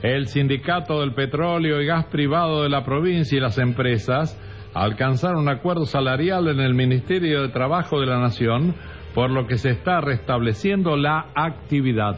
El Sindicato del Petróleo y Gas Privado de la provincia y las empresas alcanzaron un acuerdo salarial en el Ministerio de Trabajo de la Nación, por lo que se está restableciendo la actividad.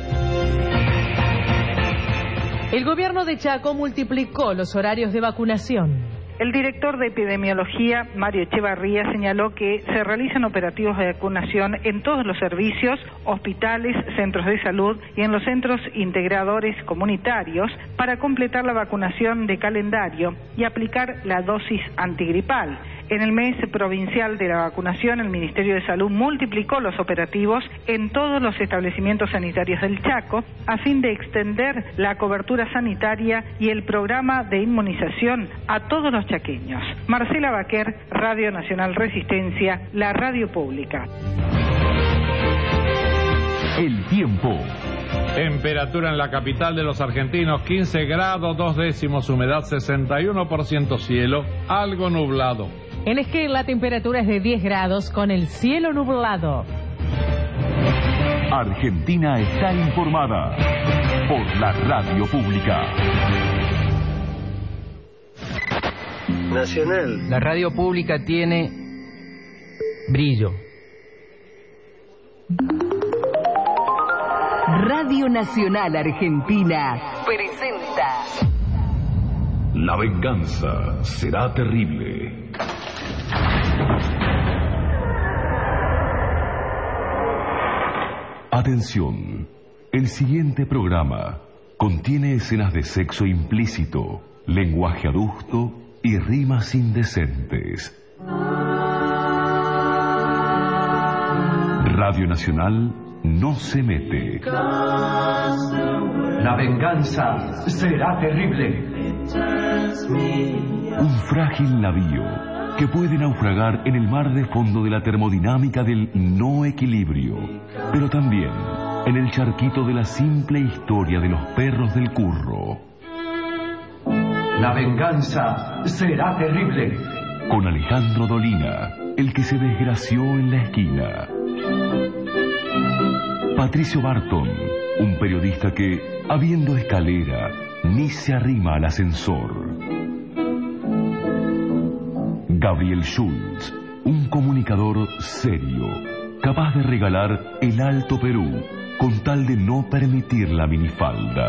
El gobierno de Chaco multiplicó los horarios de vacunación. El director de epidemiología, Mario Echevarría, señaló que se realizan operativos de vacunación en todos los servicios, hospitales, centros de salud y en los centros integradores comunitarios para completar la vacunación de calendario y aplicar la dosis antigripal. En el mes provincial de la vacunación, el Ministerio de Salud multiplicó los operativos en todos los establecimientos sanitarios del Chaco a fin de extender la cobertura sanitaria y el programa de inmunización a todos los chaqueños. Marcela Baquer, Radio Nacional Resistencia, la radio pública. El tiempo. Temperatura en la capital de los argentinos, 15 grados 2 décimos, humedad 61%, cielo algo nublado. En Esquel la temperatura es de 10 grados con el cielo nublado. Argentina está informada por la radio pública. Nacional. La radio pública tiene brillo. Radio Nacional Argentina presenta La venganza será terrible. Atención, el siguiente programa contiene escenas de sexo implícito, lenguaje adusto y rimas indecentes. Radio Nacional no se mete. La venganza será terrible. Un frágil navío que puede naufragar en el mar de fondo de la termodinámica del no equilibrio, pero también en el charquito de la simple historia de los perros del curro. La venganza será terrible. Con Alejandro Dolina, el que se desgració en la esquina. Patricio Barton, un periodista que, habiendo escalera, ni se arrima al ascensor. Gabriel Schulz, un comunicador serio, capaz de regalar el Alto Perú con tal de no permitir la minifalda.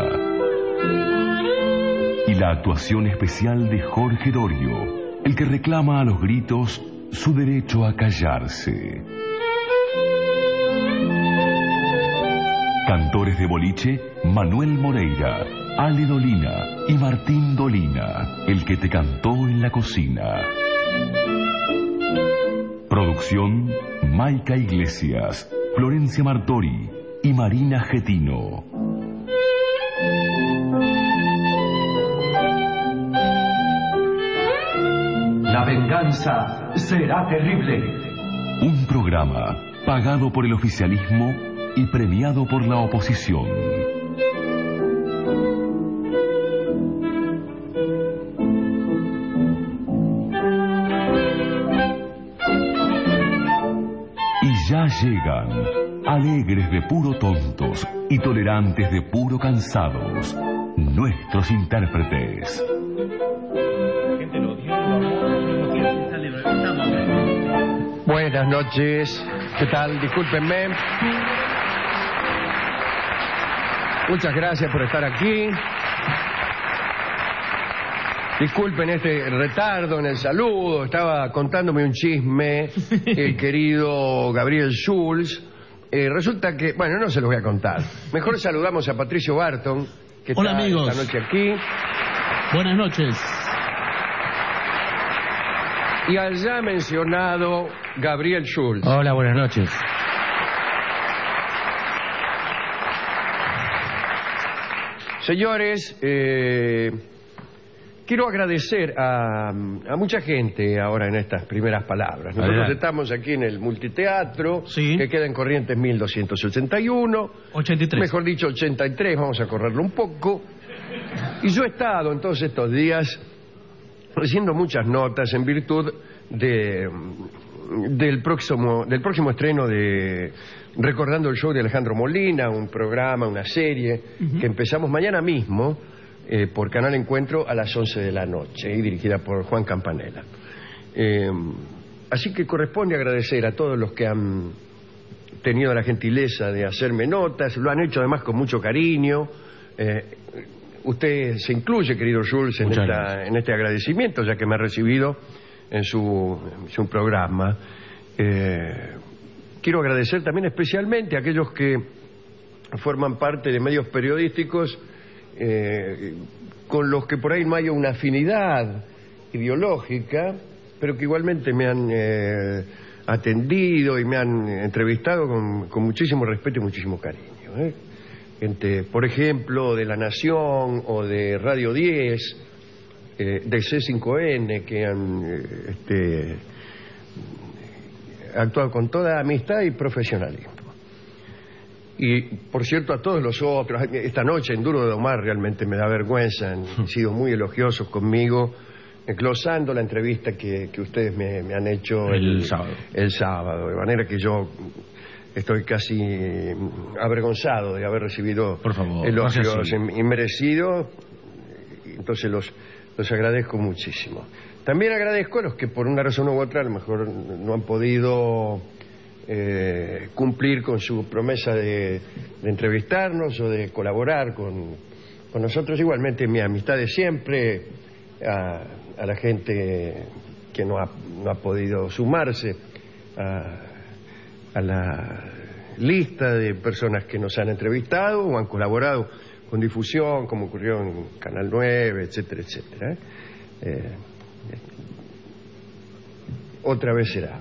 Y la actuación especial de Jorge Dorio, el que reclama a los gritos su derecho a callarse. Cantores de boliche, Manuel Moreira, Ale Dolina y Martín Dolina, el que te cantó en la cocina. Producción, Maica Iglesias, Florencia Martori y Marina Getino. La venganza será terrible. Un programa pagado por el oficialismo y premiado por la oposición. Y ya llegan, alegres de puro tontos y tolerantes de puro cansados, nuestros intérpretes. Buenas noches, ¿qué tal? Discúlpenme. Muchas gracias por estar aquí. Disculpen este retardo en el saludo, estaba contándome un chisme el querido Gabriel Schulz. Resulta que, bueno, no se los voy a contar. Mejor saludamos a Patricio Barton, que Hola, está amigos. esta noche aquí. Buenas noches. Y al ya mencionado Gabriel Schulz. Hola, buenas noches. Señores, quiero agradecer a mucha gente ahora en estas primeras palabras. Nosotros estamos aquí en el multiteatro, Sí. que queda en Corrientes 1281. 83. Mejor dicho, 83, vamos a correrlo un poco. Y yo he estado en todos estos días haciendo muchas notas en virtud de del próximo estreno de Recordando el Show de Alejandro Molina, un programa, una serie que empezamos mañana mismo por Canal Encuentro a las 11 de la noche y dirigida por Juan Campanella. Así que corresponde agradecer a todos los que han tenido la gentileza de hacerme notas, lo han hecho además con mucho cariño. Usted se incluye, querido Jules, en este agradecimiento, ya que me ha recibido en su programa. Quiero agradecer también especialmente a aquellos que forman parte de medios periodísticos con los que por ahí no hay una afinidad ideológica, pero que igualmente me han atendido y me han entrevistado con muchísimo respeto y muchísimo cariño. Gente, por ejemplo, de La Nación o de Radio 10, de C5N, que han actuado con toda amistad y profesionalismo. Y, por cierto, a todos los otros, esta noche en Duro de Domar realmente me da vergüenza, han sido muy elogiosos conmigo, glosando la entrevista que ustedes me han hecho el sábado, de manera que yo estoy casi avergonzado de haber recibido elogios inmerecidos, entonces los agradezco muchísimo. También agradezco a los que por una razón u otra a lo mejor no han podido cumplir con su promesa de entrevistarnos o de colaborar con nosotros. Igualmente mi amistad de siempre a la gente que no ha podido sumarse a la lista de personas que nos han entrevistado o han colaborado con difusión, como ocurrió en Canal 9, etcétera, etcétera. Otra vez será.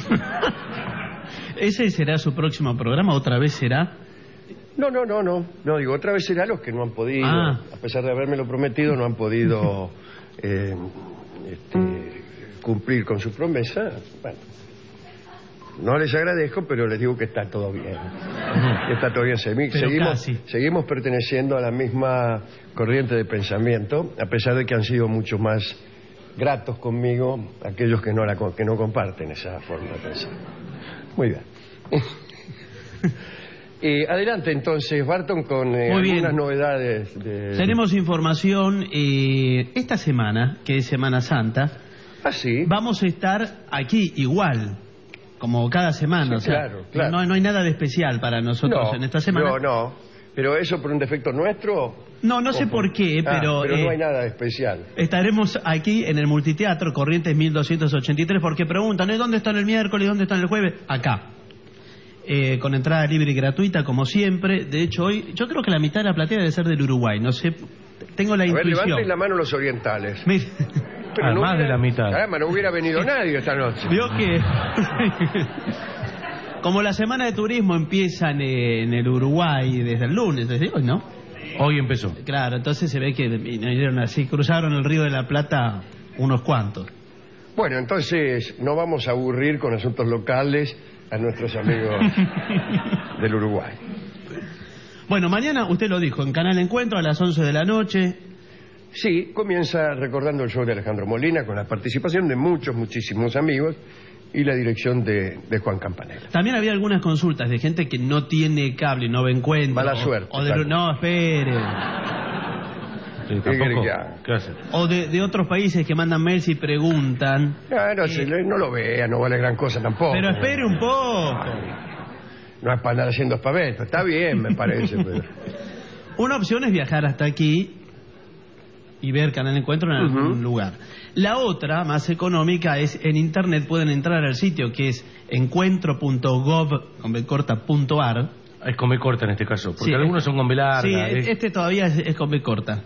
¿Ese será su próximo programa? ¿Otra vez será? No, digo, otra vez será los que no han podido, a pesar de habérmelo prometido, no han podido cumplir con su promesa. Bueno, no les agradezco, pero les digo que está todo bien. Está todo bien. Seguimos perteneciendo a la misma corriente de pensamiento, a pesar de que han sido mucho más gratos conmigo aquellos que no comparten esa forma de pensar. Muy bien. Adelante entonces, Barton, con algunas novedades. Tenemos información esta semana, que es Semana Santa. ¿Sí? Vamos a estar aquí igual, como cada semana. Sí, claro. No hay nada de especial para nosotros en esta semana. No. ¿Pero eso por un defecto nuestro? No sé por qué, pero no hay nada de especial. Estaremos aquí en el Multiteatro Corrientes 1283 porque preguntan, ¿dónde están el miércoles? ¿Dónde están el jueves? Acá. Con entrada libre y gratuita, como siempre. De hecho, hoy, yo creo que la mitad de la platea debe ser del Uruguay. No sé, tengo la intuición. Levanten la mano los orientales. Pero más de la mitad. Caramba, no hubiera venido nadie esta noche. Vio que... Como la semana de turismo empieza en el Uruguay desde el lunes, desde hoy, ¿no? Hoy empezó. Claro, entonces se ve que vinieron así, cruzaron el Río de la Plata unos cuantos. Bueno, entonces no vamos a aburrir con asuntos locales a nuestros amigos del Uruguay. Bueno, mañana, usted lo dijo, en Canal Encuentro a las 11 de la noche. Sí, comienza Recordando el Show de Alejandro Molina con la participación de muchísimos amigos y la dirección de Juan Campanella. También había algunas consultas de gente que no tiene cable, no ve Encuentro. Mala suerte. No, espere. O de otros países que mandan mails y preguntan. No lo vea, no vale gran cosa tampoco. Pero espere un poco. No es para andar haciendo espaventos. Está bien, me parece. Pero... Una opción es viajar hasta aquí y ver Canal Encuentro en algún lugar. La otra, más económica, es en internet pueden entrar al sitio que es encuentro.gov.ar. Es con B corta en este caso, porque algunos son con B larga. Sí, este todavía es con B corta.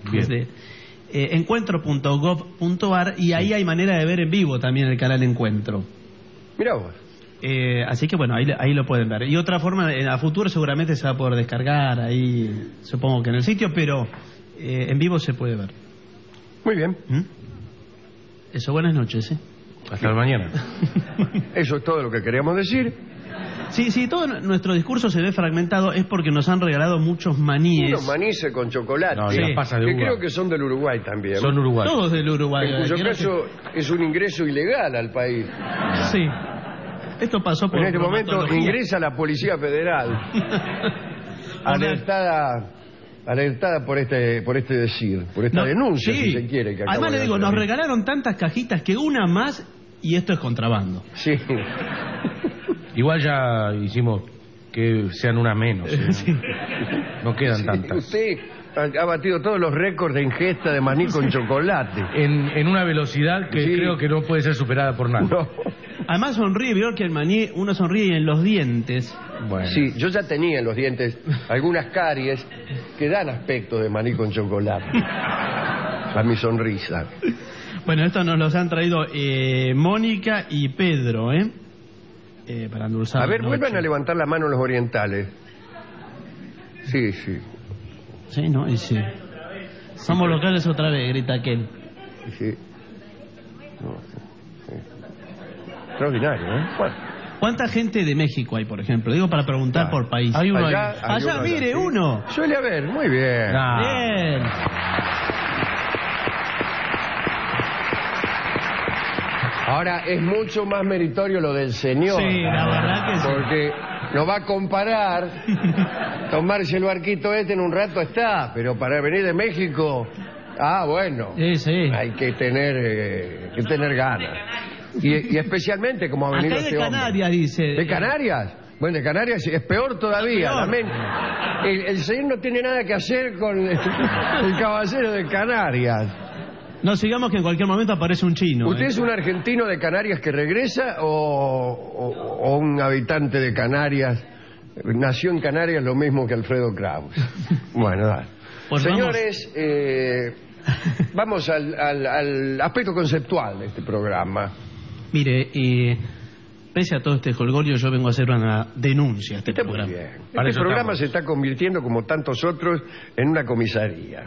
Encuentro.gov.ar y ahí hay manera de ver en vivo también el canal Encuentro. Mirá vos. Así que bueno, ahí lo pueden ver. Y otra forma, a futuro seguramente se va a poder descargar ahí, supongo que en el sitio, pero en vivo se puede ver. Muy bien. Eso, buenas noches. Hasta mañana. Eso es todo lo que queríamos decir. Sí, todo nuestro discurso se ve fragmentado es porque nos han regalado muchos maníes. Unos maníes con chocolate. Pasas de que creo que son del Uruguay también. Son uruguayos. Todos del Uruguay. En cuyo caso es un ingreso ilegal al país. Sí. Esto pasó por En este momento bromatología. ingresa la Policía Federal, alertada por este decir, por esta denuncia, sí. si se quiere. Que Además le digo, hacer. nos regalaron tantas cajitas que una más y esto es contrabando. Sí. Igual ya hicimos que sean una menos. Sí. No quedan Sí, tantas. usted ha batido todos los récords de ingesta de maní con chocolate. En una velocidad que Sí. creo que no puede ser superada por nadie. No. Además sonríe, vio que el maní, uno sonríe en los dientes. Bueno. Sí, yo ya tenía en los dientes algunas caries que dan aspecto de maní con chocolate a mi sonrisa. Bueno, esto nos los han traído Mónica y Pedro, para endulzar. A ver, la vuelvan noche. a levantar la mano los orientales. Sí, sí. Sí, ¿no? Y sí. Somos locales otra vez, grita aquel. Sí. No, sí. Extraordinario, ¿eh? Bueno, ¿Cuánta gente de México hay, por ejemplo? Digo para preguntar por país. Hay uno allá, ahí. hay Allá, uno mire, sí. uno. Suele haber, muy bien. Ah. Bien. Ahora es mucho más meritorio lo del señor. Sí, la verdad que sí. Porque no va a comparar, tomarse el barquito en un rato está, pero para venir de México, bueno, Sí, sí. hay que tener ganas. Y especialmente como ha venido Acá hay de este hombre. Canarias, dice. ¿De Canarias? Bueno, de Canarias es peor todavía. Peor. También, el señor no tiene nada que hacer con el caballero de Canarias. No sigamos que en cualquier momento aparece un chino. ¿Usted es un argentino de Canarias que regresa o un habitante de Canarias? Nació en Canarias lo mismo que Alfredo Kraus. Bueno, dale. Pues Señores, vamos al aspecto conceptual de este programa. Mire, pese a todo este jolgorio, yo vengo a hacer una denuncia a este Está muy programa. bien. Para Este eso programa estamos. se está convirtiendo, como tantos otros, en una comisaría.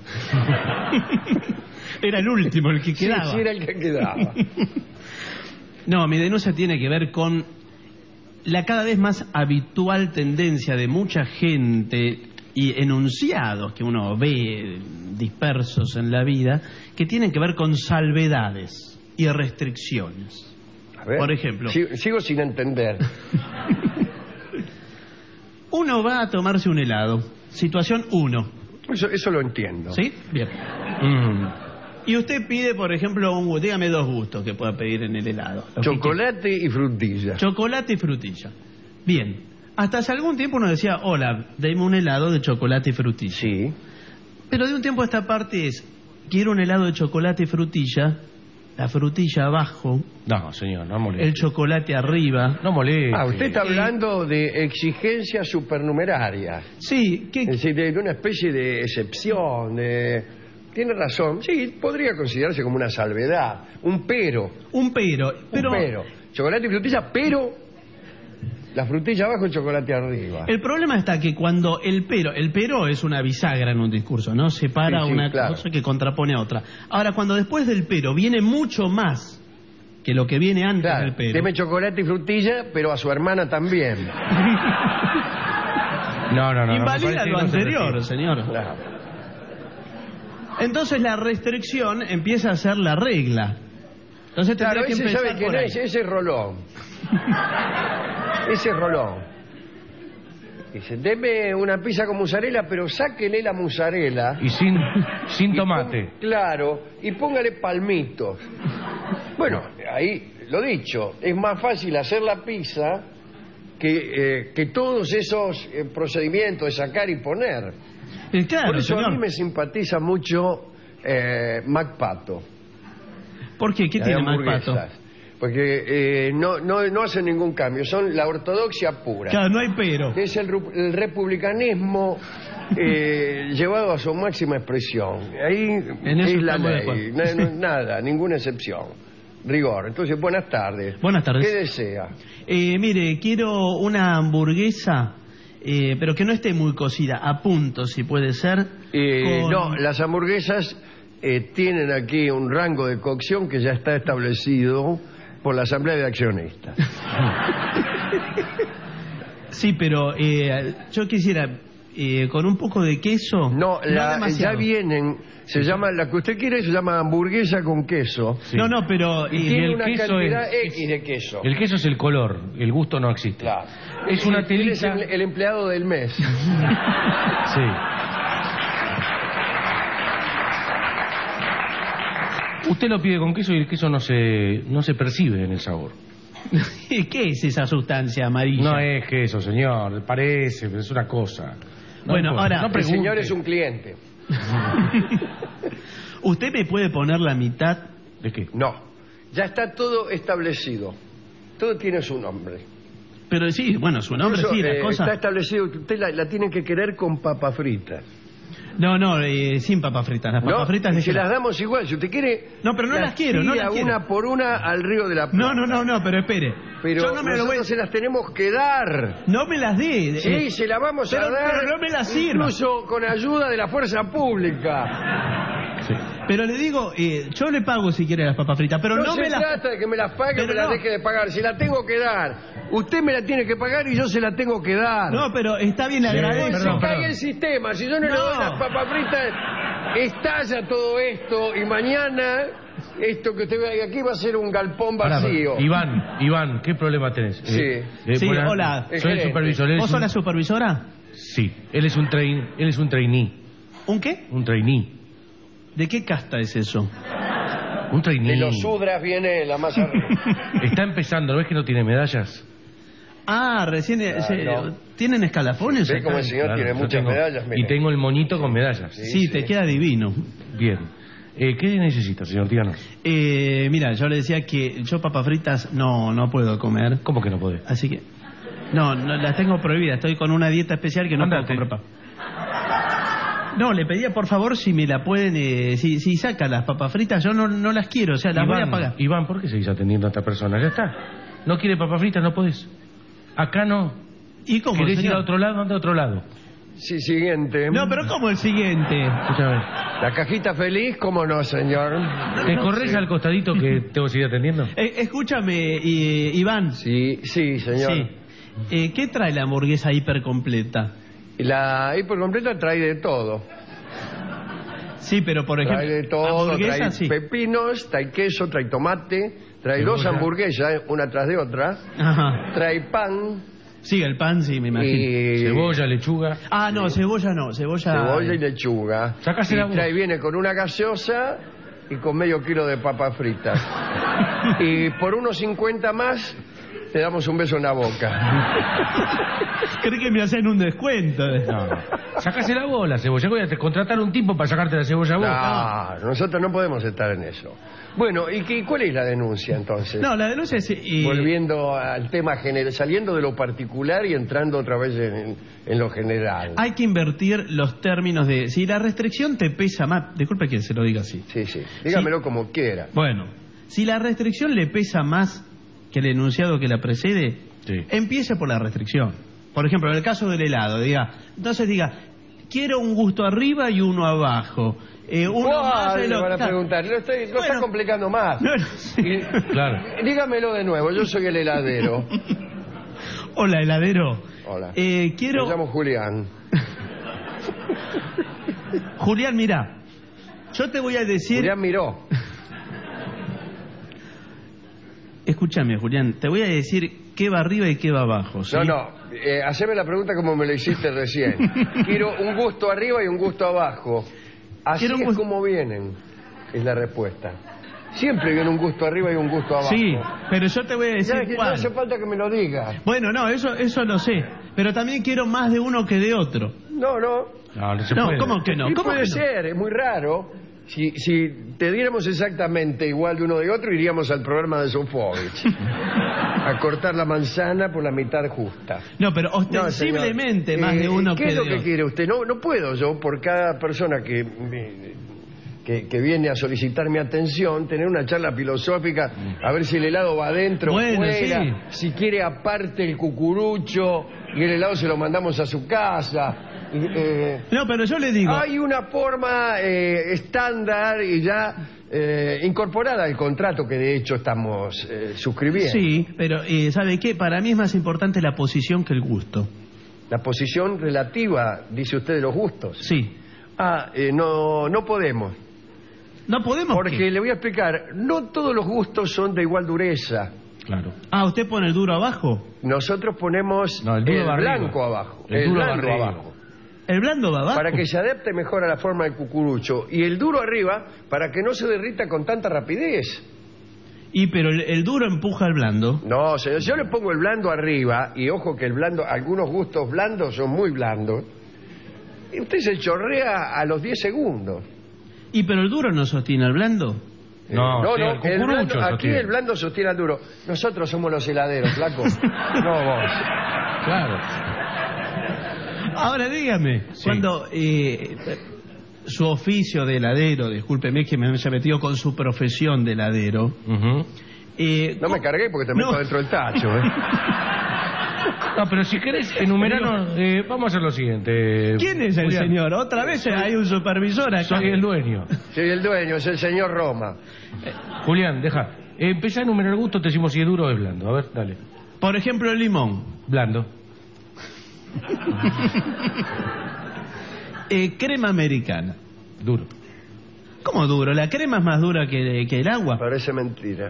Era el último, el que quedaba. Sí, era el que quedaba. No, mi denuncia tiene que ver con la cada vez más habitual tendencia de mucha gente y enunciados que uno ve dispersos en la vida que tienen que ver con salvedades y restricciones. A ver, Por ejemplo. Sigo sin entender. Uno va a tomarse un helado. Situación 1. Eso lo entiendo. ¿Sí? Bien. Y usted pide, por ejemplo, dígame 2 gustos que pueda pedir en el helado. Lo que Chocolate y frutilla. quiera. Chocolate y frutilla. Bien. Hasta hace algún tiempo uno decía, hola, deme un helado de chocolate y frutilla. Sí. Pero de un tiempo a esta parte es, quiero un helado de chocolate y frutilla, la frutilla abajo, No, señor, no moleste. el chocolate arriba. No moleste. Usted está hablando de exigencias supernumerarias. Sí, Es decir, de una especie de excepción. Tiene razón. Sí, podría considerarse como una salvedad. Un pero. un pero. Un pero. Chocolate y frutilla, pero la frutilla abajo y chocolate arriba. El problema está que cuando el pero es una bisagra en un discurso, ¿no? Separa Sí, sí, una claro. cosa que contrapone a otra. Ahora, cuando después del pero viene mucho más que lo que viene antes Claro, del pero. deme chocolate y frutilla, pero a su hermana también. No, me Invalida parece que lo no se anterior, refiere. señor. Claro. Entonces la restricción empieza a ser la regla. Entonces tendrá Claro, que ese empezar sabe quién por ahí. es, ese es Rolón. Ese es Rolón. Dice, deme una pizza con mozzarella, pero sáquele la mozzarella. Y sin tomate. Claro, y póngale palmitos. Bueno, ahí lo dicho, es más fácil hacer la pizza que todos esos procedimientos de sacar y poner. Claro, Por eso a señor. mí me simpatiza mucho McPato. ¿Por qué? ¿Qué de tiene más hamburguesas. pato? Porque no hacen ningún cambio, son la ortodoxia pura. Claro, no hay pero. Es el republicanismo llevado a su máxima expresión. Ahí En eso es la estamos de ley, acuerdo. nada, ninguna excepción. Rigor. Entonces, buenas tardes. Buenas tardes. ¿Qué desea? Mire, quiero una hamburguesa, pero que no esté muy cocida, a punto, si puede ser. con- No, las hamburguesas tienen aquí un rango de cocción que ya está establecido por la Asamblea de Accionistas. Sí, pero yo quisiera con un poco de queso. No, ya demasiado. vienen Se llama, la que usted quiere se llama hamburguesa con queso. Sí. No, pero... Y tiene el una queso cantidad X de queso. El queso es el color, el gusto no existe. Claro. Es una Él es telita... el empleado del mes. Sí. Usted lo pide con queso y el queso no se percibe en el sabor. ¿Qué es esa sustancia amarilla? No es queso, señor, parece, pero es una cosa. No Bueno, importa, ahora, no El pregunte. señor es un cliente. ¿Usted me puede poner la mitad? ¿De qué? No, ya está todo establecido. Todo tiene su nombre. Pero sí, bueno, su nombre Incluso, sí, la cosa... Está establecido que usted la tiene que querer con papas fritas. No, sin papas fritas. Las papas No, fritas... se déjelas. las damos igual. Si usted quiere... No, pero no las quiero, no tira las quiero. una por una al río de la Plata. No, pero espere. Pero Yo no me lo voy... nosotros se las tenemos que dar. No me las dé. Sí, se la vamos a dar. Pero no me las sirva. Incluso con ayuda de la fuerza pública. Sí. Pero le digo, yo le pago si quiere las papas fritas, pero no se me las... trata de que me las pague o Pero me las no. deje de pagar. Si la tengo que dar. Usted me la tiene que pagar y yo se la tengo que dar. No, pero está bien, le Sí, agradezco. Se cae el sistema. Si yo no le No. doy las papas fritas, estalla todo esto y mañana esto que usted ve aquí va a ser un galpón Pará, vacío. Iván, ¿qué problema tenés? Sí. Sí, hola. Soy el supervisor. él ¿Vos es sos un- la supervisora? Sí, él es un trainee. ¿Un qué? Un trainee. ¿De qué casta es eso? Un trainee. De los sudras viene la más arriba. Está empezando, ¿no ves que no tiene medallas? Ah, recién... no. ¿Tienen escalafones? Ve acá? como el señor tiene yo muchas tengo- medallas. mire. Y tengo el moñito con medallas. Sí, te queda divino. Bien. ¿Qué necesita, señor? Díganos. Mira, yo le decía que yo papas fritas no puedo comer. ¿Cómo que no puede? Así que... No, las tengo prohibidas. Estoy con una dieta especial que no Andate. puedo comprar papas. No, le pedía por favor si me la pueden... si saca las papas fritas, yo no las quiero, o sea, las voy a pagar. Iván, ¿por qué seguís atendiendo a esta persona? Ya está. ¿No quiere papas fritas? No podés. Acá no. ¿Y cómo, ¿Querés ir señor? a otro lado? Anda a otro lado. Sí, siguiente. No, pero ¿cómo el siguiente? Escúchame. La cajita feliz, ¿cómo no, señor? ¿Te corres al costadito que tengo que seguir atendiendo? Escúchame, Iván. Sí, señor. Sí. ¿Qué trae la hamburguesa hiper completa? La hiper completa trae de todo. Sí, pero por ejemplo... Trae de todo, hamburguesa, trae sí. pepinos, trae queso, trae tomate, trae dos Cebolla. hamburguesas, una tras de otra, Ajá. trae pan Sí, el pan, sí, me imagino. y Cebolla, lechuga. Ah, no, cebolla no, cebolla y lechuga. Sacásela Y vos. viene con una gaseosa y con medio kilo de papas fritas. Y por unos 50 más te damos un beso en la boca. ¿Cree que me hacen un descuento? No. Sacásela vos la cebolla. Voy a contratar un tipo para sacarte la cebolla vos. No, nosotros no podemos estar en eso. Bueno, ¿y cuál es la denuncia entonces? No, la denuncia es... Volviendo al tema general, saliendo de lo particular y entrando otra vez en lo general. Hay que invertir los términos de... Si la restricción te pesa más... Disculpe que se lo diga así. Sí, dígamelo como quiera. Bueno, si la restricción le pesa más que el enunciado que la precede, Sí. empiece por la restricción. Por ejemplo, en el caso del helado, entonces diga, quiero un gusto arriba y uno abajo. Uno más de le lo... van a Claro. preguntar, lo está Bueno. complicando más. No, sí. Claro. Dígamelo de nuevo, yo soy el heladero. Hola, heladero. Hola. Quiero... Me llamo Julián. Julián, mira, yo te voy a decir... Julián miró. Escúchame, Julián, te voy a decir qué va arriba y qué va abajo, ¿sí? No, haceme la pregunta como me la hiciste recién. Quiero un gusto arriba y un gusto abajo. Así Quiero un es gusto- como vienen, es la respuesta. Siempre viene un gusto arriba y un gusto abajo. Sí, pero yo te voy a decir Ya, que no cuál. hace falta que me lo digas. Bueno, no, eso lo sé. Pero también quiero más de uno que de otro. No. No se No, puede. ¿cómo que no? Y ¿Cómo puede que no? ser, es muy raro. Si te diéramos exactamente igual de uno de otro, iríamos al programa de Sofovich. A cortar la manzana por la mitad justa. No, pero No, ostensiblemente señor. más de uno ¿Qué que es lo de que otro. quiere usted? No puedo yo, por cada persona que viene a solicitar mi atención, tener una charla filosófica, a ver si el helado va adentro o Bueno, fuera, si quiere aparte el cucurucho y el helado se lo mandamos a su casa. No, pero yo le digo... Hay una forma estándar y ya incorporada al contrato que de hecho estamos suscribiendo. Sí, pero ¿sabe qué? Para mí es más importante la posición que el gusto. La posición relativa, dice usted, de los gustos. Sí. No podemos. No podemos. Porque ¿qué? le voy a explicar, no todos los gustos son de igual dureza. Claro. ¿Usted pone el duro abajo? Nosotros ponemos No, el duro va arriba. blanco abajo. El duro va blando arriba. abajo. ¿El blando va abajo? Para que se adapte mejor a la forma del cucurucho. Y el duro arriba, para que no se derrita con tanta rapidez. Pero el duro empuja al blando. No, señor, yo le pongo el blando arriba, y ojo que el blando, algunos gustos blandos son muy blandos, y usted se chorrea a los 10 segundos. Pero el duro no sostiene al blando. No, sí, el el cucurucho blando, aquí sostiene. el blando sostiene al duro. Nosotros somos los heladeros, flaco. No vos. Claro. Ahora dígame, Sí. cuando su oficio de heladero, discúlpeme que me haya metido con su profesión de heladero. Ujú. No me cargué porque te meto No. dentro del tacho. No, pero si querés enumerarnos, vamos a hacer lo siguiente. ¿Quién es el Julián. señor? Otra vez hay un supervisor acá. Soy el dueño. Soy el dueño, es el señor Roma. Julián, deja. Empezá a enumerar el gusto, te decimos si es duro o es blando. A ver, dale. Por ejemplo, el limón. Blando. Crema americana. Duro. ¿Cómo duro? La crema es más dura que el agua. Parece mentira.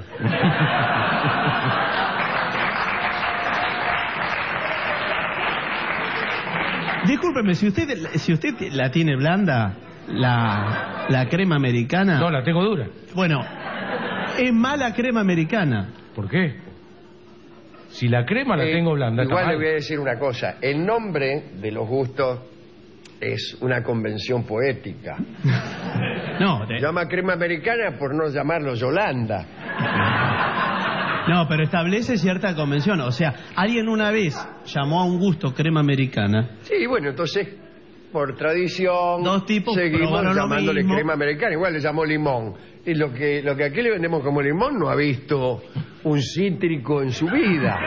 Discúlpeme, si usted la tiene blanda, la crema americana. No, la tengo dura. Bueno, es mala crema americana. ¿Por qué? Si la crema la tengo blanda. está Igual le mal. voy a decir una cosa. El nombre de los gustos es una convención poética. No, Llama crema americana por no llamarlo Yolanda. no, pero establece cierta convención. O sea, alguien una vez llamó a un gusto crema americana. Sí, bueno, entonces, por tradición, Dos tipos seguimos probaron lo llamándole mismo. crema americana. Igual le llamó limón. Y lo que aquí le vendemos como limón no ha visto un cítrico en su vida.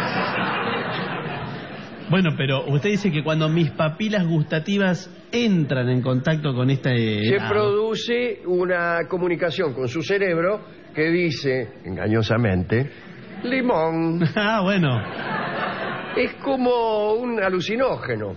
Bueno, pero usted dice que cuando mis papilas gustativas entran en contacto con este Se helado, produce una comunicación con su cerebro que dice, engañosamente, limón. Ah, bueno. Es como un alucinógeno.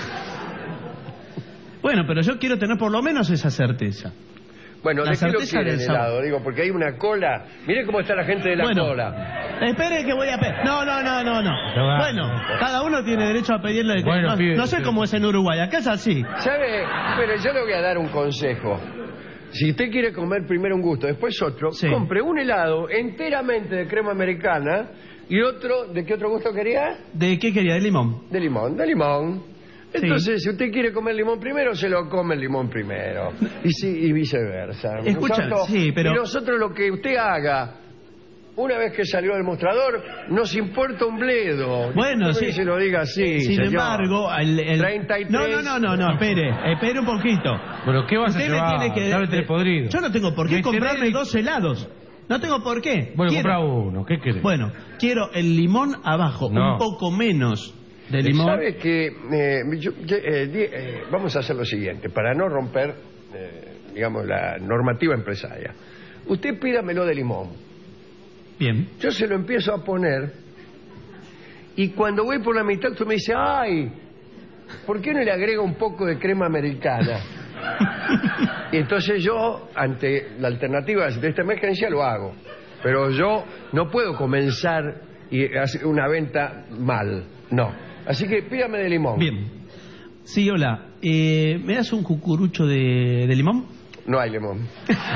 Bueno, pero yo quiero tener por lo menos esa certeza. Bueno, La ¿de qué lo certeza quiere el del sabor. helado? Digo, porque hay una cola. Mire cómo está la gente de la Bueno, cola. espere que voy a pedir. No. va. Bueno, cada uno tiene derecho a pedirle. Bueno, no, pibe, no sé pibe. cómo es en Uruguay, acá es así. ¿Sabe? Pero yo le voy a dar un consejo. Si usted quiere comer primero un gusto, después otro, Sí. compre un helado enteramente de crema americana y otro, ¿de qué otro gusto quería? ¿De qué quería? ¿De limón? De limón. Entonces, si usted quiere comer limón primero, se lo come el limón primero. Y viceversa. Escucha, Nosotros- sí, pero- Y nosotros lo que usted haga, una vez que salió del mostrador, nos importa un bledo. Bueno, Disculpe sí. que se lo diga así, Sin señor. embargo, el... 33. No, espere un poquito. Bueno, ¿qué vas Usted a me llevar? tiene que... Sabe tres podrido. Yo no tengo por qué Meterle- comprarme 2 helados. No tengo por qué. Bueno, Quiero- compra uno. ¿Qué querés? Bueno, quiero el limón abajo, No. un poco menos de limón. ¿Sabe que vamos a hacer lo siguiente, para no romper, digamos, la normativa empresaria? Usted pídamelo de limón. Bien. Yo se lo empiezo a poner y cuando voy por la mitad usted me dice, ¡ay! ¿Por qué no le agrega un poco de crema americana? Y entonces yo, ante la alternativa de esta emergencia, lo hago. Pero yo no puedo comenzar y hacer una venta mal, no. Así que pídame de limón. Bien. Sí, hola. ¿Me das un cucurucho de limón? No hay limón.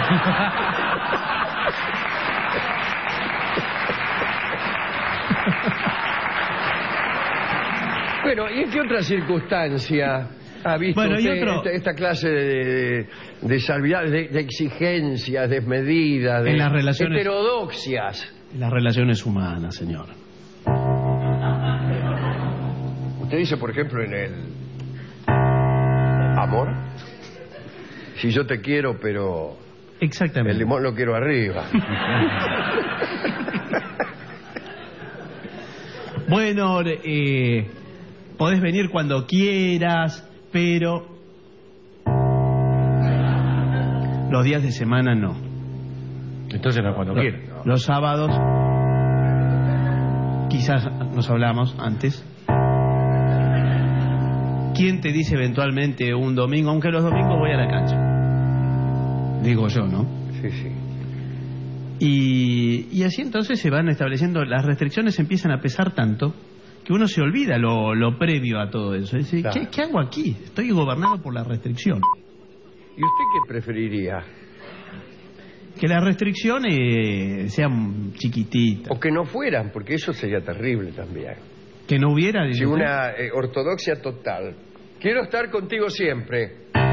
Bueno, ¿y en qué otra circunstancia ha visto Bueno, y usted otro- esta clase de salvedades, de exigencias desmedidas, de En las relaciones- heterodoxias? Las relaciones humanas, señor. Usted dice, por ejemplo, en el amor, si yo te quiero, pero Exactamente. el limón lo quiero arriba. Bueno, podés venir cuando quieras, pero los días de semana no. Entonces no cuando quiera. Los sábados, quizás nos hablamos antes. ¿quién te dice eventualmente un domingo, aunque los domingos voy a la cancha? Digo yo, ¿no? Sí, sí. Y así entonces se van estableciendo, las restricciones empiezan a pesar tanto que uno se olvida lo previo a todo eso. Dice, Claro. ¿qué hago aquí? Estoy gobernado por la restricción. ¿Y usted qué preferiría? Que las restricciones sean chiquititas. O que no fueran, porque eso sería terrible también. Que no hubiera... Si dice usted. una ortodoxia total. Quiero estar contigo siempre.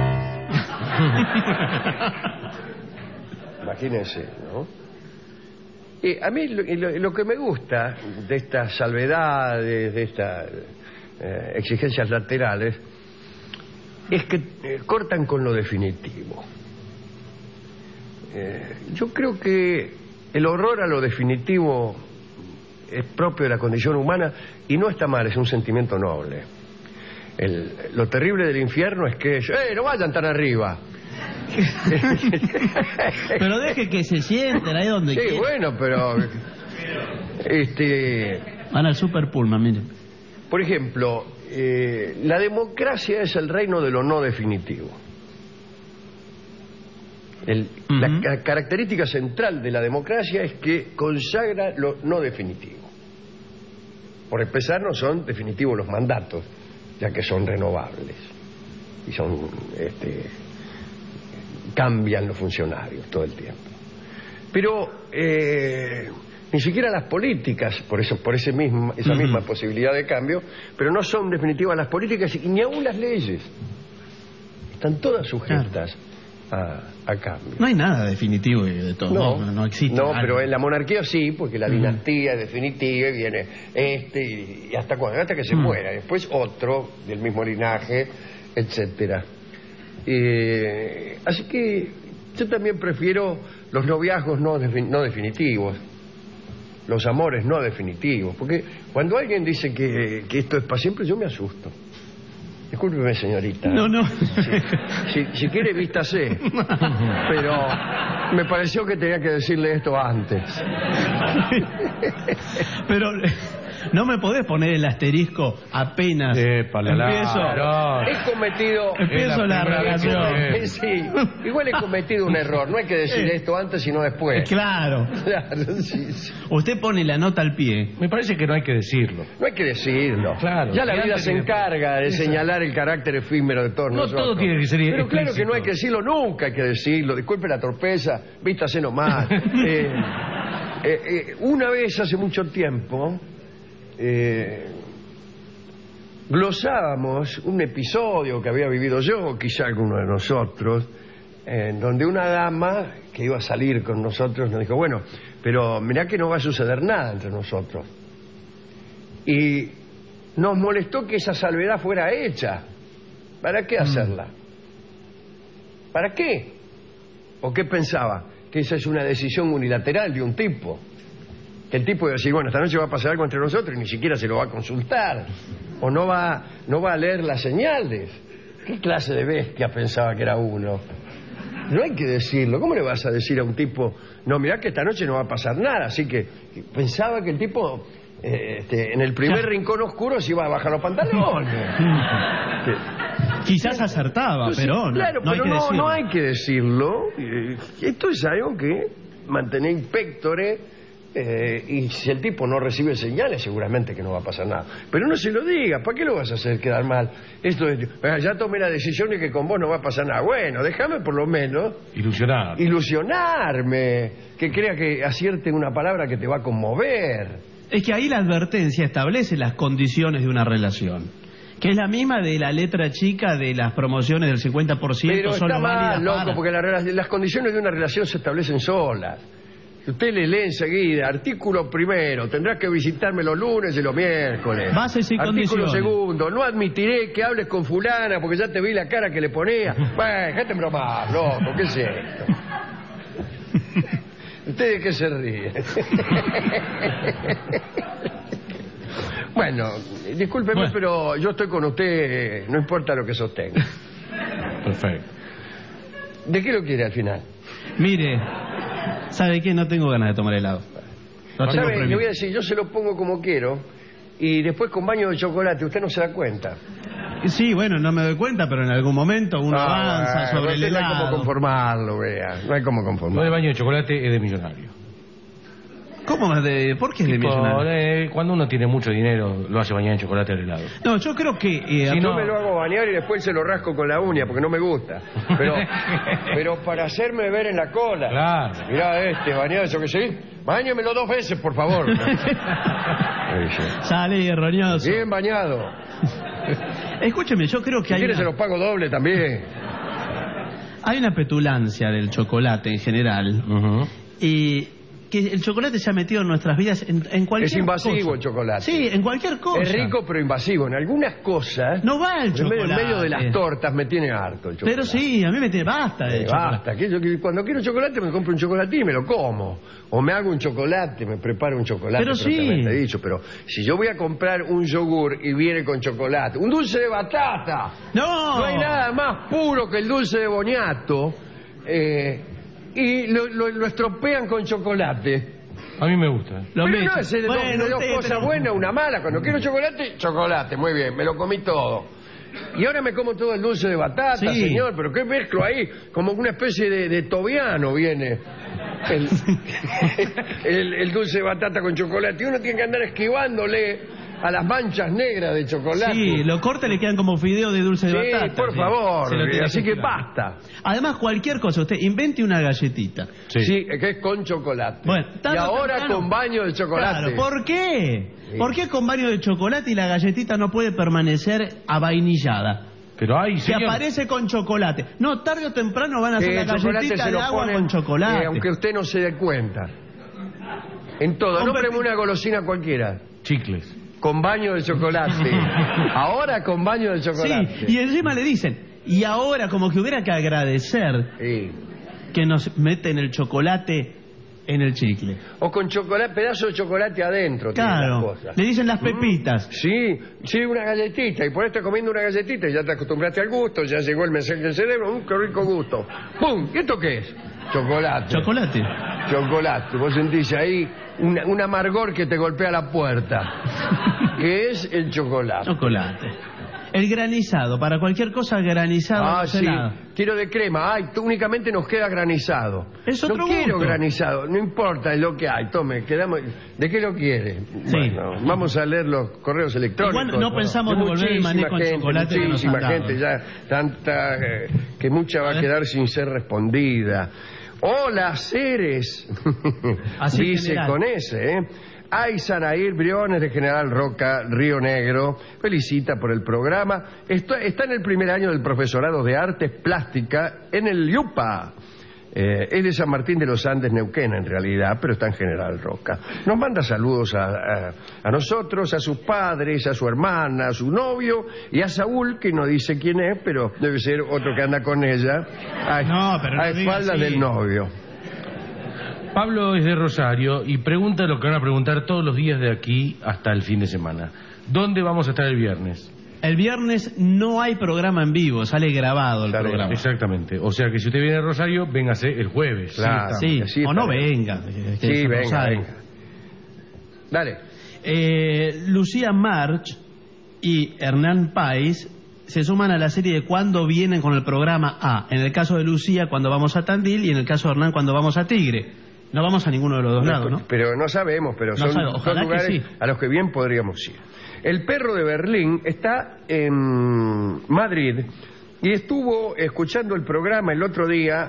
Imagínense, ¿no? A mí lo que me gusta de estas salvedades, de estas exigencias laterales, es que cortan con lo definitivo. Yo creo que el horror a lo definitivo es propio de la condición humana y no está mal, es un sentimiento noble. Lo terrible del infierno es que no vayan tan arriba. Pero deje que se sienten ahí donde sí, quieran. bueno, pero van al Super Pullman, miren. Por ejemplo, la democracia es el reino de lo no definitivo. La característica central de la democracia es que consagra lo no definitivo. Por empezar, no son definitivos los mandatos, ya que son renovables y son cambian los funcionarios todo el tiempo. Pero ni siquiera las políticas, por esa misma posibilidad de cambio, pero no son definitivas las políticas y ni aún las leyes. Están todas sujetas a cambio. No hay nada definitivo de todo. No existe. No, pero en la monarquía sí, porque la dinastía es definitiva y viene y hasta cuando, hasta que se muera. Después otro del mismo linaje, etcétera. Así que yo también prefiero los noviazgos no definitivos, los amores no definitivos, porque cuando alguien dice que esto es para siempre, yo me asusto. Discúlpeme, señorita. No. Si quiere, vístase. Pero me pareció que tenía que decirle esto antes. Pero no me podés poner el asterisco apenas empiezo la relación. Sí, igual he cometido un error. No hay que decir esto antes sino después. Claro. Sí. Usted pone la nota al pie. Me parece que no hay que decirlo. No hay que decirlo. Claro. Ya la vida se encarga de señalar el carácter efímero de todos nosotros. No todo tiene que ser Pero explícito. claro que no hay que decirlo, nunca hay que decirlo. Disculpe la torpeza, vístase nomás. Una vez hace mucho tiempo glosábamos un episodio que había vivido yo, quizá alguno de nosotros, en donde una dama que iba a salir con nosotros nos dijo, bueno, pero mirá que no va a suceder nada entre nosotros. Y nos molestó que esa salvedad fuera hecha. ¿Para qué hacerla? ¿Para qué? ¿O qué pensaba? Que esa es una decisión unilateral de un tipo. Que el tipo iba a decir, bueno, esta noche va a pasar algo entre nosotros y ni siquiera se lo va a consultar. O no va a leer las señales. ¿Qué clase de bestia pensaba que era uno? No hay que decirlo. ¿Cómo le vas a decir a un tipo, no, mirá que esta noche no va a pasar nada? Así que pensaba que el tipo, en el primer rincón oscuro se iba a bajar los pantalones. Quizás acertaba, entonces, pero claro, no hay que decirlo. Esto es algo que mantener in pectore. Y si el tipo no recibe señales, seguramente que no va a pasar nada. Pero no se lo diga, ¿para qué lo vas a hacer quedar mal? Esto es, ya tomé la decisión de que con vos no va a pasar nada. Bueno, déjame por lo menos ilusionarme, que crea que acierte una palabra que te va a conmover. Es que ahí la advertencia establece las condiciones de una relación, que es la misma de la letra chica de las promociones del 50%. Pero solo está mal, loco, para... porque las condiciones de una relación se establecen solas. Si usted le lee enseguida, artículo primero, tendrás que visitarme los lunes y los miércoles. Bases y artículo condiciones. segundo, no admitiré que hables con fulana porque ya te vi la cara que le ponía. Bueno, déjate bromar, loco, ¿qué es esto? ¿Usted de qué se ríe? Bueno, discúlpeme, pero yo estoy con usted, no importa lo que sostenga. Perfecto. ¿De qué lo quiere al final? Mire, ¿sabe qué? No tengo ganas de tomar helado. ¿Sabe? Le voy a decir, yo se lo pongo como quiero y después con baño de chocolate, usted no se da cuenta. Sí, bueno, no me doy cuenta, pero en algún momento uno avanza sobre el helado. No hay cómo conformarlo, vea. No hay cómo conformarlo. Lo de baño de chocolate es de millonario. ¿Cómo ¿Por qué es de millonario? Cuando uno tiene mucho dinero, lo hace bañar en chocolate al helado. No, yo creo que... Si no, me lo hago bañar y después se lo rasco con la uña, porque no me gusta. Pero para hacerme ver en la cola. Claro. Mirá bañado, eso que sí. Báñamelo 2 veces, por favor. Sale roñoso. Bien bañado. Escúcheme, yo creo que si quieres se los pago doble también. Hay una petulancia del chocolate en general. Y... que el chocolate se ha metido en nuestras vidas en cualquier cosa. Es invasivo el chocolate. Sí, en cualquier cosa. Es rico pero invasivo. En algunas cosas... No va el chocolate. En medio de las tortas me tiene harto el chocolate. Pero sí, a mí me tiene... Basta de chocolate. Basta. Cuando quiero chocolate me compro un chocolatín y me lo como. O me hago un chocolate, me preparo un chocolate. Pero sí. Pero si yo voy a comprar un yogur y viene con chocolate... ¡Un dulce de batata! ¡No! No hay nada más puro que el dulce de boniato. Y lo estropean con chocolate. A mí me gusta. Pero no es de dos cosas buenas, una mala. Cuando quiero chocolate, muy bien, me lo comí todo. Y ahora me como todo el dulce de batata, señor, pero ¿qué mezclo ahí? Como una especie de tobiano viene el dulce de batata con chocolate. Y uno tiene que andar esquivándole a las manchas negras de chocolate. Sí, lo corta y le quedan como fideos de dulce de batata. Sí, por favor, así que basta. Además, cualquier cosa, usted invente una galletita. Sí, que es con chocolate. Bueno, y ahora con baño de chocolate. Claro, ¿por qué? Sí. ¿Por qué con baño de chocolate y la galletita no puede permanecer avainillada? Pero hay, señor, que aparece con chocolate. No, tarde o temprano van a hacer la galletita de agua con chocolate. Aunque usted no se dé cuenta. En todo, nómbreme una golosina cualquiera. Chicles. Con baño de chocolate. Ahora con baño de chocolate. Sí, y encima le dicen, y ahora como que hubiera que agradecer que nos meten el chocolate en el chicle. O con chocolate, pedazo de chocolate adentro. Claro, le dicen las pepitas. Sí, una galletita, y por esto comiendo una galletita y ya te acostumbraste al gusto, ya llegó el mensaje del cerebro, qué rico gusto. ¡Pum! ¿Y esto qué es? Chocolate. Chocolate. Vos sentís ahí un amargor que te golpea la puerta. ¿Qué es el chocolate? El granizado, para cualquier cosa granizado. Sí, quiero de crema. Únicamente nos queda granizado. Es otro gusto. Quiero granizado, no importa, es lo que hay. Tome, quedamos. ¿De qué lo quiere? Sí. Bueno, vamos a leer los correos electrónicos. Igual no pensamos devolver el maní con chocolate. Muchísima gente, ya tanta que mucha va a quedar sin ser respondida. Hola, Ceres. Dice general. Con ese, Aysanair Briones de General Roca, Río Negro, felicita por el programa. Está en el primer año del profesorado de Artes Plástica en el IUPA. Es de San Martín de los Andes, Neuquén en realidad, pero está en General Roca. Nos manda saludos a nosotros, a sus padres, a su hermana, a su novio y a Saúl, que no dice quién es, pero debe ser otro que anda con ella, a espaldas del novio. Pablo es de Rosario y pregunta lo que van a preguntar todos los días de aquí hasta el fin de semana. ¿Dónde vamos a estar el viernes? El viernes no hay programa en vivo, sale grabado el programa. Exactamente. O sea que si usted viene a Rosario, véngase el jueves. Claro, sí, o no venga. Sí, venga. Dale. Lucía March y Hernán Páez se suman a la serie de cuando vienen con el programa A. En el caso de Lucía, cuando vamos a Tandil, y en el caso de Hernán, cuando vamos a Tigre. No vamos a ninguno de los dos lados, ¿no? Pero no sabemos, pero son dos lugares a los que bien podríamos ir. El perro de Berlín está en Madrid y estuvo escuchando el programa el otro día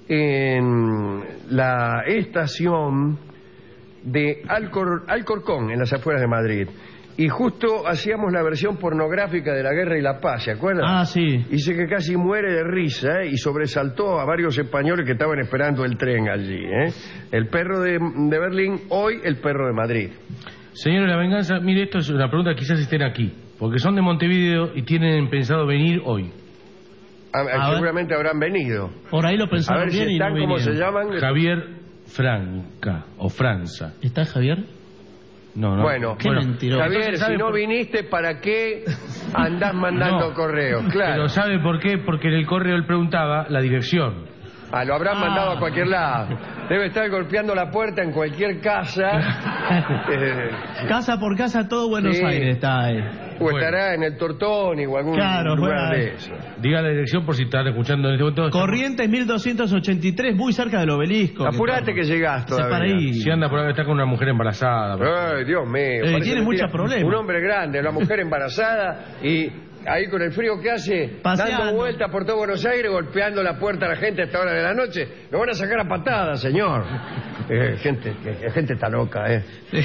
en la estación de Alcorcón, en las afueras de Madrid. Y justo hacíamos la versión pornográfica de La Guerra y la Paz, ¿se acuerdan? Ah, sí. Dice que casi muere de risa y sobresaltó a varios españoles que estaban esperando el tren allí. El perro de Berlín, hoy el perro de Madrid. Señora La Venganza, mire, esto es una pregunta, quizás estén aquí, porque son de Montevideo y tienen pensado venir hoy. Seguramente habrán venido. Por ahí lo pensaron bien y no vinieron. ¿Cómo se llaman? Javier Franca, o Franza. ¿Está Javier? No. Bueno, mentiroso. Javier, si no viniste, ¿para qué andás mandando correos? Claro. Pero ¿sabe por qué? Porque en el correo él preguntaba la dirección. Lo habrán mandado a cualquier lado. Debe estar golpeando la puerta en cualquier casa. Casa por casa, todo Buenos Aires está ahí. O estará en el Tortoni o algún lugar de eso. Diga la dirección por si están escuchando en este momento. Corrientes 1283, muy cerca del obelisco. Apurate que llegas todavía. Si anda por ahí, está con una mujer embarazada. Ay, Dios mío. Tiene muchos problemas. Un hombre grande, una mujer embarazada y ahí con el frío que hace, dando vueltas por todo Buenos Aires, golpeando la puerta a la gente a esta hora de la noche. Lo van a sacar a patadas, señor. Gente está loca, Sí.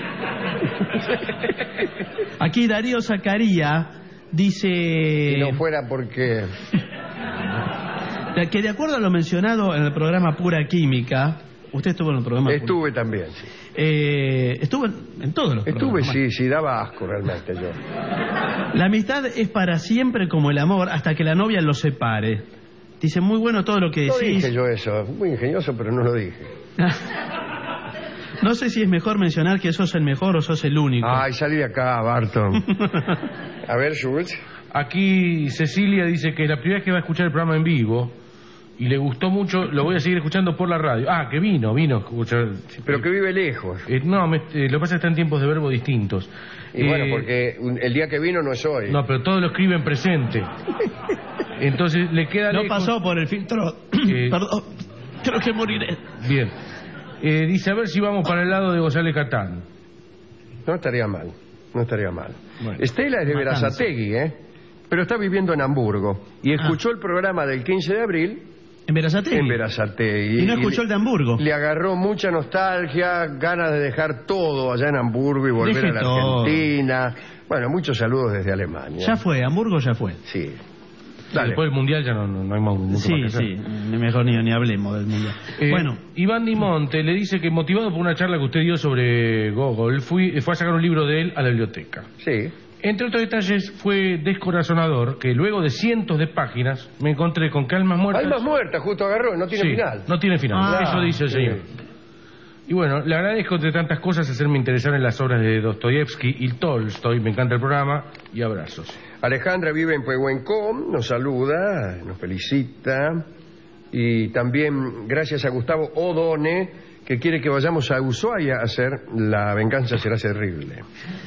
Aquí Darío Zacaría dice... Si no fuera porque... que de acuerdo a lo mencionado en el programa Pura Química, usted estuvo en el programa... Estuve también, sí. Estuve en todos los programas. Sí, daba asco realmente yo. La amistad es para siempre como el amor hasta que la novia los separe. Dice, muy bueno todo lo que decís. No dije yo eso, muy ingenioso, pero no lo dije. No sé si es mejor mencionar que sos el mejor o sos el único. Ay, salí de acá, Barton. A ver, Schultz. Aquí Cecilia dice que la primera vez que va a escuchar el programa en vivo y le gustó mucho, lo voy a seguir escuchando por la radio. Ah, que vino a escuchar. Pero que vive lejos. No, lo que pasa es que está en tiempos de verbo distintos. Y bueno, porque el día que vino no es hoy. No, pero todo lo escribe en presente. Entonces le queda no lejos. Pasó por el filtro. Perdón, creo que moriré. Bien. Dice, a ver si vamos para el lado de González Catán. No estaría mal. Bueno. Estela es de Matanza. Berazategui, pero está viviendo en Hamburgo. Y escuchó el programa del 15 de abril... ¿En Berazategui? En Berazategui. ¿Y no escuchó el de Hamburgo? Le agarró mucha nostalgia, ganas de dejar todo allá en Hamburgo y volver a la Argentina. Bueno, muchos saludos desde Alemania. Ya fue, Hamburgo ya fue. Sí. Dale. Después del Mundial ya no hay mucho más que hacer. Sí, mejor ni hablemos del Mundial. Bueno. Iván Dimonte le dice que motivado por una charla que usted dio sobre Gogol, fue a sacar un libro de él a la biblioteca. Sí. Entre otros detalles, fue descorazonador que luego de cientos de páginas me encontré con que Almas Muertas... Almas Muertas, justo agarró, no tiene final. No tiene final, eso dice el señor. Y bueno, le agradezco entre tantas cosas hacerme interesar en las obras de Dostoyevsky y Tolstoy. Me encanta el programa y abrazos. Alejandra vive en Pehuencó, nos saluda, nos felicita. Y también gracias a Gustavo Odone, que quiere que vayamos a Ushuaia a hacer La venganza será terrible.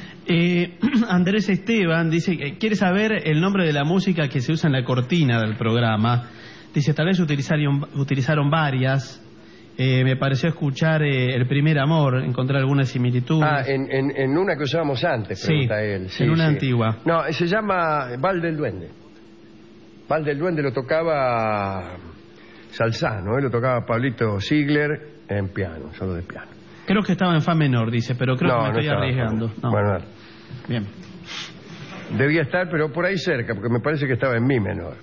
Andrés Esteban dice que quiere saber el nombre de la música que se usa en la cortina del programa. Dice, tal vez utilizaron varias. Me pareció escuchar El primer amor, encontrar alguna similitud. En una que usábamos antes, pregunta él. Sí, en una antigua. No, se llama Val del Duende. Val del Duende lo tocaba Salzano, lo tocaba Pablito Ziegler en piano, solo de piano. Creo que estaba en fa menor, dice, pero creo que me estoy arriesgando. No. Bueno, dale. Bien. Debía estar, pero por ahí cerca, porque me parece que estaba en mi menor.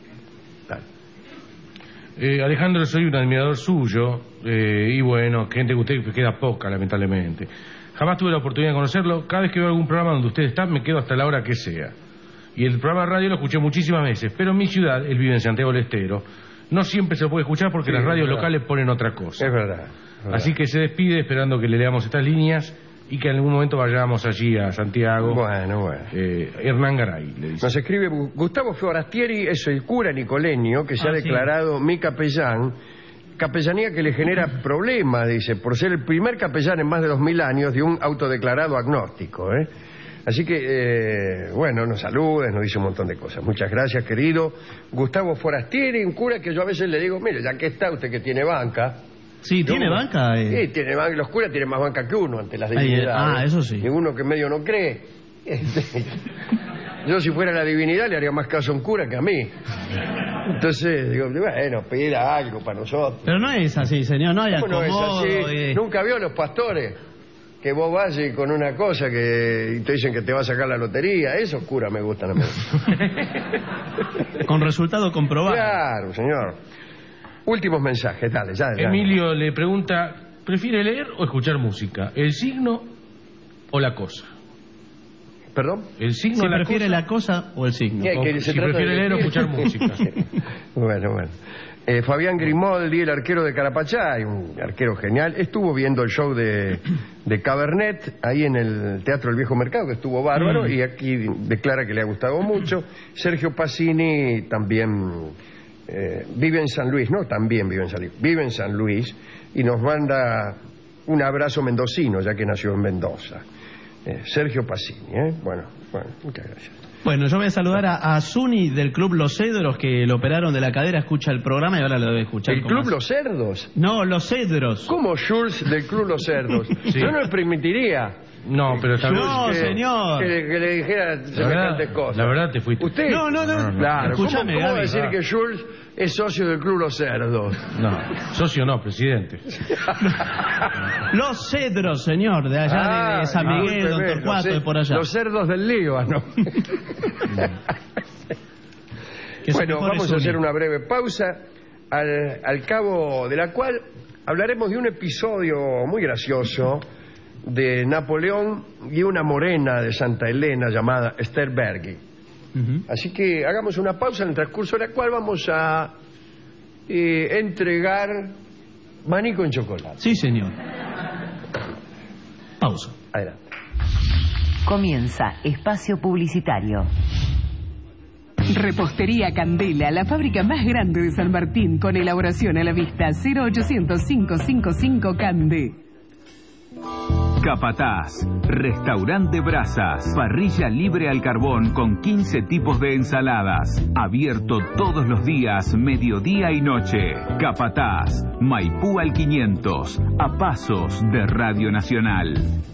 Dale. Alejandro, soy un admirador suyo, y bueno, gente que usted queda poca, lamentablemente. Jamás tuve la oportunidad de conocerlo. Cada vez que veo algún programa donde usted está, me quedo hasta la hora que sea. Y el programa de radio lo escuché muchísimas veces, pero en mi ciudad, él vive en Santiago del Estero, no siempre se puede escuchar porque las radios locales ponen otra cosa. Es verdad. Así que se despide esperando que le leamos estas líneas y que en algún momento vayamos allí a Santiago. Bueno. Hernán Garay, le dice. Nos escribe Gustavo Forastieri, es el cura nicoleño que se ha declarado mi capellán. Capellanía que le genera problemas, dice, por ser el primer capellán en más de 2000 años de un autodeclarado agnóstico, Así que, bueno, nos saluda, nos dice un montón de cosas. Muchas gracias, querido Gustavo Forastieri, un cura que yo a veces le digo, mire, ya que está usted que tiene banca... Sí, ¿tiene banca? Sí, tiene banca, los curas tienen más banca que uno ante las divinidades. Eso sí. Y uno que medio no cree. Yo si fuera la divinidad le haría más caso a un cura que a mí. Entonces, digo, bueno, pida algo para nosotros. Pero no es así, señor, no hay acomodo. No es así. Nunca vio a los pastores que vos vayas con una cosa que te dicen que te va a sacar la lotería. Esos curas me gustan a mí. Con resultado comprobado. Claro, señor. Últimos mensajes, dale. Emilio le pregunta, ¿prefiere leer o escuchar música? ¿El signo o la cosa? ¿Perdón? ¿El signo si o la prefiere cosa? la cosa o el signo. Si prefiere leer o escuchar música. Bueno. Fabián Grimoldi, el arquero de Carapachay, un arquero genial, estuvo viendo el show de Cabernet ahí en el Teatro del Viejo Mercado, que estuvo bárbaro, y aquí declara que le ha gustado mucho. Sergio Pacini también vive en San Luis, vive en San Luis, y nos manda un abrazo mendocino, ya que nació en Mendoza. Sergio Pacini, Bueno, muchas gracias. Bueno, yo voy a saludar a Zuni del Club Los Cedros, que lo operaron de la cadera, escucha el programa y ahora lo debe escuchar. ¿El Club Los Cerdos? No, Los Cedros. ¿Cómo Jules del Club Los Cerdos? Sí. Yo no le permitiría. No, pero tal vez... No, señor. Que le dijera semejantes cosas. La verdad te fuiste. ¿Usted? No. Claro, Escúchame, ¿cómo va a Gaby. decir que Jules es socio del Club Los Cerdos? No, socio no, presidente. Los Cedros, señor, de allá de San Miguel, Don Torcuato, de por allá. Los cerdos del Líbano. Bueno, vamos a hacer una breve pausa, al cabo de la cual hablaremos de un episodio muy gracioso de Napoleón y una morena de Santa Elena llamada Esther Berghi. Así que hagamos una pausa en el transcurso de la cual vamos a entregar maní con chocolate. Sí, señor. Pausa. Adelante. Comienza espacio publicitario. Repostería Candela, la fábrica más grande de San Martín, con elaboración a la vista. 0800-555 Candé. Capataz, restaurante Brasas, parrilla libre al carbón con 15 tipos de ensaladas, abierto todos los días, mediodía y noche. Capataz, Maipú al 500, a pasos de Radio Nacional.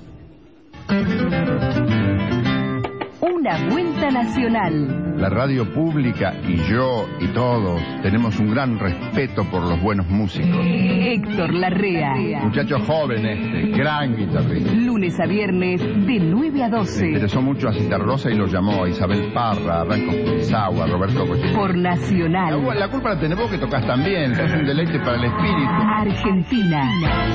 Una vuelta nacional. La radio pública y yo y todos tenemos un gran respeto por los buenos músicos. Héctor Larrea. Muchacho joven gran guitarrista. Lunes a viernes de 9 a 12. Le interesó mucho a Citarrosa y lo llamó a Isabel Parra, a Ranco Pizagua, a Roberto Cochete. Por Nacional. La culpa la tenés vos que tocas también, sos un deleite para el espíritu. Argentina.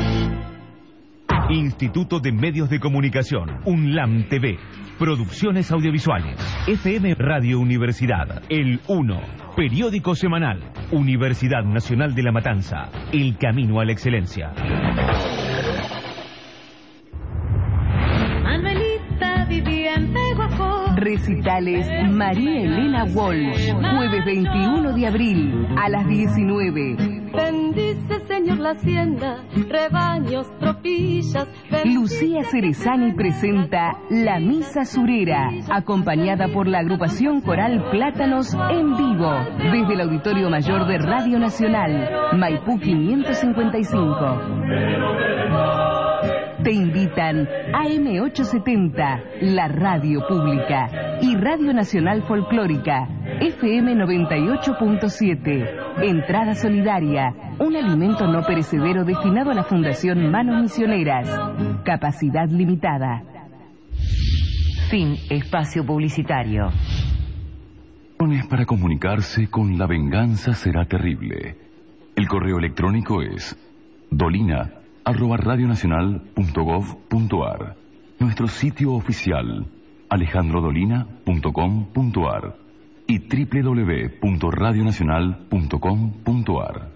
Instituto de Medios de Comunicación, UNLAM TV, Producciones Audiovisuales, FM Radio Universidad, El 1, Periódico Semanal, Universidad Nacional de La Matanza, El Camino a la Excelencia. Manuelita vivía en Peguajó. Recitales María Elena Walsh, jueves 21 de abril a las 19. Bendice, Señor, la hacienda, rebaños, tropillas. Lucía Cerezani presenta La Misa Surera, acompañada por la agrupación coral Plátanos en vivo, desde el Auditorio Mayor de Radio Nacional, Maipú 555. Te invitan AM870, la radio pública, y Radio Nacional Folclórica, FM 98.7. Entrada solidaria, un alimento no perecedero destinado a la Fundación Manos Misioneras. Capacidad limitada. Fin espacio publicitario. Para comunicarse con La Venganza Será Terrible. El correo electrónico es dolina@radionacional.gov.ar. Nuestro sitio oficial alejandrodolina.com.ar y www.radionacional.com.ar.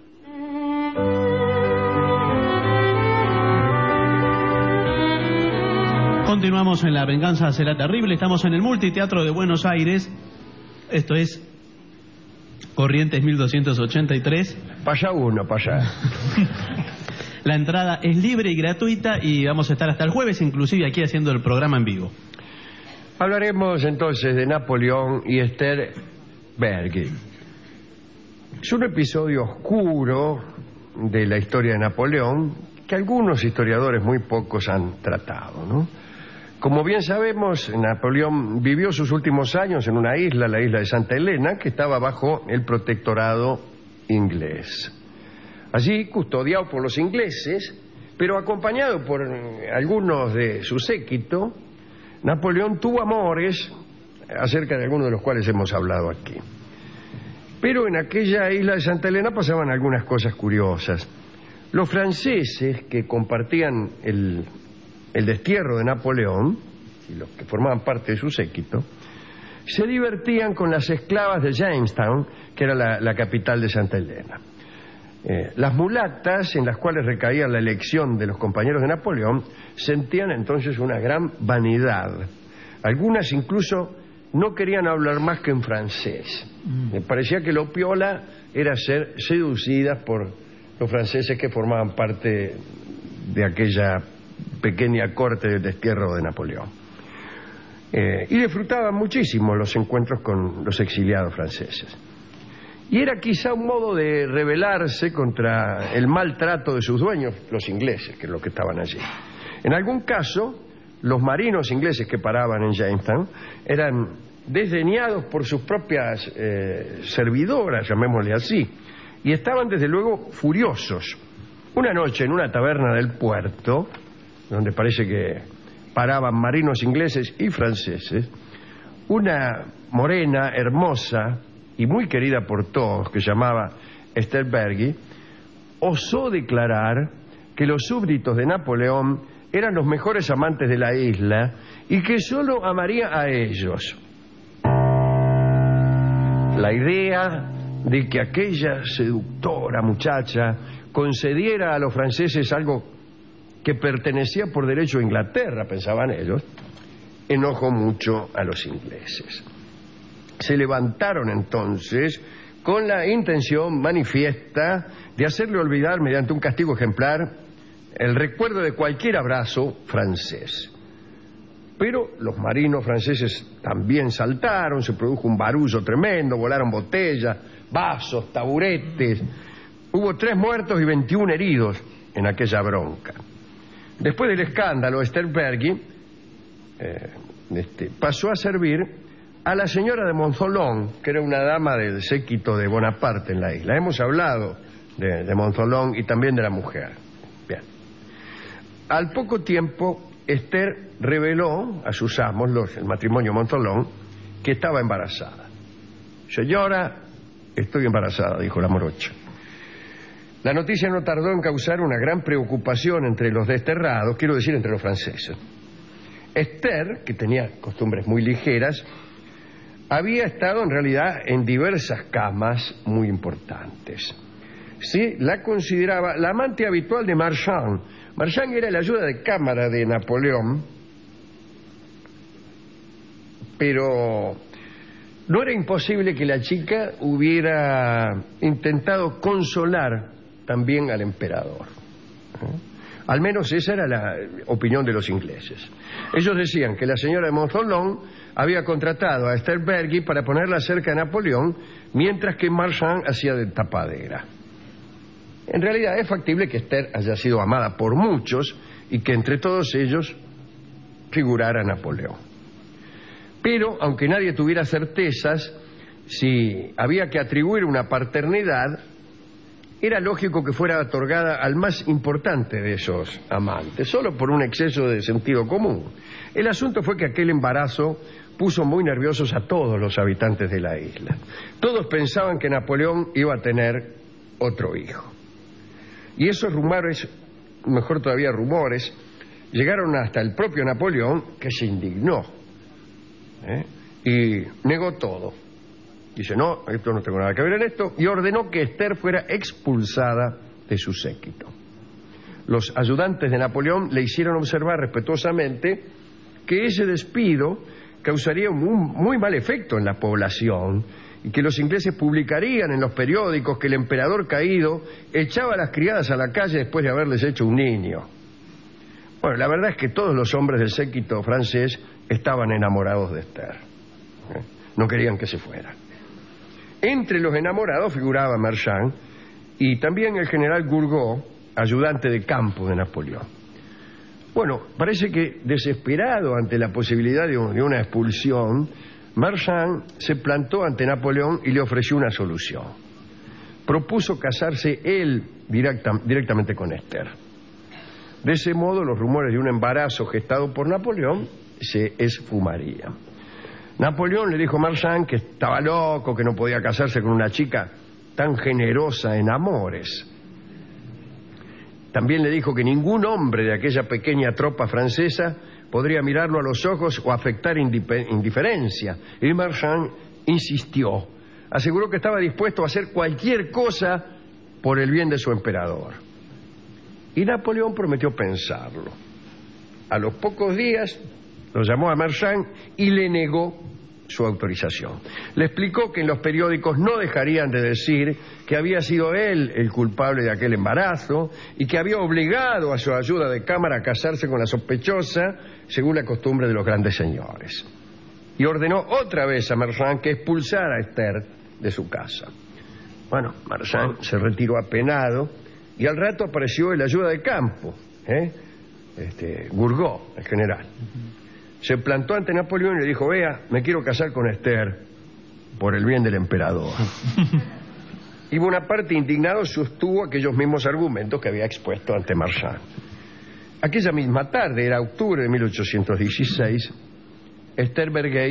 Continuamos en La Venganza Será Terrible. Estamos en el Multiteatro de Buenos Aires. Esto es Corrientes 1283. Paya uno, paya. La entrada es libre y gratuita y vamos a estar hasta el jueves, inclusive aquí haciendo el programa en vivo. Hablaremos entonces de Napoleón y Esther Berghi. Es un episodio oscuro de la historia de Napoleón que algunos historiadores, muy pocos, han tratado, ¿no? Como bien sabemos, Napoleón vivió sus últimos años en una isla, la isla de Santa Elena, que estaba bajo el protectorado inglés. Allí, custodiado por los ingleses, pero acompañado por algunos de su séquito, Napoleón tuvo amores, acerca de algunos de los cuales hemos hablado aquí. Pero en aquella isla de Santa Elena pasaban algunas cosas curiosas. Los franceses que compartían el destierro de Napoleón, y los que formaban parte de su séquito, se divertían con las esclavas de Jamestown, que era la capital de Santa Elena. Las mulatas, en las cuales recaía la elección de los compañeros de Napoleón, sentían entonces una gran vanidad. Algunas incluso no querían hablar más que en francés. Me parecía que lo piola era ser seducidas por los franceses que formaban parte de aquella pequeña corte del destierro de Napoleón. y disfrutaban muchísimo los encuentros con los exiliados franceses. Y era quizá un modo de rebelarse contra el maltrato de sus dueños, los ingleses, que es lo que estaban allí. En algún caso, los marinos ingleses que paraban en Jamestown eran desdeñados por sus propias servidoras, llamémosle así, y estaban desde luego furiosos. Una noche en una taberna del puerto, donde parece que paraban marinos ingleses y franceses, una morena hermosa y muy querida por todos, que se llamaba Esther Bergy, osó declarar que los súbditos de Napoleón eran los mejores amantes de la isla y que solo amaría a ellos. La idea de que aquella seductora muchacha concediera a los franceses algo que pertenecía por derecho a Inglaterra, pensaban ellos, enojó mucho a los ingleses. Se levantaron entonces con la intención manifiesta de hacerle olvidar mediante un castigo ejemplar el recuerdo de cualquier abrazo francés. Pero los marinos franceses también saltaron, se produjo un barullo tremendo, volaron botellas, vasos, taburetes. Hubo 3 muertos y 21 heridos en aquella bronca. Después del escándalo, Esther Bergy pasó a servir a la señora de Montholon, que era una dama del séquito de Bonaparte en la isla. Hemos hablado de Montholon y también de la mujer. Bien. Al poco tiempo, Esther reveló a sus amos, el matrimonio Montholon, que estaba embarazada. Señora, estoy embarazada, dijo la morocha. La noticia no tardó en causar una gran preocupación entre los desterrados, quiero decir, entre los franceses. Esther, que tenía costumbres muy ligeras, había estado en realidad en diversas camas muy importantes. Sí, la consideraba la amante habitual de Marchand. Marchand era el ayuda de cámara de Napoleón, pero no era imposible que la chica hubiera intentado consolar también al emperador. Al menos esa era la opinión de los ingleses. Ellos decían que la señora de Montholon había contratado a Esther Bergy para ponerla cerca de Napoleón, mientras que Marchand hacía de tapadera. En realidad es factible que Esther haya sido amada por muchos y que entre todos ellos figurara Napoleón. Pero, aunque nadie tuviera certezas, si había que atribuir una paternidad, era lógico que fuera otorgada al más importante de esos amantes, solo por un exceso de sentido común. El asunto fue que aquel embarazo puso muy nerviosos a todos los habitantes de la isla. Todos pensaban que Napoleón iba a tener otro hijo. Y esos rumores, mejor todavía rumores, llegaron hasta el propio Napoleón, que se indignó y negó todo. Dice, no, esto no tengo nada que ver en esto, y ordenó que Esther fuera expulsada de su séquito. Los ayudantes de Napoleón le hicieron observar respetuosamente que ese despido causaría un muy mal efecto en la población y que los ingleses publicarían en los periódicos que el emperador caído echaba a las criadas a la calle después de haberles hecho un niño. Bueno, la verdad es que todos los hombres del séquito francés estaban enamorados de Esther. No querían que se fuera. Entre los enamorados figuraba Marchand y también el general Gourgaud, ayudante de campo de Napoleón. Bueno, parece que desesperado ante la posibilidad de una expulsión, Marchand se plantó ante Napoleón y le ofreció una solución. Propuso casarse él directamente con Esther. De ese modo, los rumores de un embarazo gestado por Napoleón se esfumarían. Napoleón le dijo a Marchand que estaba loco, que no podía casarse con una chica tan generosa en amores. También le dijo que ningún hombre de aquella pequeña tropa francesa podría mirarlo a los ojos o afectar indiferencia. Y Marchand insistió. Aseguró que estaba dispuesto a hacer cualquier cosa por el bien de su emperador. Y Napoleón prometió pensarlo. A los pocos días lo llamó a Marchand y le negó su autorización. Le explicó que en los periódicos no dejarían de decir que había sido él el culpable de aquel embarazo y que había obligado a su ayuda de cámara a casarse con la sospechosa según la costumbre de los grandes señores. y ordenó otra vez a Marchand que expulsara a Esther de su casa. Bueno, Marchand se retiró apenado y al rato apareció el ayuda de campo, Gourgaud, el general. Se plantó ante Napoleón y le dijo: vea, me quiero casar con Esther por el bien del emperador. Y Bonaparte, indignado, sostuvo aquellos mismos argumentos que había expuesto ante Marchand. Aquella misma tarde, era octubre de 1816, Esther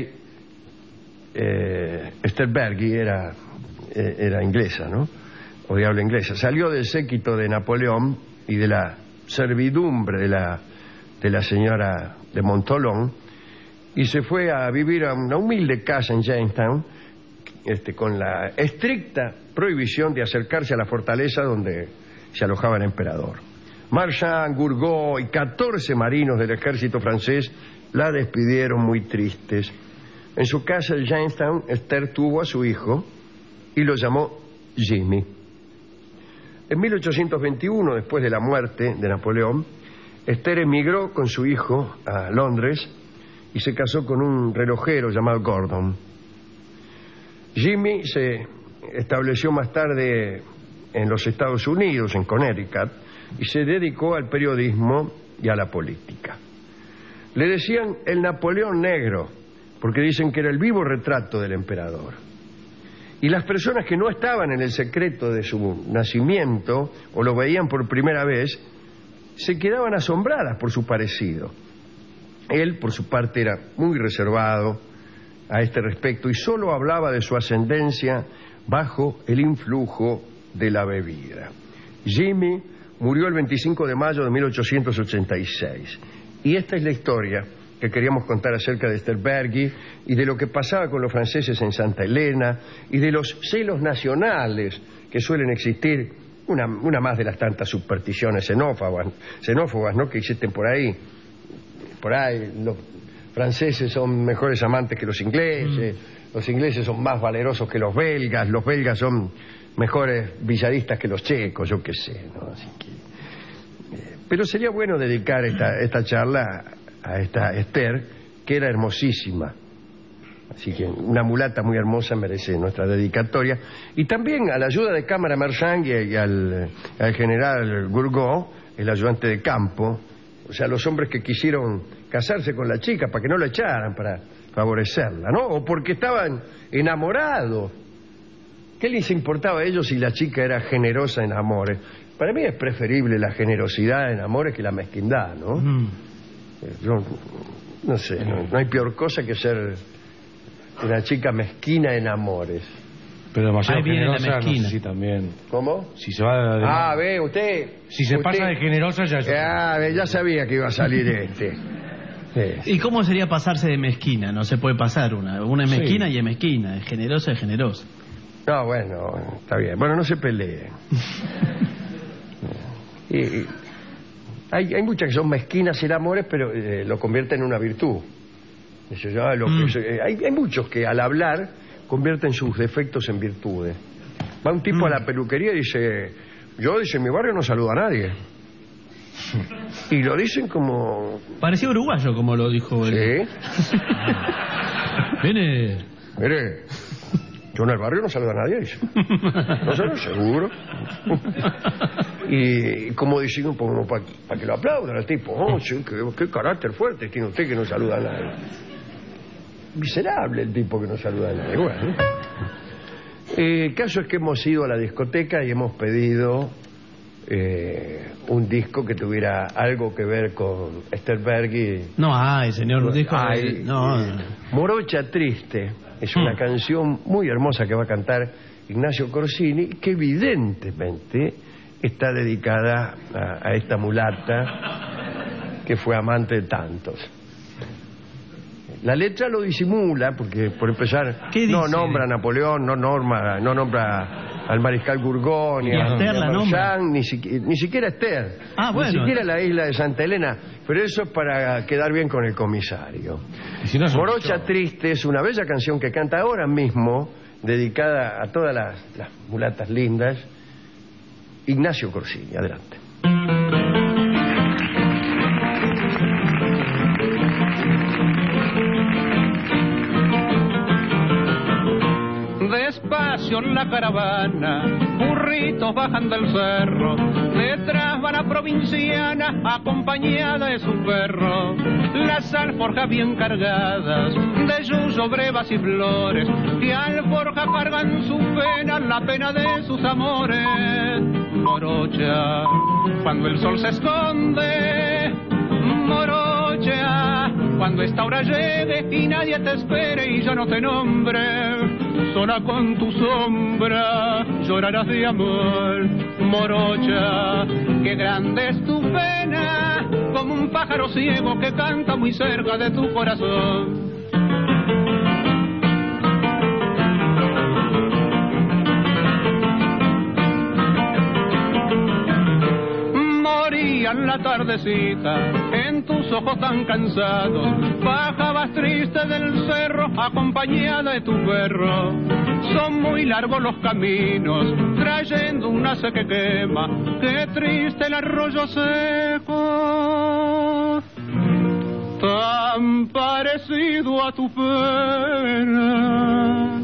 Bergy era inglesa, ¿no? O de habla inglesa. Salió del séquito de Napoleón y de la servidumbre de la señora de Montholon y se fue a vivir a una humilde casa en Jamestown, con la estricta prohibición de acercarse a la fortaleza donde se alojaba el emperador. Marchand, Gourgaud y 14 marinos del ejército francés la despidieron muy tristes. En su casa en Jamestown, Esther tuvo a su hijo y lo llamó Jimmy. En 1821, después de la muerte de Napoleón, Esther emigró con su hijo a Londres y se casó con un relojero llamado Gordon. Jimmy se estableció más tarde en los Estados Unidos, en Connecticut, y se dedicó al periodismo y a la política. Le decían el Napoleón Negro, porque dicen que era el vivo retrato del emperador. Y las personas que no estaban en el secreto de su nacimiento o lo veían por primera vez, se quedaban asombradas por su parecido. Él, por su parte, era muy reservado a este respecto y solo hablaba de su ascendencia bajo el influjo de la bebida. Jimmy murió el 25 de mayo de 1886 y esta es la historia que queríamos contar acerca de Esther Bergy y de lo que pasaba con los franceses en Santa Elena y de los celos nacionales que suelen existir, una más de las tantas supersticiones xenófobas, ¿no?, que existen por ahí. Por ahí los franceses son mejores amantes que los ingleses son más valerosos que los belgas son mejores villaristas que los checos, yo qué sé, ¿no? Así que, pero sería bueno dedicar esta charla a esta Esther, que era hermosísima. Así que una mulata muy hermosa merece nuestra dedicatoria. Y también a la ayuda de cámara Marchand y al general Gourgaud, el ayudante de campo, o sea, los hombres que quisieron casarse con la chica para que no la echaran, para favorecerla, ¿no? O porque estaban enamorados. ¿Qué les importaba a ellos si la chica era generosa en amores? Para mí es preferible la generosidad en amores que la mezquindad, ¿no? Yo no sé, no hay peor cosa que ser una chica mezquina en amores. Pero demasiado Ahí viene generosa, la mezquina. no sé si también. ¿Cómo? Si se va de... ve, usted... Si se pasa de generosa ya... ya sabía que iba a salir este. ¿Y cómo sería pasarse de mezquina? No se puede pasar una es mezquina y es mezquina, es generosa. No, bueno, está bien. Bueno, no se peleen. Hay muchas que son mezquinas en amores, pero lo convierten en una virtud. Hay muchos que al hablar convierten sus defectos en virtudes. Va un tipo a la peluquería y dice: yo, en mi barrio no saludo a nadie. Y lo dicen como... Parecía uruguayo, como lo dijo él. Sí. Mire, yo en el barrio no saludo a nadie, dice. No sé, seguro. Y como diciendo, como para que lo aplaudan al tipo. Oh, sí, qué carácter fuerte tiene usted que no saluda a nadie. Miserable el tipo que no saluda a nadie. Bueno, el caso es que hemos ido a la discoteca y hemos pedido un disco que tuviera algo que ver con Esther Bergy. No hay, señor, un disco... Morocha Triste es una canción muy hermosa que va a cantar Ignacio Corsini, que evidentemente está dedicada a esta mulata que fue amante de tantos. La letra lo disimula porque, por empezar, no nombra a Napoleón, no nombra al mariscal Gourgaud, ni a Marchand, ni siquiera Esther, ni siquiera la isla de Santa Elena, pero eso es para quedar bien con el comisario. Morocha Triste es una bella canción que canta ahora mismo, dedicada a todas las mulatas lindas, Ignacio Corsini. Adelante. caravana, burritos bajan del cerro, detrás va la provinciana acompañada de su perro. Las alforjas bien cargadas de yuyo, brevas y flores, que alforja cargan su pena, la pena de sus amores. Morocha, cuando el sol se esconde, morocha, cuando esta hora llegue y nadie te espere y yo no te nombre, sola con tu sombra llorarás de amor. Morocha, qué grande es tu pena, como un pájaro ciego que canta muy cerca de tu corazón. La tardecita, en tus ojos tan cansados, bajabas triste del cerro, acompañada de tu perro. Son muy largos los caminos, trayendo un hace que quema, qué triste el arroyo seco, tan parecido a tu pena,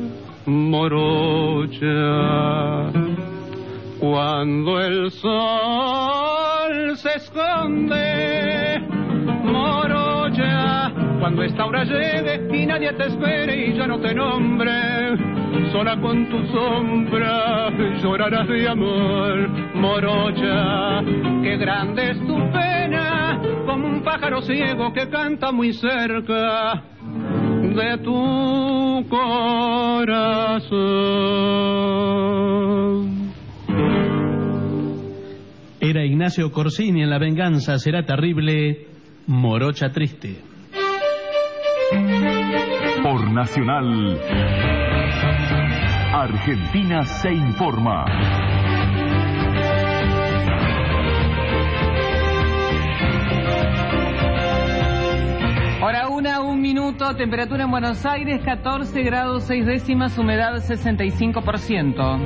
morocha. Cuando el sol se esconde, morocha, cuando esta hora llegue y nadie te espere y ya no te nombre, sola con tu sombra llorarás de amor. Morocha, qué grande es tu pena, como un pájaro ciego que canta muy cerca de tu corazón. Era Ignacio Corsini en La venganza será terrible, Morocha triste. Por Nacional, Argentina se informa. Hora 1:01, temperatura en Buenos Aires 14 grados 6 décimas, humedad 65%.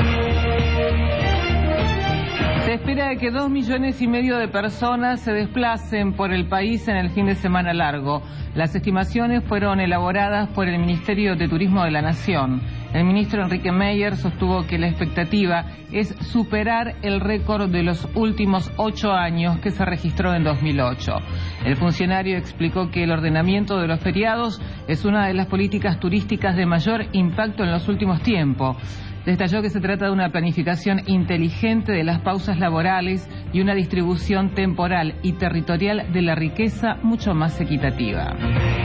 Se espera que 2,5 millones de personas se desplacen por el país en el fin de semana largo. Las estimaciones fueron elaboradas por el Ministerio de Turismo de la Nación. El ministro Enrique Meyer sostuvo que la expectativa es superar el récord de los últimos 8 años que se registró en 2008. El funcionario explicó que el ordenamiento de los feriados es una de las políticas turísticas de mayor impacto en los últimos tiempos. Detalló que se trata de una planificación inteligente de las pausas laborales y una distribución temporal y territorial de la riqueza mucho más equitativa.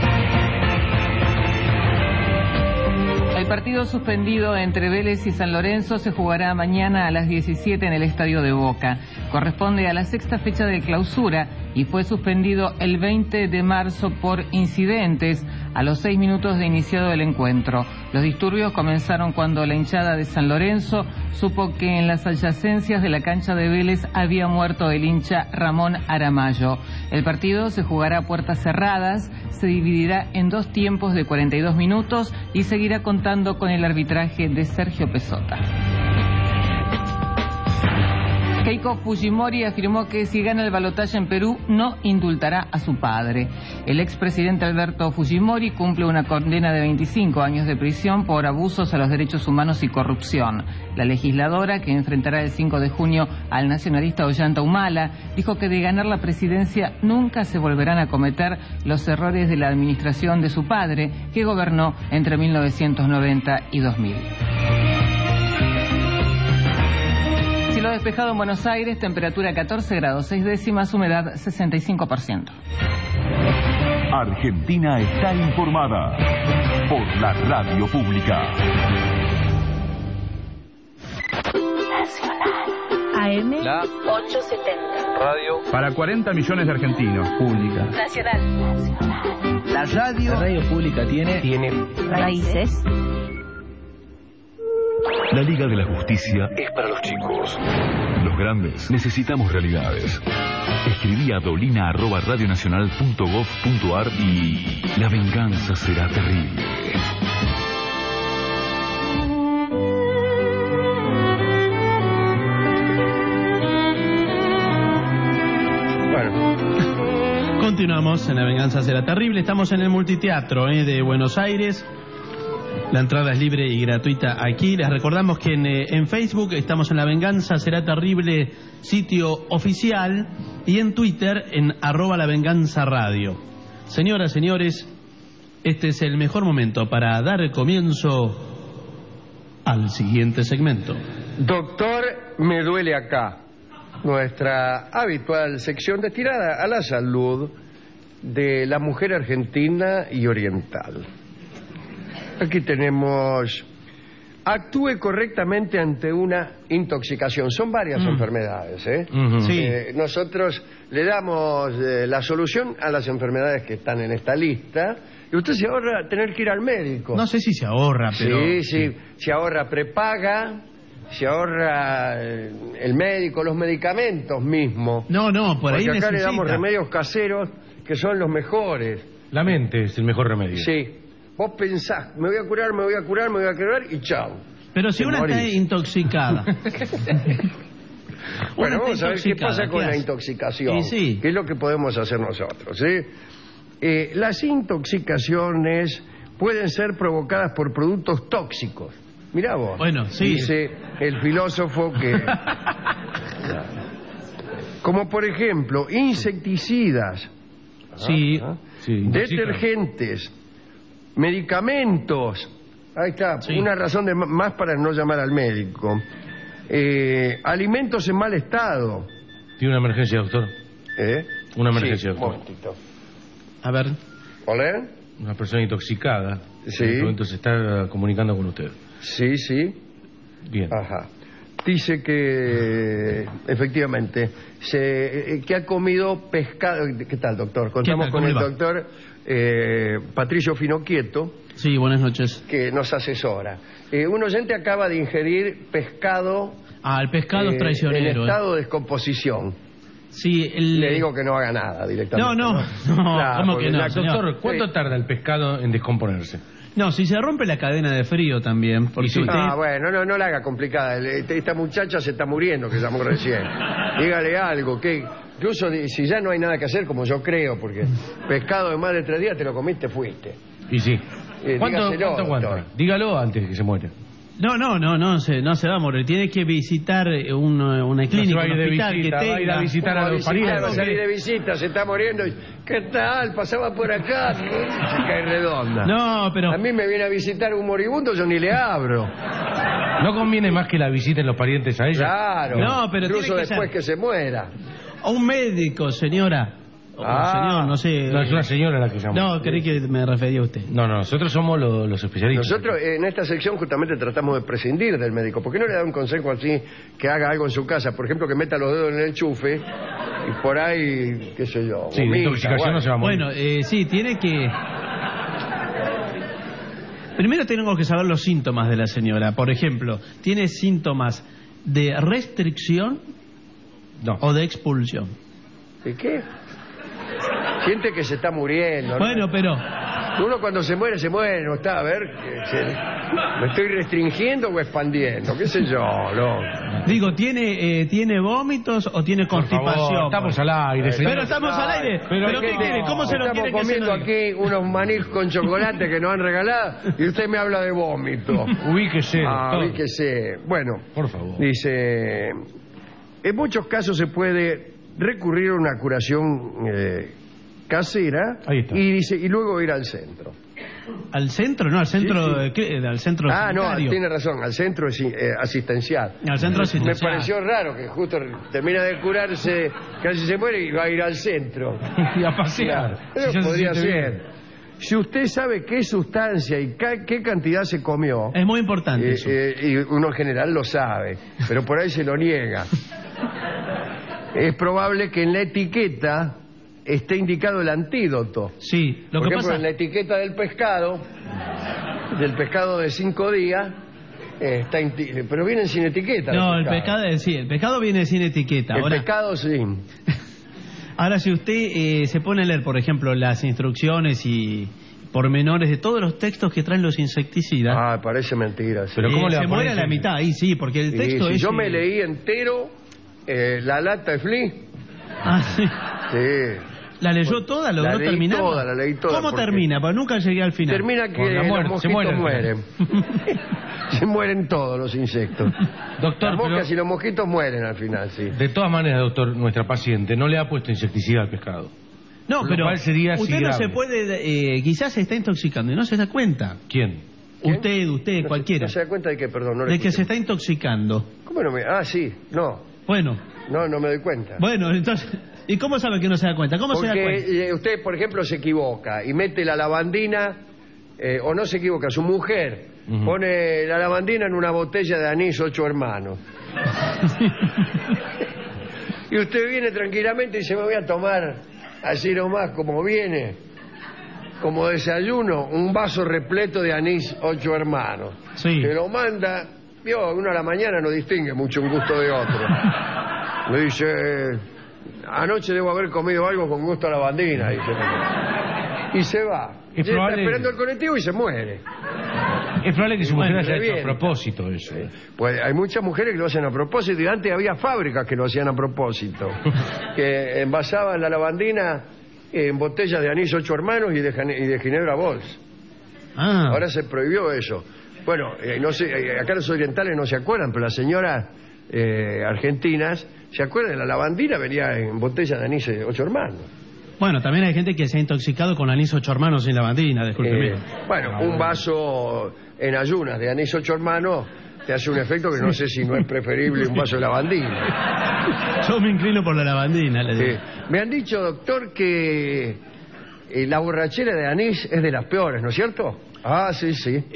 El partido suspendido entre Vélez y San Lorenzo se jugará mañana a las 17 en el Estadio de Boca. Corresponde a la 6ª fecha de clausura y fue suspendido el 20 de marzo por incidentes a los 6 minutos de iniciado el encuentro. Los disturbios comenzaron cuando la hinchada de San Lorenzo supo que en las adyacencias de la cancha de Vélez había muerto el hincha Ramón Aramayo. El partido se jugará a puertas cerradas, se dividirá en 2 tiempos de 42 minutos y seguirá contando con el arbitraje de Sergio Pesota. Keiko Fujimori afirmó que si gana el balotaje en Perú no indultará a su padre. El expresidente Alberto Fujimori cumple una condena de 25 años de prisión por abusos a los derechos humanos y corrupción. La legisladora, que enfrentará el 5 de junio al nacionalista Ollanta Humala, dijo que de ganar la presidencia nunca se volverán a cometer los errores de la administración de su padre, que gobernó entre 1990 y 2000. Cielo despejado en Buenos Aires, temperatura 14 grados 6 décimas, humedad 65%. Argentina está informada por la radio pública. Nacional. AM La 870. Radio para 40 millones de argentinos. Pública. Nacional. La radio pública tiene raíces. La Liga de la Justicia es para los chicos. Los grandes necesitamos realidades. Escribí a dolina@radionacional.gov.ar y la venganza será terrible. Continuamos en La venganza será terrible. Estamos en el multiteatro de Buenos Aires. La entrada es libre y gratuita aquí. Les recordamos que en Facebook estamos en La Venganza Será Terrible, sitio oficial, y en Twitter en @lavenganzaradio. Señoras, señores, este es el mejor momento para dar comienzo al siguiente segmento. Doctor, me duele acá. Nuestra habitual sección destinada a la salud de la mujer argentina y oriental. Aquí tenemos: actúe correctamente ante una intoxicación. Son varias enfermedades, ¿eh? Sí. Nosotros le damos la solución a las enfermedades que están en esta lista, y usted se ahorra tener que ir al médico. No sé si se ahorra, pero... Sí, se ahorra prepaga, se ahorra el médico, los medicamentos mismos. No, por ahí porque acá necesita. le damos remedios caseros que son los mejores. La mente es el mejor remedio. Sí. Vos pensás, me voy a curar y chao. Pero si Te una morís. está intoxicada. Bueno, Una vamos está a ver qué pasa intoxicada, con ¿qué la hace? intoxicación. Y sí. ¿Qué es lo que podemos hacer nosotros? Las intoxicaciones pueden ser provocadas por productos tóxicos. Mirá vos. Bueno, sí. Dice el filósofo que... Como por ejemplo, insecticidas. Sí. Detergentes, medicamentos. Ahí está, una razón más para no llamar al médico. Alimentos en mal estado. ¿Tiene una emergencia, doctor? Una emergencia, Sí, doctor. un momentito. A ver. ¿Hola? Una persona intoxicada. Sí. En este momento se está comunicando con usted. Sí. Bien. Ajá. Dice que efectivamente que ha comido pescado. ¿Qué tal, doctor? Contamos con el doctor Patricio Finocchieto. Sí, buenas noches. Que nos asesora. Un oyente acaba de ingerir pescado. El pescado es traicionero. En estado de descomposición. Sí, Le digo que no haga nada directamente. No, Claro, ¿cómo porque que no, la- señor? Doctor, ¿cuánto tarda el pescado en descomponerse? No, si se rompe la cadena de frío también, porque usted... Bueno, no la haga complicada. Esta muchacha se está muriendo, que llamó recién. Dígale algo, que incluso si ya no hay nada que hacer, como yo creo, porque pescado de más de 3 días te lo comiste, fuiste. Y sí. ¿Cuánto dígaselo, aguanta? doctor. Dígalo antes de que se muera. No se va a morir. Tiene que visitar una clínica, va a ir un de hospital visita, que va a ir a tenga... visitar a los parientes. Va a salir de visita, se está muriendo. ¿Qué tal? Pasaba por acá. Cae redonda. No, pero... A mí me viene a visitar un moribundo, yo ni le abro. ¿No conviene más que la visiten los parientes a ella? Claro. No, pero incluso tiene que después ser- que se muera. A un médico, señora. O señor, no sé. No, es una señora la que llama. No, creí que me refería a usted. No, nosotros somos los especialistas. Nosotros en esta sección justamente tratamos de prescindir del médico. ¿Por qué no le da un consejo así, que haga algo en su casa? Por ejemplo, que meta los dedos en el enchufe y por ahí, qué sé yo. Sí, de vomita, intoxicación no se va a morir. Bueno, sí, tiene que... Primero tenemos que saber los síntomas de la señora. Por ejemplo, ¿tiene síntomas de restricción o de expulsión? ¿De qué? Siente que se está muriendo, ¿no? Bueno, pero... Uno cuando se muere, no está, a ver, ¿me estoy restringiendo o expandiendo? ¿Qué sé yo? No. Digo, ¿tiene vómitos o tiene Por constipación? favor, estamos al aire, señor. Pero estamos al aire. ¿Pero qué quiere? ¿Cómo se lo quiere que se Estamos lo comiendo diga? aquí unos manís con chocolate que nos han regalado y usted me habla de vómito. Ubíquese, doctor. Ubíquese. Bueno, por favor. Dice, en muchos casos se puede recurrir a una curación casera. Ahí está. Y dice, y luego ir al centro. ¿Al centro? No, al centro... al centro No, sanitario. tiene razón, al centro asistencial. Al centro asistencial. Me pareció raro que justo termina de curarse, casi se muere y va a ir al centro. Y a pasear. Pero Si ya se podría siente ser. bien. Si usted sabe qué sustancia y qué cantidad se comió, Es muy importante eso. y uno en general lo sabe, pero por ahí se lo niega. Es probable que en la etiqueta esté indicado el antídoto. Sí, Por ejemplo, en la etiqueta del pescado de 5 días, pero vienen sin etiqueta. No, los el pescado viene sin etiqueta. El Ahora, pescado sí. ahora si usted se pone a leer, por ejemplo, las instrucciones y pormenores de todos los textos que traen los insecticidas... Parece mentira. Sí. Pero ¿cómo le va se a muere poner a la mitad, ahí sí, porque el texto si es... yo me leí entero la lata de Flea. Sí. Sí. ¿La leyó toda? ¿Logró terminar? La leí toda. ¿Cómo termina? Porque nunca llegué al final. Termina que los mosquitos mueren. Se mueren todos los insectos. Doctor, las moscas y los mosquitos mueren al final, sí. De todas maneras, doctor, nuestra paciente no le ha puesto insecticida al pescado. No, pero sería usted no se puede... quizás se está intoxicando y no se da cuenta. ¿Quién? Usted, cualquiera. ¿No se da cuenta de qué? Perdón, no de que se está intoxicando. ¿Cómo no me...? Ah, sí, no. Bueno. No me doy cuenta. Bueno, entonces... ¿Y cómo sabe que no se da cuenta? ¿Cómo se da cuenta? Porque usted, por ejemplo, se equivoca y mete la lavandina, o no se equivoca, su mujer pone la lavandina en una botella de anís 8 hermanos. Y usted viene tranquilamente y dice, me voy a tomar así nomás, como viene, como desayuno, un vaso repleto de anís 8 hermanos. Sí. Se lo manda, uno a la mañana no distingue mucho un gusto de otro. Le dice... Anoche debo haber comido algo con gusto a lavandina, dice. Y se va. Está esperando el colectivo y se muere. Es probable que su mujer haya hecho a propósito eso. Pues hay muchas mujeres que lo hacen a propósito y antes había fábricas que lo hacían a propósito. Que envasaban la lavandina en botellas de anís 8 hermanos y de ginebra Bols. Ahora se prohibió eso. Bueno, no sé, acá los orientales no se acuerdan, pero las señoras argentinas se acuerdan, la lavandina venía en botella de anís 8 hermanos. Bueno, también hay gente que se ha intoxicado con anís 8 hermanos sin lavandina, discúlpeme. Un vaso en ayunas de anís 8 hermanos te hace un efecto que no sé si no es preferible un vaso de lavandina. Yo me inclino por la lavandina, le digo. Me han dicho, doctor, que la borrachera de anís es de las peores, ¿no es cierto? Ah, sí.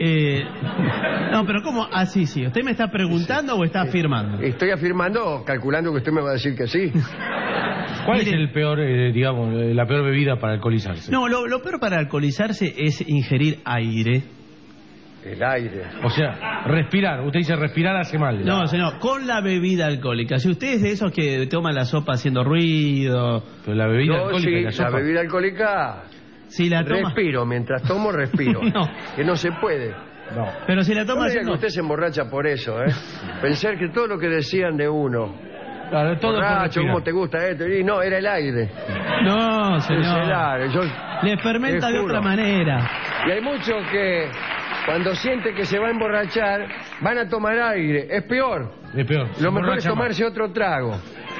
No, pero ¿cómo? Ah, sí. ¿Usted me está preguntando o está afirmando? Estoy afirmando, calculando que usted me va a decir que sí. ¿Cuál es el peor, la peor bebida para alcoholizarse? No, lo peor para alcoholizarse es ingerir aire. El aire. O sea, respirar. Usted dice respirar hace mal. No, señor, con la bebida alcohólica. Si usted es de esos que toman la sopa haciendo ruido... Pero la bebida alcohólica... Sí, la bebida alcohólica... Si la toma... Respiro, mientras tomo, respiro. No. Que no se puede. No. Pero si la toma... No diga que usted se emborracha por eso, ¿eh? Pensar que todo lo que decían de uno... Claro, todo borracho, ¿cómo te gusta esto? Y no, era el aire. No, señor. Es el aire. Le fermenta de otra manera. Y hay muchos que... Cuando siente que se va a emborrachar, van a tomar aire. Es peor. Es peor. Lo mejor es tomarse otro trago.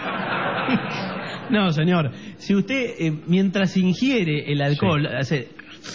No, señor. Si usted, mientras ingiere el alcohol, hace...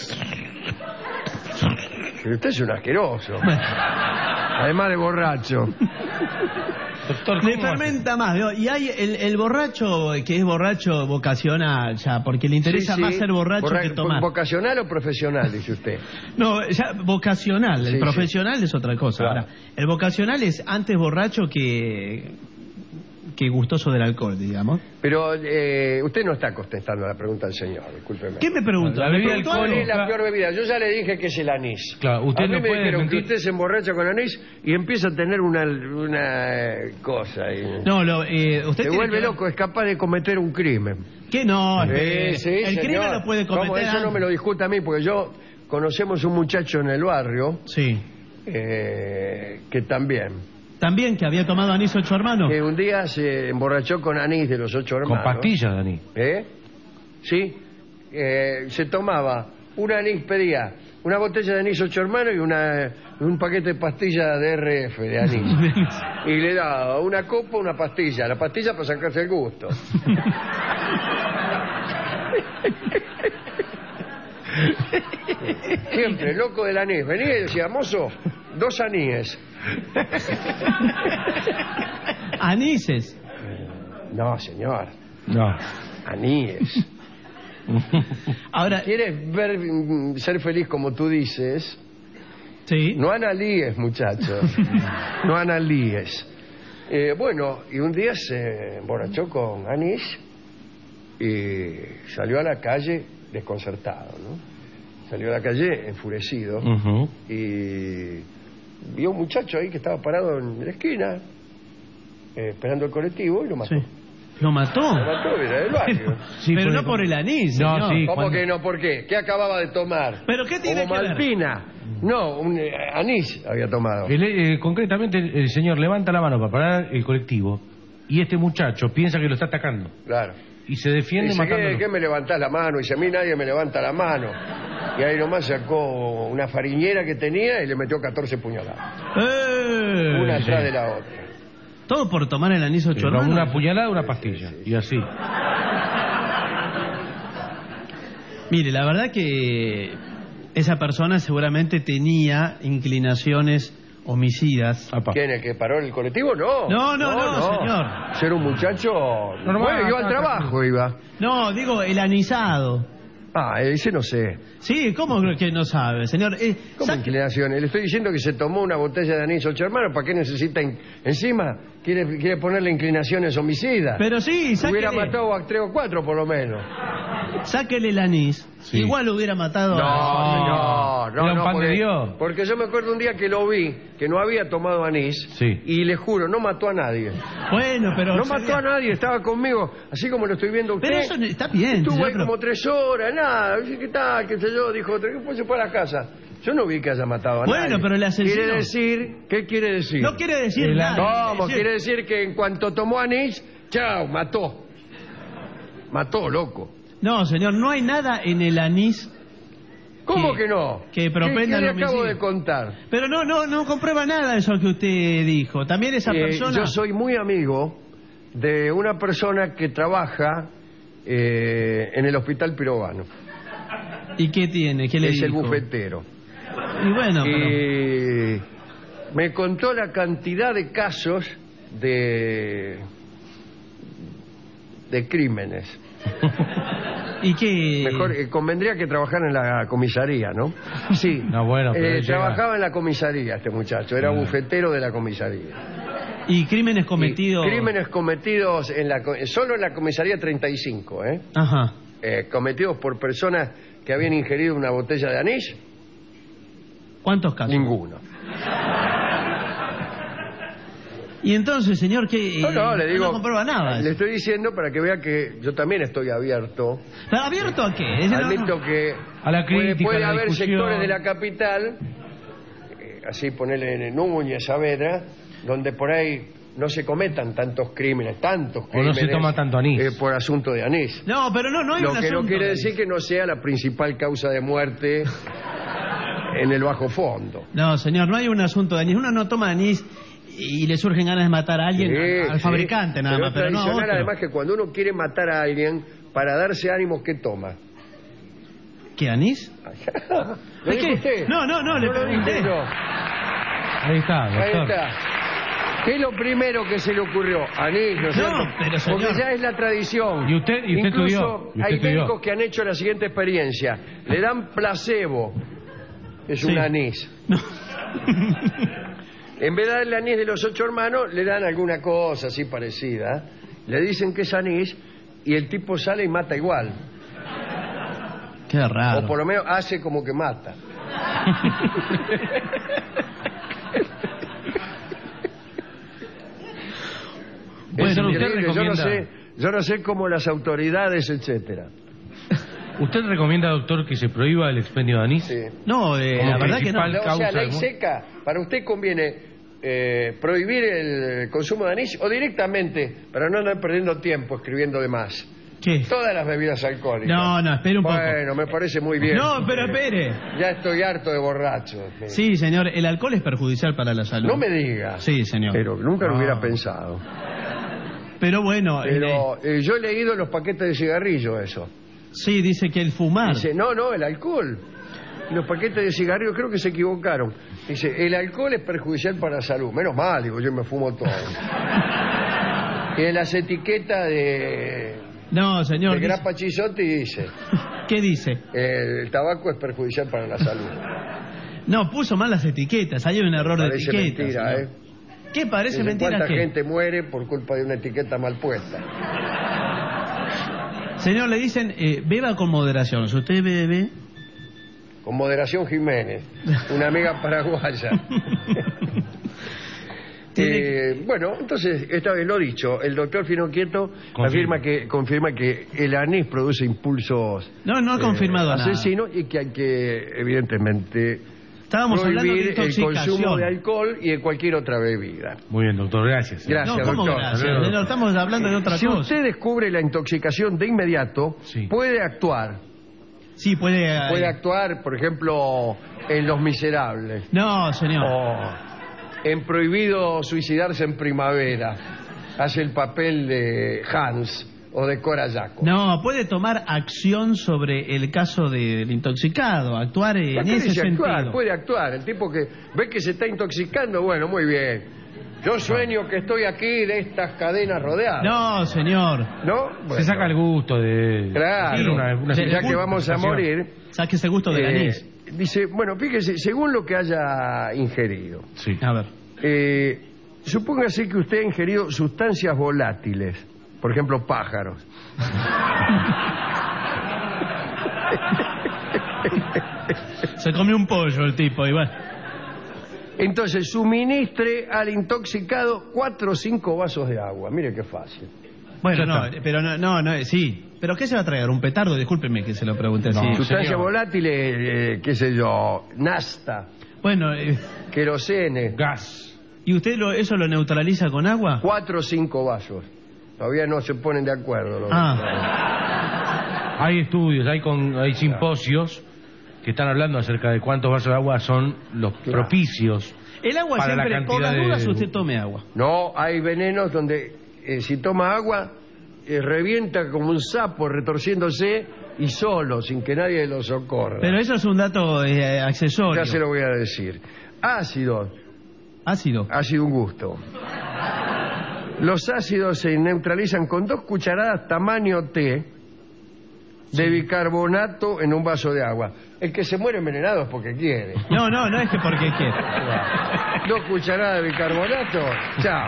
Pero usted es un asqueroso. Además de borracho. Doctor, le fermenta más. Y hay el borracho que es borracho vocacional, ya, porque le interesa más ser borracho que tomar. ¿Vocacional o profesional, dice usted? No, ya vocacional. El profesional es otra cosa. Claro. Ahora, el vocacional es antes borracho que gustoso del alcohol, digamos. Pero usted no está contestando a la pregunta del señor, discúlpeme. ¿Qué me pregunta? La bebida alcohólica es la peor bebida. Yo ya le dije que es el anís. Claro, usted a mí no me puede dijeron mentir. que usted se emborracha con anís y empieza a tener una cosa ahí. No, usted se vuelve loco, es capaz de cometer un crimen. ¿Qué no? Sí, el crimen lo puede cometer. Eso no me lo discuta a mí, porque conocemos un muchacho en el barrio. Sí. Que también. ¿También que había tomado anís 8 hermanos? Que un día se emborrachó con anís de los 8 hermanos. ¿Con pastillas de anís? Sí. Se tomaba un anís, pedía una botella de anís 8 hermanos y un paquete de pastillas de RF de anís. Y le daba una copa, una pastilla. La pastilla para sacarse el gusto. Siempre, loco del anís. Venía y decía, mozo, 2 aníes. ¿Aníses? No, señor. No. Aníes. Ahora, ¿quieres ser feliz como tú dices? Sí. No analíes, muchachos. No analíes. Bueno, y un día se emborrachó con anís y salió a la calle desconcertado, ¿no? Salió a la calle enfurecido y vio un muchacho ahí que estaba parado en la esquina esperando el colectivo y lo mató. Sí. ¿Lo mató? Lo mató, era del barrio. Sí, pero no por el anís. No, sí. ¿Cómo que no? ¿Por qué? ¿Qué acababa de tomar? ¿Pero qué tiene Como que ver? Malpina. No, un anís había tomado. Concretamente, el señor levanta la mano para parar el colectivo y este muchacho piensa que lo está atacando. Claro. Y se defiende Dice, matándolo. ¿qué me levantás la mano? Dice, a mí nadie me levanta la mano. Y ahí nomás sacó una fariñera que tenía y le metió 14 puñaladas. Una Sí, atrás sí. de la otra. Todo por tomar el anís 8 hermanos. Una puñalada, una pastilla. Y así. Mire, la verdad que esa persona seguramente tenía inclinaciones homicidas. ¿Quién, el que paró el colectivo? No. No, señor. Ser un muchacho... Bueno, iba al trabajo, iba. No, digo, el anisado. Ah, ese no sé. Sí, ¿cómo que no sabe, señor? ¿Cómo inclinaciones? Le estoy diciendo que se tomó una botella de anís 8 hermanos. ¿Para qué necesita encima? Quiere ponerle inclinaciones homicidas. Pero sí, sáquele. Hubiera matado a 3 o 4 por lo menos. Sáquele el anís. Sí. Igual lo hubiera matado a... Era un pan de Dios. Porque yo me acuerdo un día que lo vi, que no había tomado anís, y le juro, no mató a nadie. Bueno, pero... No mató a nadie, estaba conmigo, así como lo estoy viendo a usted. Pero eso está bien. Estuvo señor, ahí pero- como 3 horas, nada, dice, ¿qué tal? ¿Qué sé yo? Dijo, después se fue a la casa. Yo no vi que haya matado a nadie. Bueno, pero el asesino... Quiere decir, ¿qué quiere decir? No quiere decir nada. ¿Cómo? Quiere decir que en cuanto tomó anís, chao, mató. Mató, loco. No, señor, no hay nada en el anís... ¿Cómo que no? Que propenda ¿Qué le el acabo homicidio. de contar? Pero no comprueba nada eso que usted dijo. También esa persona... Yo soy muy amigo de una persona que trabaja en el hospital Pirovano. ¿Y qué tiene? ¿Qué le Es dijo? el bufetero. Y bueno, Y me contó la cantidad de casos de crímenes. ¿Y qué? Mejor, convendría que trabajara en la comisaría, ¿no? Sí. No, bueno, pero él llega- trabajaba en la comisaría este muchacho, era bufetero de la comisaría. ¿Y crímenes cometidos? Crímenes cometidos solo en la comisaría 35, ¿eh? Ajá. Cometidos por personas que habían ingerido una botella de anís. ¿Cuántos casos? Ninguno. Y entonces, señor, ¿qué? No, le digo. No comprueba nada. Le estoy diciendo para que vea que yo también estoy abierto. ¿Pero abierto a qué? Ese no- Admito que A la crítica, puede a la haber discusión. sectores de la capital, así ponerle en Núñez, Saavedra, donde por ahí no se cometan tantos crímenes, O no se toma tanto anís. por asunto de anís. No, pero no hay Lo un que no asunto quiere de- decir que no sea la principal causa de muerte en el bajo fondo. No, señor, no hay un asunto de anís. Uno no toma anís y le surgen ganas de matar a alguien, al Sí, fabricante nada pero más, es pero no a tradicional, otro. además, que cuando uno quiere matar a alguien, para darse ánimos, ¿qué toma? ¿Qué, anís? ¿Lo dijo ¿Qué? usted? No, le lo pregunté. dije yo. Ahí está, Ahí doctor. está. ¿Qué es lo primero que se le ocurrió? Anís, ¿no es No, cierto? pero, señor. Porque ya es la tradición. ¿Y usted Incluso estudió? ¿Y usted hay estudió? médicos que han hecho la siguiente experiencia. Le dan placebo, que es Sí. un anís. En vez de darle anís de los 8 hermanos, le dan alguna cosa así parecida. Le dicen que es anís y el tipo sale y mata igual. Qué raro. O por lo menos hace como que mata. Bueno, Es usted increíble, recomienda- yo no sé cómo las autoridades, etcétera. ¿Usted recomienda, doctor, que se prohíba el expendio de anís? No, la verdad que no. principal O sea, causa ley de mu- seca. Para usted conviene prohibir el consumo de anís o directamente, para no andar perdiendo tiempo escribiendo de más. ¿Qué? Todas las bebidas alcohólicas. No, espere un poco. Bueno, me parece muy bien. No, pero espere. Ya estoy harto de borrachos. Sí, señor, el alcohol es perjudicial para la salud. No me diga. Sí, señor. Pero nunca lo No. hubiera pensado. Pero bueno, Pero yo he leído en los paquetes de cigarrillo eso. sí, dice que el fumar... Dice, no, el alcohol. Los paquetes de cigarrillos creo que se equivocaron. Dice, el alcohol es perjudicial para la salud. Menos mal, digo, yo me fumo todo. Y en las etiquetas de No, señor. dice- Grappa Chisotti dice, ¿Qué dice? el tabaco es perjudicial para la salud. No, puso mal las etiquetas. Hay un error de Parece etiquetas. mentira, señor. ¿eh? ¿Qué parece Dice, mentira ¿cuánta qué? gente muere por culpa de una etiqueta mal puesta? Señor, le dicen, beba con moderación. Si usted bebe... Con moderación Jiménez, una amiga paraguaya. Bueno, entonces, esta vez lo dicho, el doctor Finoquieto confirma que el anís produce impulsos No ha confirmado nada. asesinos y que hay que, evidentemente, Estábamos hablando de prohibir el intoxicación. consumo de alcohol y de cualquier otra bebida. Muy bien, doctor, gracias. Gracias, No, ¿cómo doctor. gracias? No, estamos hablando de otra Si cosa. usted descubre la intoxicación de inmediato, puede actuar. Sí, puede... Puede actuar, por ejemplo, en Los Miserables. No, señor. O en Prohibido Suicidarse en Primavera. Hace el papel de Hans o de Cora Jacob. No, puede tomar acción sobre el caso del intoxicado, actuar en Acá ese dice sentido. actuar, puede actuar. El tipo que ve que se está intoxicando, bueno, muy bien. Yo sueño que estoy aquí de estas cadenas rodeadas. No, señor. ¿No? Bueno. Se saca el gusto de... Claro, hacer una ya que vamos a morir. Saque ese gusto del anís. Dice, bueno, fíjese, según lo que haya ingerido. Sí. A ver. Supóngase que usted ha ingerido sustancias volátiles, por ejemplo, pájaros. Se comió un pollo el tipo, igual. Entonces, suministre al intoxicado 4 o 5 vasos de agua. Mire qué fácil. Bueno, no, pero no, sí. ¿Pero qué se va a traer? ¿Un petardo? Discúlpeme que se lo pregunte así. Sustancias volátiles, qué sé yo, nafta. Bueno, querosene. Gas. ¿Y usted eso lo neutraliza con agua? 4 o 5 vasos. Todavía no se ponen de acuerdo. Hay estudios, hay simposios que están hablando acerca de cuántos vasos de agua son los propicios. El agua para la siempre, por las cantidad dudas, usted tome agua. No, hay venenos donde si toma agua, revienta como un sapo retorciéndose y solo, sin que nadie lo socorra. Pero eso es un dato accesorio. Ya se lo voy a decir. Ácido. Ácido. Ácido, un gusto. Los ácidos se neutralizan con 2 cucharadas tamaño té de bicarbonato en un vaso de agua. El que se muere envenenado es porque quiere. No es que porque quiere. 2 cucharadas de bicarbonato, chao.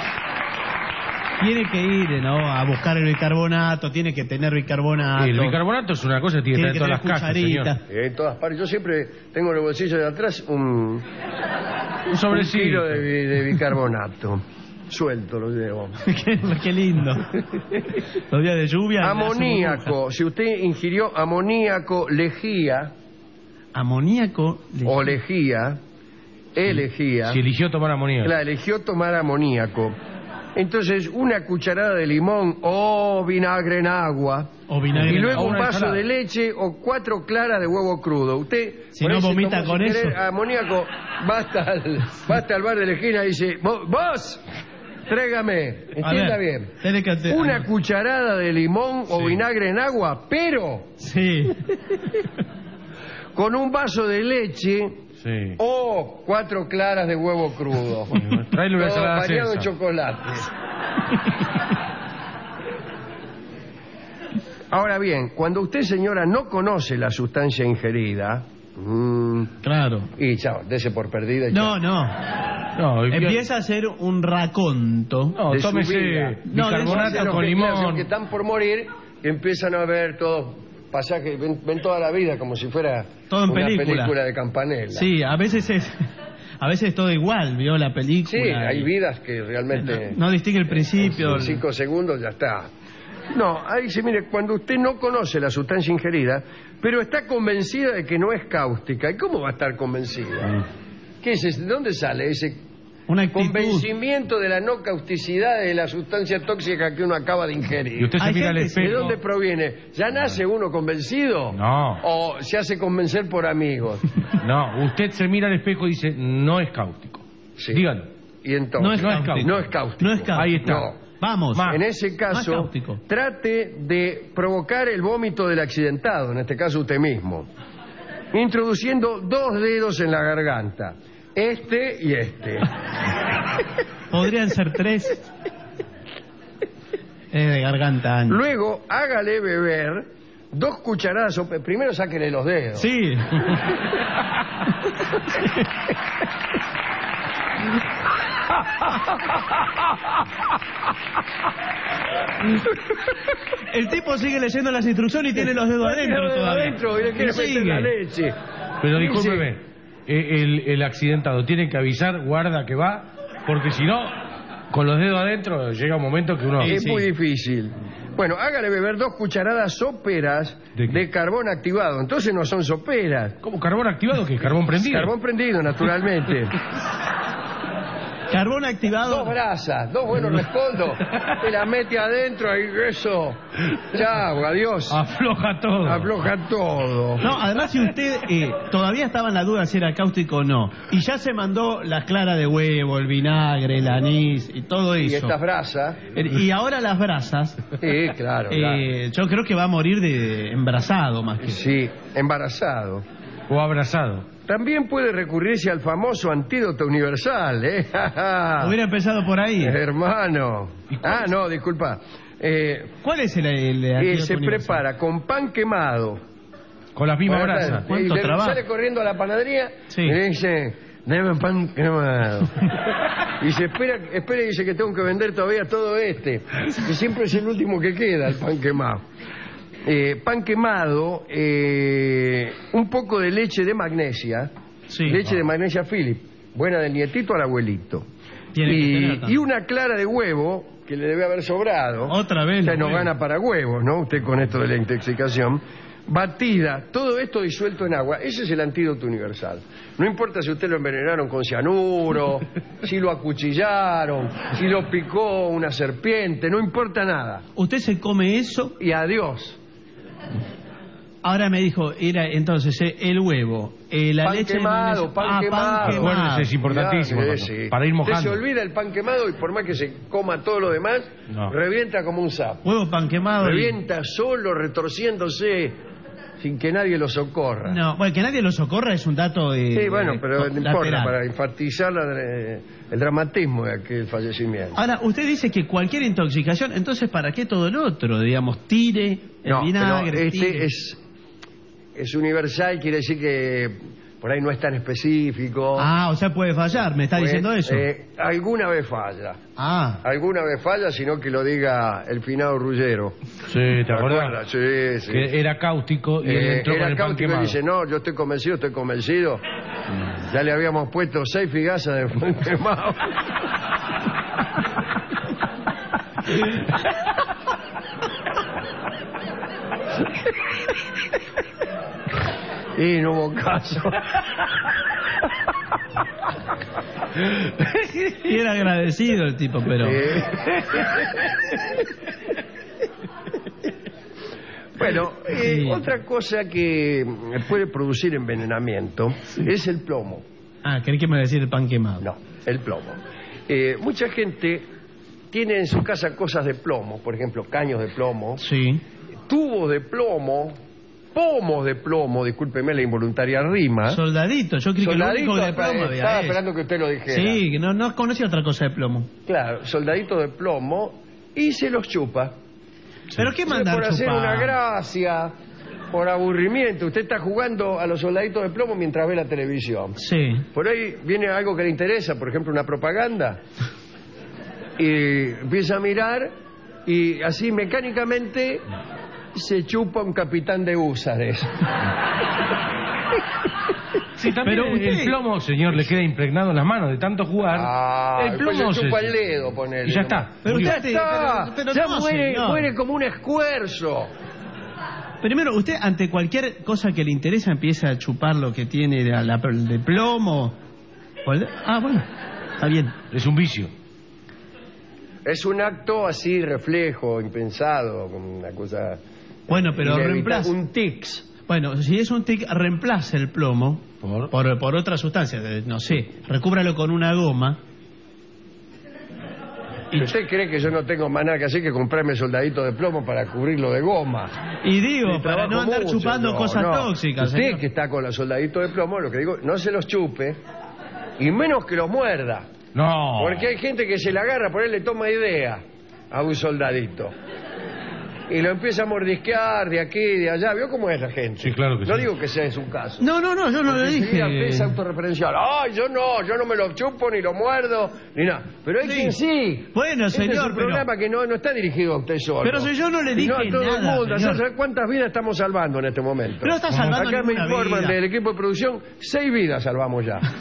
Tiene que ir, ¿no?, a buscar el bicarbonato, tiene que tener bicarbonato. El bicarbonato es una cosa que tiene que estar en todas las casas, señor. En todas partes. Yo siempre tengo en el bolsillo de atrás un sobrecito. Un kilo de bicarbonato. Suelto lo llevo. Qué lindo. Los días de lluvia. Amoníaco. Si usted ingirió amoníaco, lejía. Amoníaco. O lejía. Elegía. Si eligió tomar amoníaco. Claro, eligió tomar amoníaco. Entonces, 1 cucharada de limón o vinagre en agua. Y luego un vaso de leche o 4 claras de huevo crudo. Usted, si no vomita con eso. Amoníaco, va hasta al bar de la esquina y dice, vos, tráigame. Entienda bien. 1 cucharada de limón o vinagre en agua, pero con un vaso de leche o 4 claras de huevo crudo. Tráele una ensalada bañado en chocolate. Ahora bien, cuando usted, señora, no conoce la sustancia ingerida, claro, y chao, dese por perdida. Y no, empieza a hacer un raconto. No, tómese bicarbonato con limón. Que están por morir, empiezan a ver todos pasajes, ven toda la vida como si fuera todo en una película de Campanella. Sí, a veces es todo igual, vio la película. Sí, hay vidas que realmente no distingue el principio. En 5 segundos ya está. No, ahí dice, mire, cuando usted no conoce la sustancia ingerida, pero está convencida de que no es cáustica. ¿Y cómo va a estar convencida? ¿Qué es ese? ¿De dónde sale ese convencimiento de la no causticidad de la sustancia tóxica que uno acaba de ingerir? Y usted se mira al espejo. ¿De dónde proviene? ¿Ya nace uno convencido? No. ¿O se hace convencer por amigos? No, usted se mira al espejo y dice, no es cáustico. Sí. Dígalo. Y entonces, no es cáustico. No es cáustico. Ahí está. No. Vamos. En ese caso, trate de provocar el vómito del accidentado, en este caso usted mismo, introduciendo 2 dedos en la garganta, este y este. Podrían ser 3. De garganta. Luego, hágale beber 2 cucharadas. Primero sáquele los dedos. Sí. El tipo sigue leyendo las instrucciones y tiene los dedos adentro todavía. Y le quiere meter la leche. Pero discúlpeme, el accidentado tiene que avisar, guarda que va, porque si no, con los dedos adentro llega un momento que uno... Es muy difícil. Bueno, hágale beber 2 cucharadas soperas de carbón activado. Entonces no son soperas. ¿Cómo carbón activado? ¿Qué? ¿Carbón prendido? Carbón prendido, naturalmente. Carbón activado. 2 brasas, 2 buenos rescoldos. Te la mete adentro y eso. Chao, adiós. Afloja todo. Afloja todo. No, además si usted todavía estaba en la duda si era cáustico o no, y ya se mandó las claras de huevo, el vinagre, el anís y todo eso. Y estas brasas. Y ahora las brasas. Sí, claro. Yo creo que va a morir de embarazado más que. Sí, embarazado. O abrazado. También puede recurrirse al famoso antídoto universal, ¿eh? Hubiera empezado por ahí. Hermano. No, disculpa. ¿Cuál es el antídoto se universal? prepara con pan quemado. Con las mismas brasas. ¿Cuánto trabajo? Sale corriendo a la panadería Sí. y le dice, dame pan quemado. Y dice, espera, y dice que tengo que vender todavía todo este. Que siempre es el último que queda, el pan quemado. Pan quemado, un poco de leche de magnesia, leche de magnesia Philip, buena del nietito al abuelito, y una clara de huevo que le debe haber sobrado. Otra vez. Usted no gana para huevos, ¿no? Usted con esto de la intoxicación. Batida, todo esto disuelto en agua. Ese es el antídoto universal. No importa si usted lo envenenaron con cianuro, si lo acuchillaron, si lo picó una serpiente, no importa nada. Usted se come eso y adiós. Ahora me dijo, era entonces el huevo, la pan leche quemado, de pan quemado. Acuérdese, es importantísimo. Sí. Para ir mojando. Usted se olvida el pan quemado y por más que se coma todo lo demás, revienta como un sapo. Huevo, pan quemado. Revienta solo, retorciéndose, sin que nadie lo socorra. No, bueno, que nadie lo socorra es un dato sí, bueno, pero no importa, lateral. para enfatizar el dramatismo de aquel fallecimiento. Ahora, usted dice que cualquier intoxicación, entonces ¿para qué todo lo otro? Digamos, tire el vinagre, pero tire. Es universal, quiere decir que por ahí no es tan específico. O sea, puede fallar, me está diciendo eso. Alguna vez falla. Alguna vez falla, sino que lo diga el finado Ruggero. Sí, ¿te acuerdas? Sí. Que era cáustico y él entró con el pan cáustico quemado. y dice, no, yo estoy convencido. Ya le habíamos puesto 6 figazas de pan quemado. Y no hubo caso. Y era agradecido el tipo, pero... Bueno, otra cosa que puede producir envenenamiento es el plomo. ¿Creí que me iba a decir el pan quemado? No, el plomo. Mucha gente tiene en su casa cosas de plomo, por ejemplo, caños de plomo, tubos de plomo, pomos de plomo, discúlpeme la involuntaria rima. Soldadito, yo creí que lo único de plomo había. Estaba esperando que usted lo dijera. Sí, no conocía otra cosa de plomo. Claro, soldadito de plomo y se los chupa. ¿Pero qué manda por a chupar? hacer una gracia, por aburrimiento. Usted está jugando a los soldaditos de plomo mientras ve la televisión. Sí. Por ahí viene algo que le interesa, por ejemplo, una propaganda. Y empieza a mirar y así mecánicamente se chupa un capitán de húsares. Sí, también pero el plomo, señor, le queda impregnado en las manos de tanto jugar. El plomo pues se chupa el dedo, ponele. Y ya está. Pero ya usted, está. pero Ya no, muere como un escuerzo. Primero, usted ante cualquier cosa que le interesa empieza a chupar lo que tiene de plomo. Bueno, está bien. Es un vicio. Es un acto así, reflejo, impensado, como una cosa... Bueno, pero reemplaza... Un tics. Bueno, si es un tic, reemplace el plomo por otra sustancia. No sé, recúbralo con una goma. ¿Usted cree que yo no tengo más nada que hacer que comprarme soldadito de plomo para cubrirlo de goma? Y digo, para no andar chupando cosas tóxicas. Usted señor, que está con los soldaditos de plomo, lo que digo, no se los chupe y menos que los muerda. No. Porque hay gente que se la agarra, por él le toma idea a un soldadito. Y lo empieza a mordisquear de aquí, de allá. ¿Vio cómo es la gente? Sí, claro que no sí. digo que sea en su caso. No, yo no lo dije. Empieza autorreferencial. Ay, yo no me lo chupo, ni lo muerdo, ni nada. Pero hay quien sí. Bueno, señor, es un programa que no está dirigido a usted solo. Pero si yo no le dije a todo nada, el mundo. señor. ¿Sabes cuántas vidas estamos salvando en este momento? Pero está salvando Acá me ninguna informan vida. del equipo de producción, 6 vidas salvamos ya.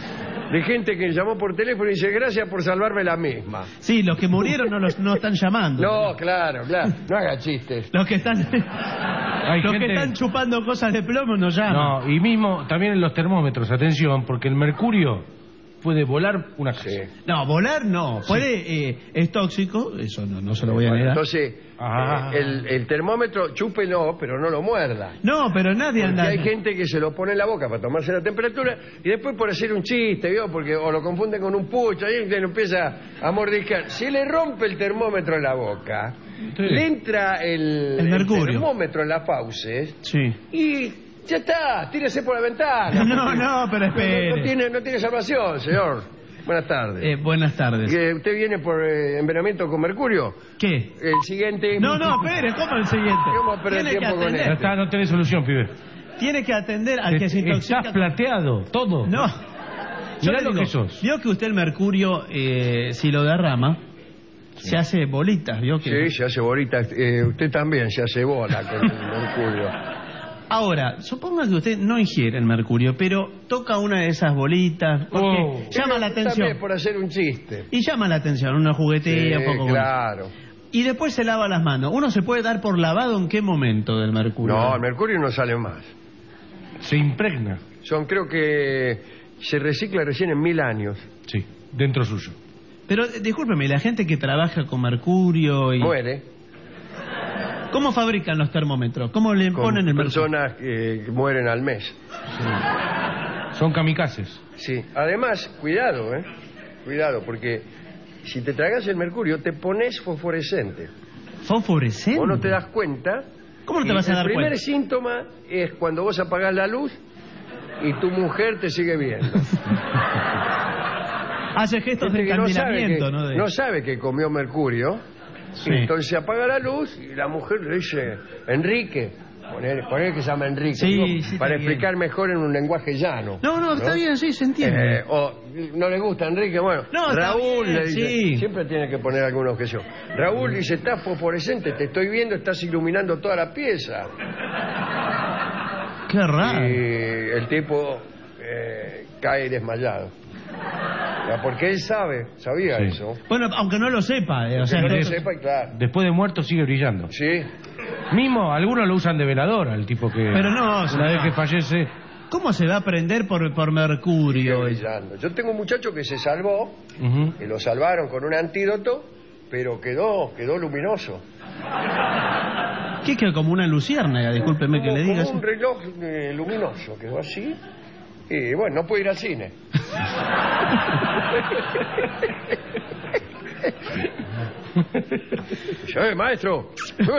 de gente que llamó por teléfono y dice, gracias por salvarme la misma. Sí, los que murieron no están llamando. No, claro, no haga chistes. Los que están que están chupando cosas de plomo no llaman. No, y mismo también en los termómetros, atención, porque el mercurio puede volar una casa. No, volar no. Puede, es tóxico, eso no se lo voy a negar. Entonces, el termómetro, chúpelo, pero no lo muerda. No, pero nadie anda. Porque hay gente que se lo pone en la boca para tomarse la temperatura y después por hacer un chiste, ¿vio? Porque o lo confunden con un pucho, ahí lo empieza a mordiscar. Si le rompe el termómetro en la boca, le entra el termómetro en las fauces y ya está, tírese por la ventana. No, pero espere. No tiene salvación, señor. Buenas tardes. Buenas tardes. ¿Usted viene por envenenamiento con mercurio? ¿Qué? El siguiente... No, espere, ¿cómo el siguiente? ¿Cómo perder tiempo con él? No tiene solución, pibe. Tiene que atender al que se intoxica. Estás plateado, todo. No. Mirá lo que sos. Vio que usted el mercurio, si lo derrama, se hace bolitas, ¿vio? Sí, se hace bolitas. Usted también se hace bola con el mercurio. Ahora, suponga que usted no ingiere el mercurio, pero toca una de esas bolitas, porque llama la atención. También por hacer un chiste. Y llama la atención, una juguetería, un poco. Claro. Y después se lava las manos. ¿Uno se puede dar por lavado en qué momento del mercurio? No, el mercurio no sale más. Se impregna. Creo que se recicla recién en 1000 años. Sí, dentro suyo. Pero, discúlpeme, la gente que trabaja con mercurio y... Muere. ¿Cómo fabrican los termómetros? ¿Cómo le ponen el mercurio? Personas que mueren al mes. Sí. Son kamikazes. Sí. Además, cuidado, Cuidado, porque si te tragas el mercurio, te pones fosforescente. ¿Fosforescente? Vos no te das cuenta. ¿Cómo no te vas a dar cuenta? El primer síntoma es cuando vos apagás la luz y tu mujer te sigue viendo. Hace gestos de encandilamiento, ¿no? No sabe que comió mercurio. Sí. Entonces apaga la luz y la mujer le dice, Enrique, poner que se llama Enrique, para explicar mejor en un lenguaje llano. No, está bien, sí, se entiende. O no le gusta Enrique, bueno, Raúl le dice, siempre tiene que poner alguna objeción. Raúl dice, estás fosforescente, te estoy viendo, estás iluminando toda la pieza. Qué raro. Y el tipo cae desmayado. Porque él sabía eso. Bueno, aunque no lo sepa. No lo sepa, claro. Después de muerto sigue brillando. Sí. Mismo, algunos lo usan de veladora, el tipo que... Pero no, una vez que fallece... ¿Cómo se va a prender por mercurio? Yo tengo un muchacho que se salvó, que lo salvaron con un antídoto, pero quedó luminoso. ¿Qué quedó? Como una luciérnaga, discúlpeme que le diga. Como un reloj luminoso, quedó así. Y bueno, no puede ir al cine. Maestro.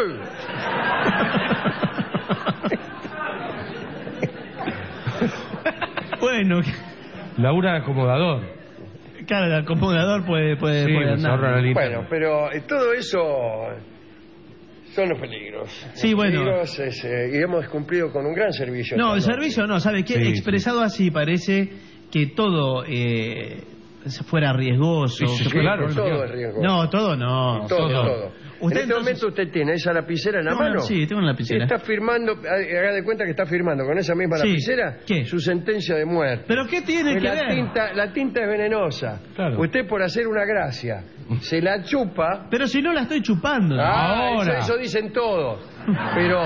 Bueno. Labura de acomodador. Claro, el acomodador puede andar. Bueno, pero todo eso son los peligros. Sí, bueno. Y hemos cumplido con un gran servicio. No, el servicio no, ¿sabe qué? Expresado así parece que todo fuera riesgoso. Claro, todo es riesgoso. No, todo no. Todo. En este momento usted tiene esa lapicera en la mano. Sí, tengo una lapicera. Está firmando, haga de cuenta que está firmando con esa misma lapicera su sentencia de muerte. ¿Pero qué tiene que ver? La tinta es venenosa. Claro. Usted por hacer una gracia se la chupa. Pero si no la estoy chupando. Ahora. Eso dicen todos. Pero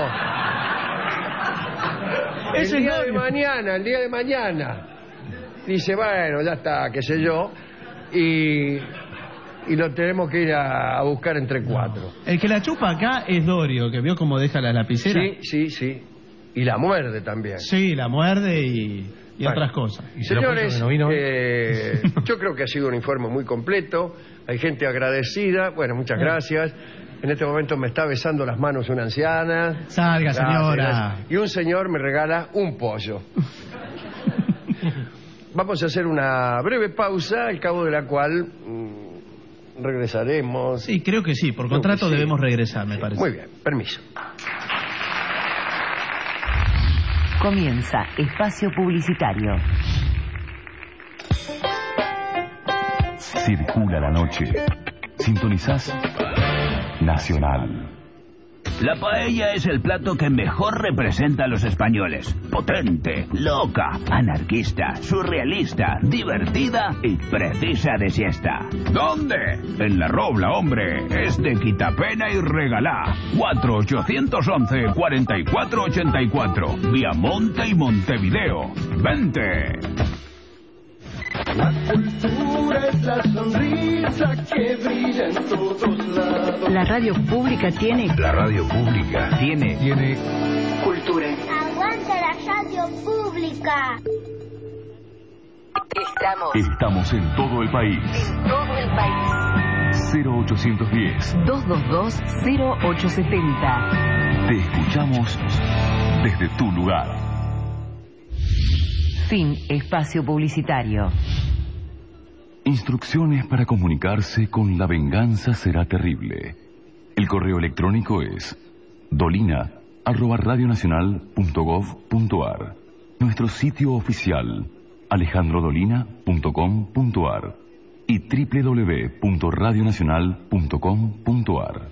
el día de mañana dice, bueno, ya está, qué sé yo, y lo tenemos que ir a buscar entre 4. El que la chupa acá es Dorio, que vio cómo deja la lapicera. Sí. Y la muerde también. Sí, la muerde y otras cosas. Señores, yo creo que ha sido un informe muy completo. Hay gente agradecida. Bueno, muchas gracias. En este momento me está besando las manos una anciana. Salga, señora. Y un señor me regala un pollo. Vamos a hacer una breve pausa, al cabo de la cual regresaremos. Sí, creo que sí. Por contrato debemos regresar, me parece. Muy bien, permiso. Comienza Espacio Publicitario. Circula la noche. Sintonizás Nacional. La paella es el plato que mejor representa a los españoles. Potente, loca, anarquista, surrealista, divertida y precisa de siesta. ¿Dónde? En La Robla, hombre. Es de quitapena y regalá. 4-811-4484. Viamonte y Montevideo. ¡Vente! La cultura es la sonrisa que brilla en todos lados. La radio pública tiene... La radio pública tiene cultura. ¡Aguante la radio pública! Estamos en todo el país. En todo el país. 0810. 222-0870. Te escuchamos desde tu lugar. Fin espacio publicitario. Instrucciones para comunicarse con La Venganza Será Terrible. El correo electrónico es dolina@radionacional.gov.ar. Nuestro sitio oficial alejandrodolina.com.ar y www.radionacional.com.ar.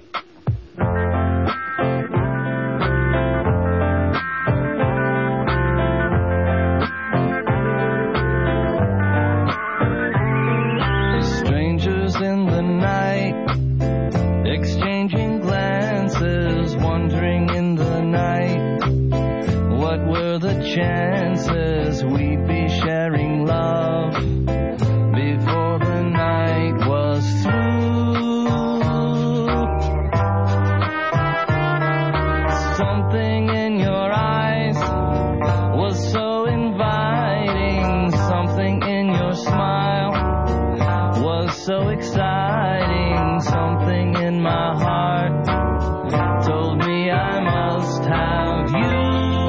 Strangers in the night, exchanging glances, wondering in the night, what were the chances we'd be sharing love before the night was through. Something in your eyes was so inviting, something in your smile was so exciting, something in my heart told me I must have you.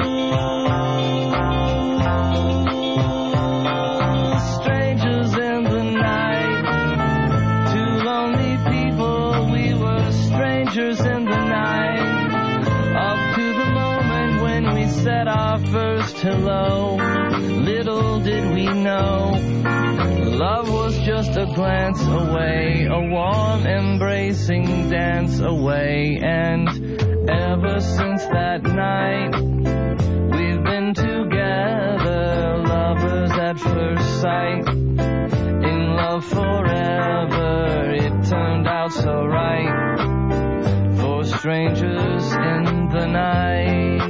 Strangers in the night, two lonely people, we were strangers in the night, up to the moment when we said our first hello. Little did we know, love was just a glance away, a warm embracing dance away. And ever since that night, we've been together, lovers at first sight, in love forever. It turned out so right for strangers in the night.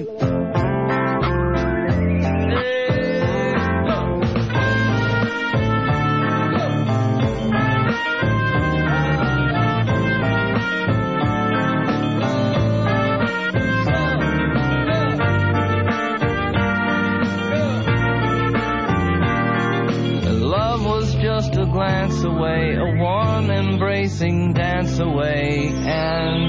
Just a glance away, a warm embracing dance away. And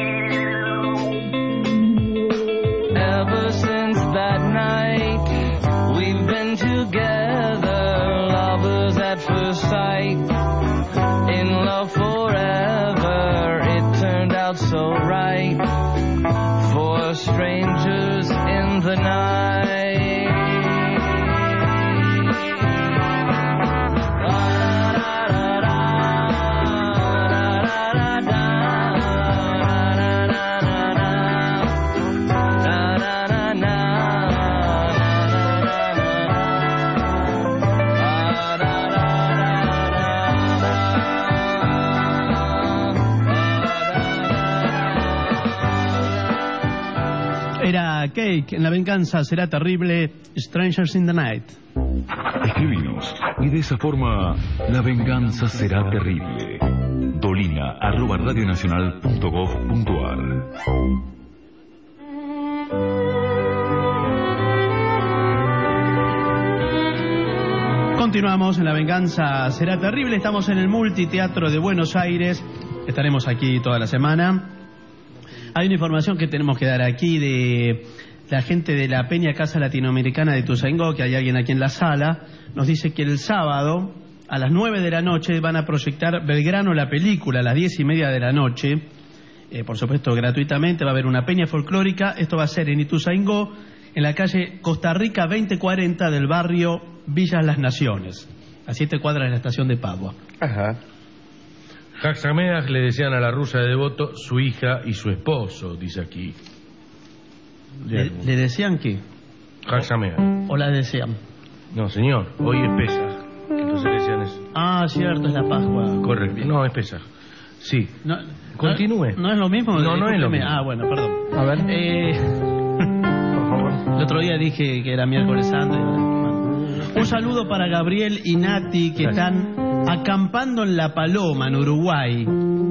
ever since that night, we've been together, lovers at first sight, in love forever. It turned out so right for strangers in the night. Era Cake, en La Venganza Será Terrible, Strangers in the Night. Escribinos y de esa forma La Venganza Será Terrible. dolina@radionacional.gov.ar. Continuamos en La Venganza Será Terrible. Estamos en el Multiteatro de Buenos Aires. Estaremos aquí toda la semana. Hay una información que tenemos que dar aquí de la gente de la Peña Casa Latinoamericana de Ituzaingó, que hay alguien aquí en la sala. Nos dice que el sábado a las 9 de la noche van a proyectar Belgrano la película, a las 10:30 de la noche. Por supuesto, gratuitamente. Va a haber una peña folclórica. Esto va a ser en Ituzaingó, en la calle Costa Rica 2040 del barrio Villas Las Naciones, a 7 cuadras de la estación de Padua. Ajá. Jaxameas le decían a la rusa de Devoto su hija y su esposo, dice aquí. ¿Le decían qué? Jaxameas. ¿O la desean? No, señor, hoy es Pesaj. Entonces le decían eso. Ah, cierto, es la Pascua. Correcto, no, es Pesaj. Sí. No, Continúe. ¿No es lo mismo? No, no es lo mismo. Ah, bueno, perdón. A ver. Por favor. El otro día dije que era miércoles santo. Un saludo para Gabriel y Nati, que están acampando en La Paloma, en Uruguay.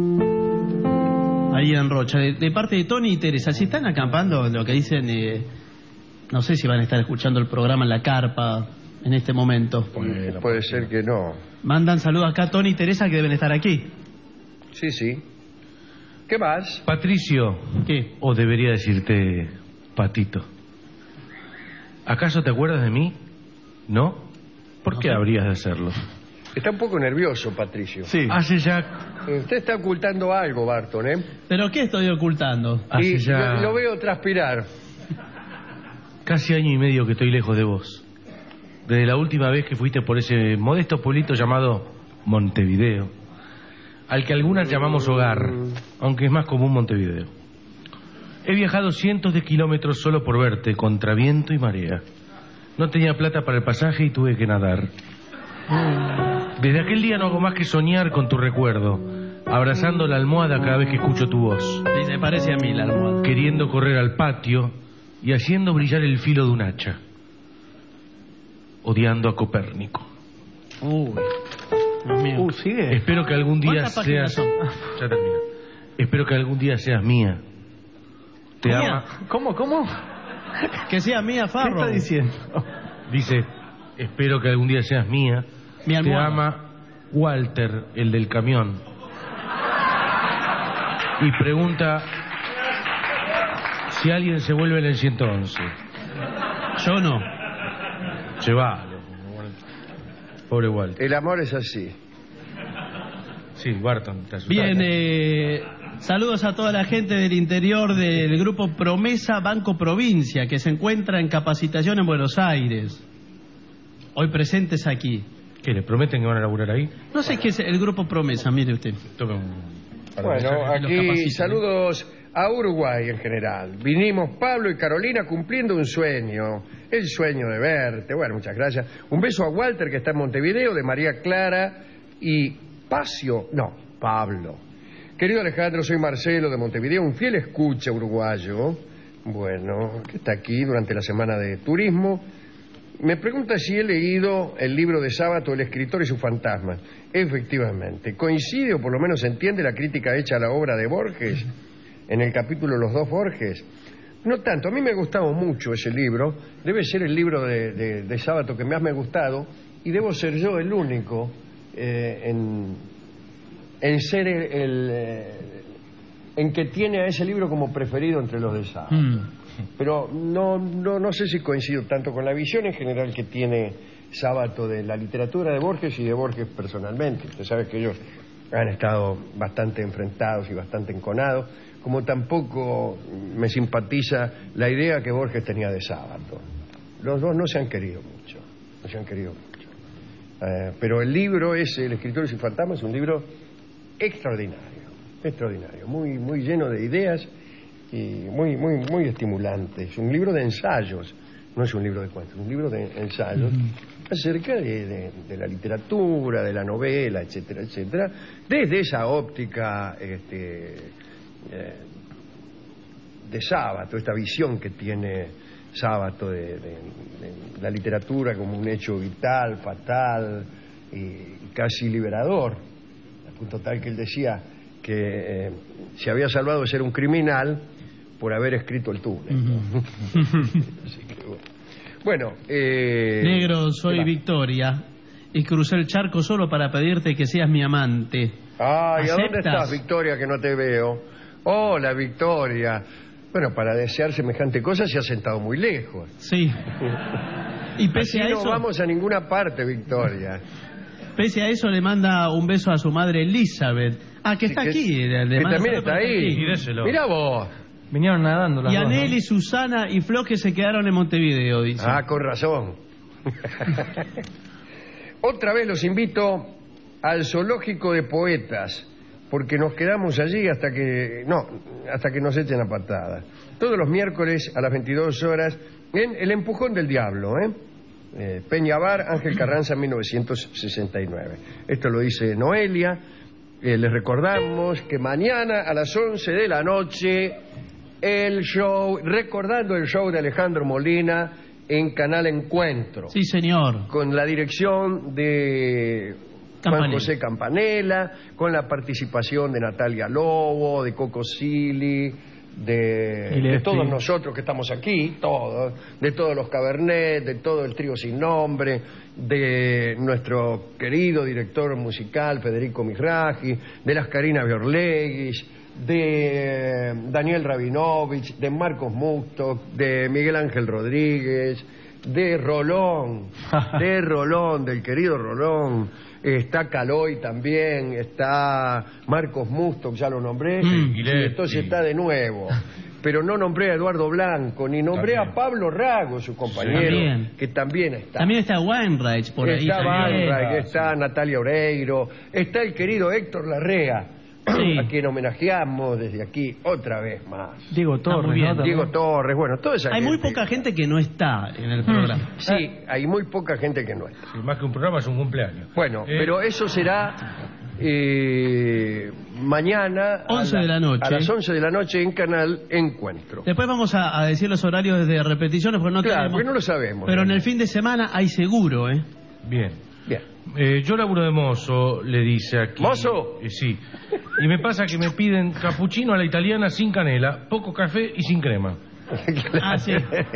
Ahí en Rocha. De parte de Tony y Teresa. Si están acampando, lo que dicen, no sé si van a estar escuchando el programa en la carpa en este momento. Puede ser que no. Mandan saludos acá a Tony y Teresa, que deben estar aquí. Sí, sí. ¿Qué más? Patricio. ¿Qué? O debería decirte Patito. ¿Acaso te acuerdas de mí? ¿No? ¿Por qué habrías de hacerlo? Está un poco nervioso, Patricio. Sí. Hace ya... Usted está ocultando algo, Barton, ¿eh? ¿Pero qué estoy ocultando? Hace Y ya... lo veo transpirar. Casi año y medio que estoy lejos de vos. Desde la última vez que fuiste por ese modesto pueblito llamado Montevideo, al que algunas llamamos hogar, aunque es más común Montevideo. He viajado cientos de kilómetros solo por verte, contra viento y marea. No tenía plata para el pasaje y tuve que nadar. Desde aquel día no hago más que soñar con tu recuerdo, abrazando la almohada cada vez que escucho tu voz. Sí, se parece a mí la almohada. Queriendo correr al patio y haciendo brillar el filo de un hacha. Odiando a Copérnico. Uy, Dios mío. Sigue. Espero que algún día ¿Cuántas páginas seas... son? Ya termina. Espero que algún día seas mía. Te ¿Mía? ama... ¿Cómo? Que sea mía, Farro. ¿Qué está diciendo? Dice, espero que algún día seas mía. Mi Te almohada. ama Walter, el del camión. Y pregunta si alguien se vuelve en el 111. Yo no. Llévalo. Pobre Walter. El amor es así. Sí, Barton, te asustaste. Bien, saludos a toda la gente del interior del grupo Promesa Banco Provincia, que se encuentra en capacitación en Buenos Aires. Hoy presentes aquí. ¿Qué, le prometen que van a laburar ahí? No sé qué es el grupo Promesa, mire usted. Toca un... Bueno, Los aquí capacitan. saludos a Uruguay en general. Vinimos Pablo y Carolina cumpliendo un sueño, el sueño de verte. Bueno, muchas gracias. Un beso a Walter, que está en Montevideo, de María Clara y Pablo. Querido Alejandro, soy Marcelo de Montevideo, un fiel escucha uruguayo. Bueno, que está aquí durante la semana de turismo. Me pregunta si he leído el libro de Sábato, El escritor y sus fantasmas. Efectivamente. ¿Coincide o por lo menos entiende la crítica hecha a la obra de Borges en el capítulo Los dos Borges? No tanto. A mí me ha gustado mucho ese libro. Debe ser el libro de Sábato que más me ha gustado y debo ser yo el único en ser en que tiene a ese libro como preferido entre los de Sábato. Pero no sé si coincido tanto con la visión en general que tiene Sábato de la literatura de Borges y de Borges personalmente. Usted sabe que ellos han estado bastante enfrentados y bastante enconados, como tampoco me simpatiza la idea que Borges tenía de Sábato. Los dos no se han querido mucho, pero el libro es El escritor y sus fantasmas, es un libro extraordinario, muy lleno de ideas y muy estimulante. Es un libro de ensayos, no es un libro de cuentos, es un libro de ensayos acerca de la literatura, de la novela, etcétera, desde esa óptica de Sábato, esta visión que tiene Sábato de la literatura como un hecho vital, fatal y casi liberador, al punto tal que él decía que se había salvado de ser un criminal por haber escrito el túnel. Así que, bueno, Negro, soy Victoria y crucé el charco solo para pedirte que seas mi amante. Ay, ¿a dónde ¿Aceptas? estás, Victoria, que no te veo? Hola, Victoria. Bueno, para desear semejante cosa se ha sentado muy lejos. Sí. Y pese Así a no eso, vamos a ninguna parte, Victoria. pese a eso le manda un beso a su madre Elizabeth. Ah, que está que- aquí. Le que manda también saludos, está pero ahí. aquí. Y déselo. Mira vos. Vinieron nadando las Y dos, ¿no? Anel y Susana y Flo que se quedaron en Montevideo, dice. Ah, con razón. Otra vez los invito al Zoológico de Poetas, porque nos quedamos allí hasta que nos echen a patadas. Todos los miércoles a las 22 horas en El Empujón del Diablo, Peña Bar, Ángel Carranza, 1969. Esto lo dice Noelia. Les recordamos que mañana a las 11 de la noche recordando el show de Alejandro Molina en Canal Encuentro. Sí, señor. Con la dirección de Juan José Campanella, con la participación de Natalia Lobo, de Coco Silly, de todos nosotros que estamos aquí, todos, de todos los Cabernet, de todo el trío sin nombre, de nuestro querido director musical Federico Mizrahi, de las Karina Biorleguis, de Daniel Rabinovich, de Marcos Musto, de Miguel Ángel Rodríguez, de Rolón, del querido Rolón. Está Caloy también, está Marcos Musto, ya lo nombré, y entonces está de nuevo. Pero no nombré a Eduardo Blanco, ni nombré a Pablo Rago, su compañero, que también está. También está Weinreich por ahí. Está Weinreich, está Natalia Oreiro, está el querido Héctor Larrea, a quien homenajeamos desde aquí otra vez más. Diego Torres, ¿no? Diego Torres, bueno, toda esa gente. Hay muy poca gente que no está en el programa. Sí, hay muy poca gente que no está. Sí, más que un programa es un cumpleaños. Bueno, pero eso será mañana 11 de la noche. A las 11 de la noche en Canal Encuentro. Después vamos a decir los horarios de repeticiones porque no tenemos. Porque no lo sabemos. Pero en el fin de semana hay seguro, Bien. Yo laburo de mozo, le dice aquí. ¿Mozo? Sí. Y me pasa que me piden cappuccino a la italiana sin canela, poco café y sin crema. Ah, sí.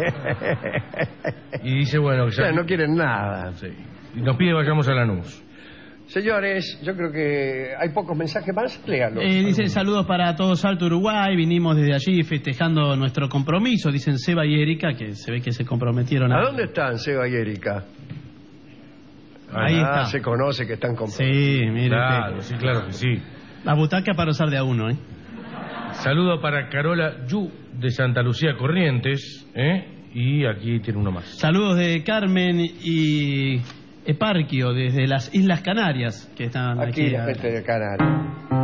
Y dice, bueno... no quieren nada. Sí. Y nos pide vayamos a Lanús. Señores, yo creo que hay pocos mensajes más, léalos. Dicen saludos para todo Salto Uruguay, vinimos desde allí festejando nuestro compromiso, dicen Seba y Erika, que se ve que se comprometieron ¿A dónde están Seba y Erika? Ahí está. Se conoce que están comprometidos. Sí, mira. Claro que sí. La butaca para usar de a uno, Saludo para Carola Yu de Santa Lucía Corrientes, y aquí tiene uno más. Saludos de Carmen y Eparquio desde las Islas Canarias, que están aquí la gente de Canarias.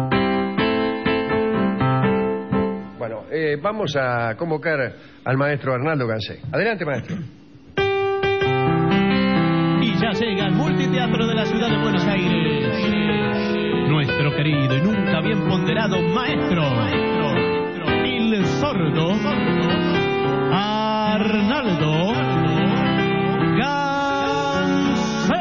Bueno, vamos a convocar al maestro Arnaldo Gansé. Adelante, maestro. Y ya llega al multiteatro de la ciudad de Buenos Aires nuestro querido y nunca bien ponderado maestro, el sordo Arnaldo Gansé.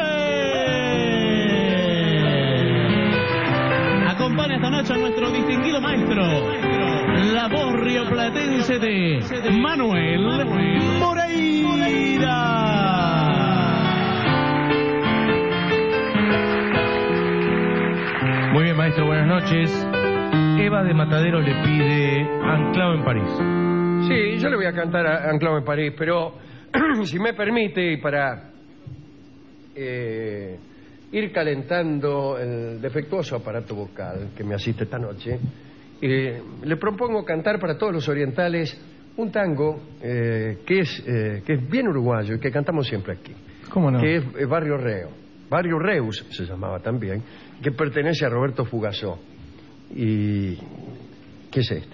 Acompaña esta noche a nuestro distinguido maestro, la voz rioplatense de Manuel Moreira. Muy bien, maestro, buenas noches. Eva de Mataderos le pide Anclado en París. Sí, yo le voy a cantar a Anclado en París, pero si me permite, y para ir calentando el defectuoso aparato vocal que me asiste esta noche, le propongo cantar para todos los orientales un tango que es bien uruguayo y que cantamos siempre aquí. ¿Cómo no? Que es Barrio Reo. Barrio Reus se llamaba también, que pertenece a Roberto Fugazó. ¿Y qué es este?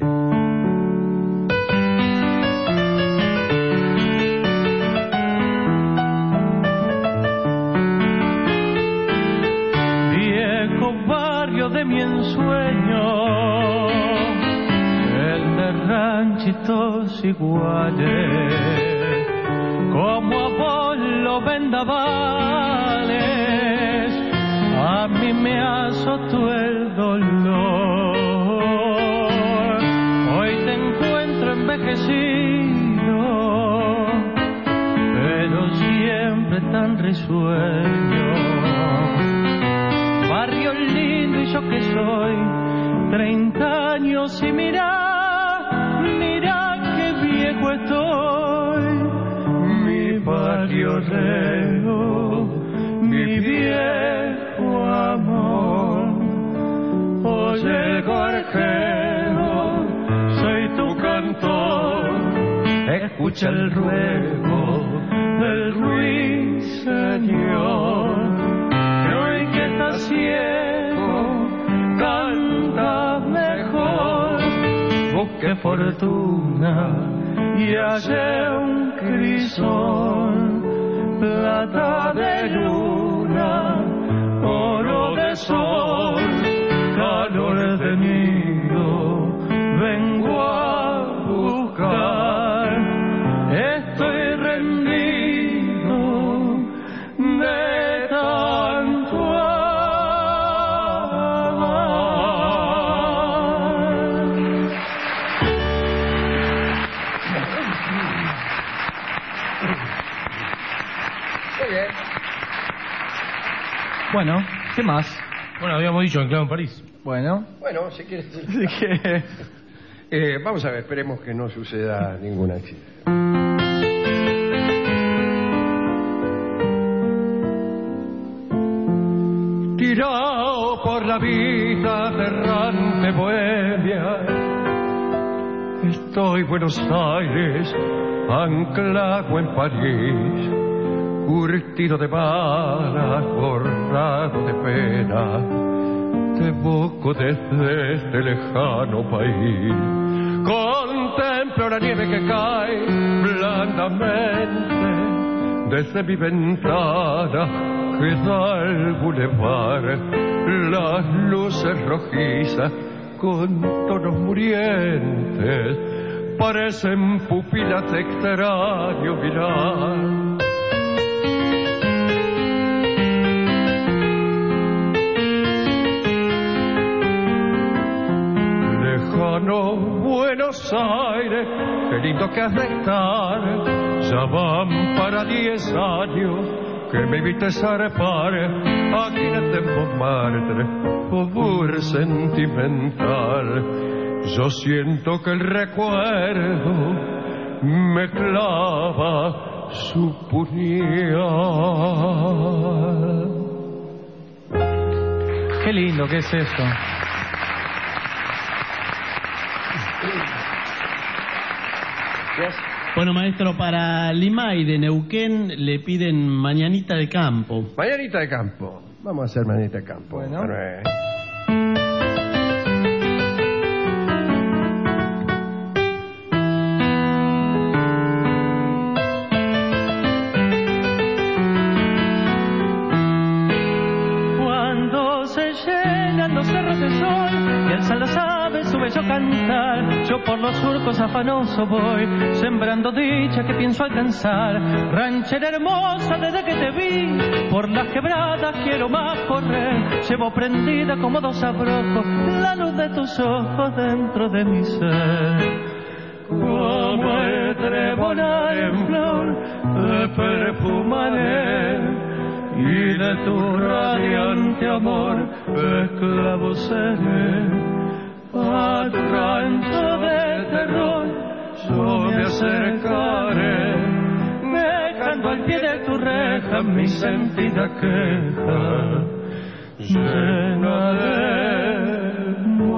Viejo barrio de mi ensueño, el de ranchitos iguales, como a vos los vendavales, a mí me azotó el dolor. Hoy te encuentro envejecido, pero siempre tan risueño. Barrio lindo y yo que soy 30 años y mira qué viejo estoy. Mi barrio Reo, mi viejo amor. Oye, gorjero, soy tu cantor. Escucha el ruego del ruiseñor, que hoy que estás ciego canta hallé un crisol, plata de luna, oro de sol, calor de nido, vengo a buscar. Estoy rendido de tanto amar. Muy bien. Bueno, ¿qué más? Bueno, habíamos dicho Anclado en París. Bueno. Bueno, si quieres. Vamos a ver, esperemos que no suceda ningún accidente. Tirado por la vida errante bohemia, estoy Buenos Aires, anclado en París, curtido de balas, borrado de pena, te evoco desde este lejano país. Contemplo la nieve que cae blandamente desde mi ventana que da al bulevar, las luces rojizas con tonos murientes parecen pupilas de extraño mirar. Lejano Buenos Aires, qué lindo que has de estar, ya van para 10 años que me viste zarpar aquí en el Montmartre, por sentimental. Yo siento que el recuerdo me clava su puñal. Qué lindo que es esto. Bueno, maestro, para Limay de Neuquén le piden Mañanita de Campo. Mañanita de Campo. Vamos a hacer Mañanita de Campo. Bueno. Cuando se llenan los cerros de sol y alzan las aves su bello cantar, yo por los surcos afanoso voy, sembrando dicha que pienso alcanzar. Ranchera hermosa, desde que te vi, por las quebradas quiero más correr. Llevo prendida como 2 abrojos la luz de tus ojos dentro de mi ser. Como el trébol en flor, te perfumaré, y de tu radiante amor esclavo seré. A tu rancho de terror yo me acercaré, dejando al pie de tu reja mi sentida queja, llena de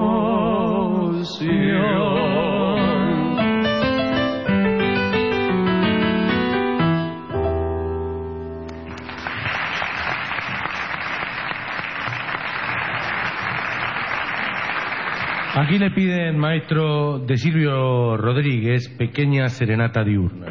emoción. Aquí le piden, maestro, de Silvio Rodríguez, Pequeña Serenata Diurna.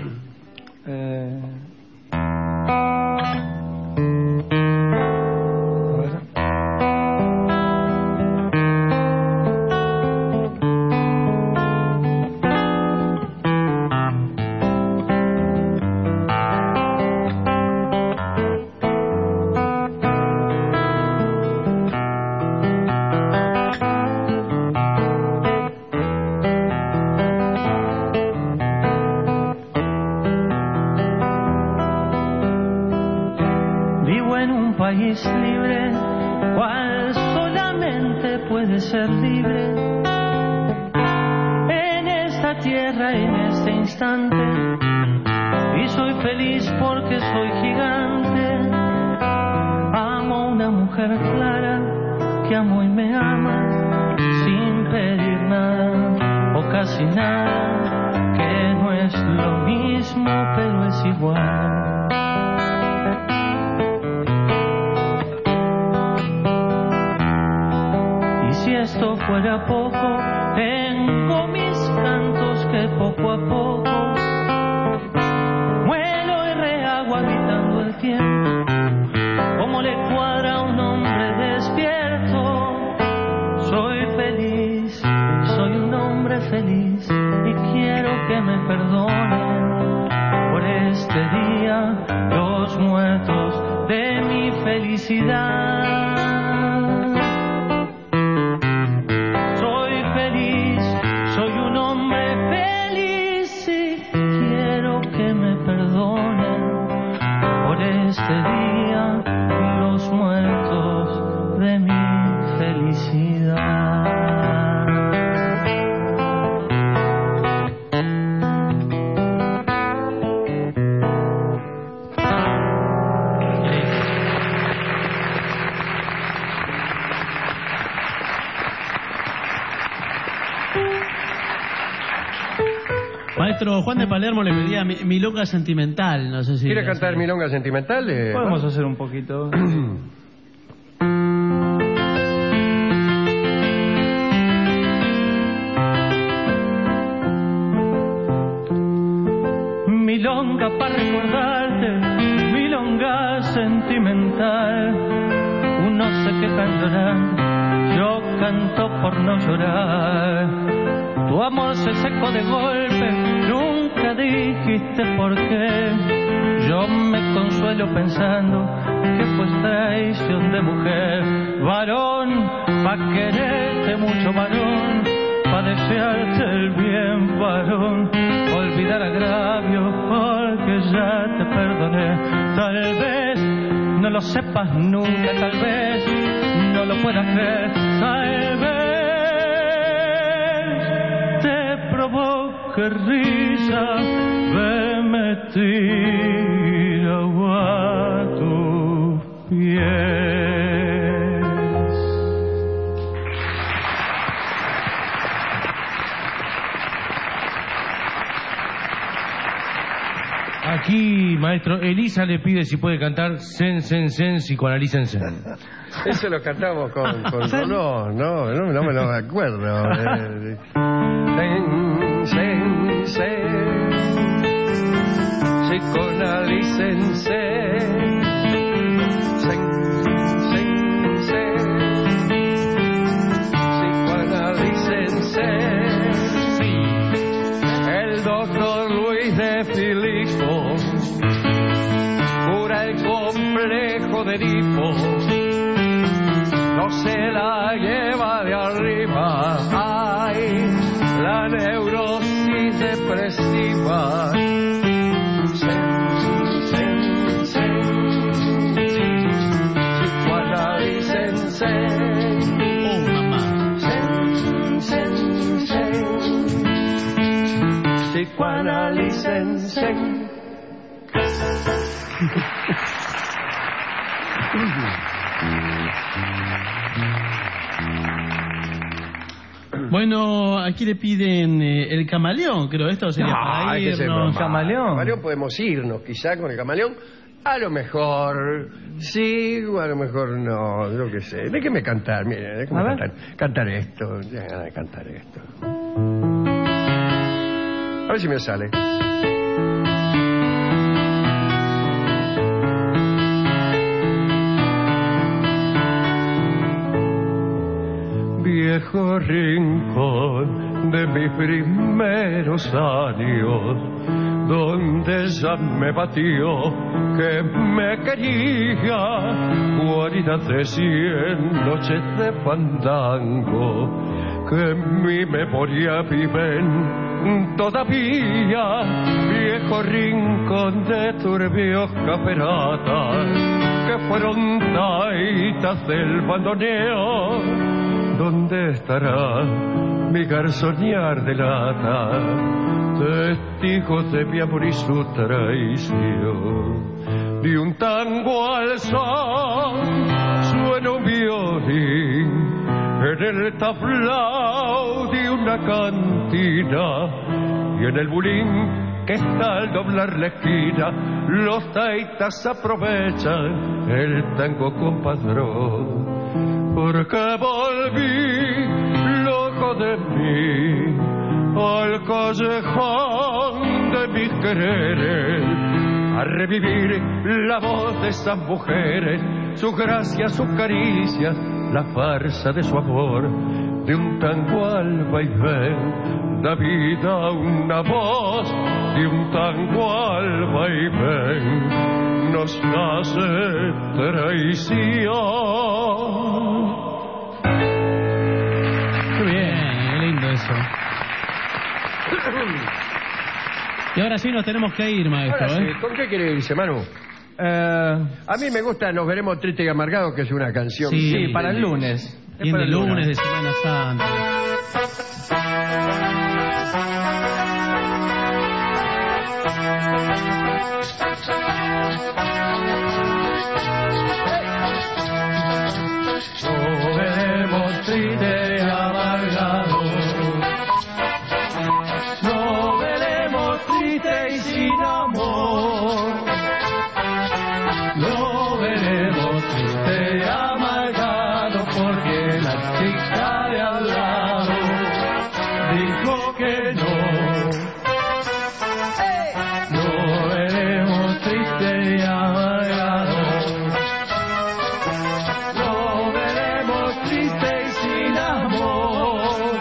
país libre, cual solamente puede ser libre en esta tierra, en este instante. Y soy feliz porque soy gigante. Amo una mujer clara que amo y me ama sin pedir nada o casi nada, que no es lo mismo pero es igual. Y si esto fuera poco, tengo mis cantos que poco a poco muertos de mi felicidad. Soy feliz, soy un hombre feliz y quiero que me perdonen por este día los muertos de mi felicidad. Maestro Juan de Palermo le pedía milonga sentimental, no sé si... ¿Quiere cantar milonga sentimental? Podemos hacer un poquito. Milonga para recordarte, milonga sentimental. Unos se quejan llorando, yo canto por no llorar. Tu amor se secó de golpe, nunca dijiste por qué. Yo me consuelo pensando que fue traición de mujer. Varón, pa' quererte mucho, varón, pa' desearte el bien, varón. Olvidar agravio porque ya te perdoné. Tal vez no lo sepas nunca, tal vez no lo puedas creer, tal vez provoque risa, veme tirado a tus pies. Aquí, maestro, Elisa le pide si puede cantar Sen, psicoanalícense. Eso lo cantamos con dolor, no me lo acuerdo. Sen, psicoanalícense. Psicoanalícense. El doctor Luis de Filipo cura el complejo de Edipo. No se la lleva de arriba, ay, la neurosis depresiva. Psicoanalícense. Oh, mamá. Psicoanalícense. Bueno, aquí le piden el camaleón, creo. Esto sería para irnos. Camaleón podemos irnos, quizá con el camaleón. A lo mejor sí, o a lo mejor no, yo qué sé. Déjeme cantar, mire, déjeme cantar esto. Déjame cantar esto. A ver si me sale. Viejo rincón de mis primeros años, donde ya me batió que me quería, guarida de 100 noches de fandango, que en mi memoria viven todavía. Viejo rincón de turbios caferatas, que fueron taitas del bandoneo. ¿Dónde estará mi garzonear de lata, testigos de mi amor y su traición? De un tango al son suena un violín en el tablao de una cantina, y en el bulín que está al doblar la esquina, los taitas aprovechan el tango compadrón. Porque volví loco de mí al callejón de mis quereres, a revivir la voz de esas mujeres, su gracia, sus caricias, la farsa de su amor. De un tango al vaivén da vida una voz, de un tango al vaivén nos hace traición. Qué bien, qué lindo eso. Y ahora sí nos tenemos que ir, maestro. Ahora sí, ¿con qué quiere irse, Manu? A mí me gusta Nos veremos tristes y amargados, que es una canción. Sí, para el lunes. Bien de lunes de Semana Santa. Nos veremos tristes y amargados. Nos veremos tristes y sin amor. Nos veremos tristes y amargados porque la chica de al lado dijo que no. Nos veremos tristes y amargados. Nos veremos tristes y sin amor.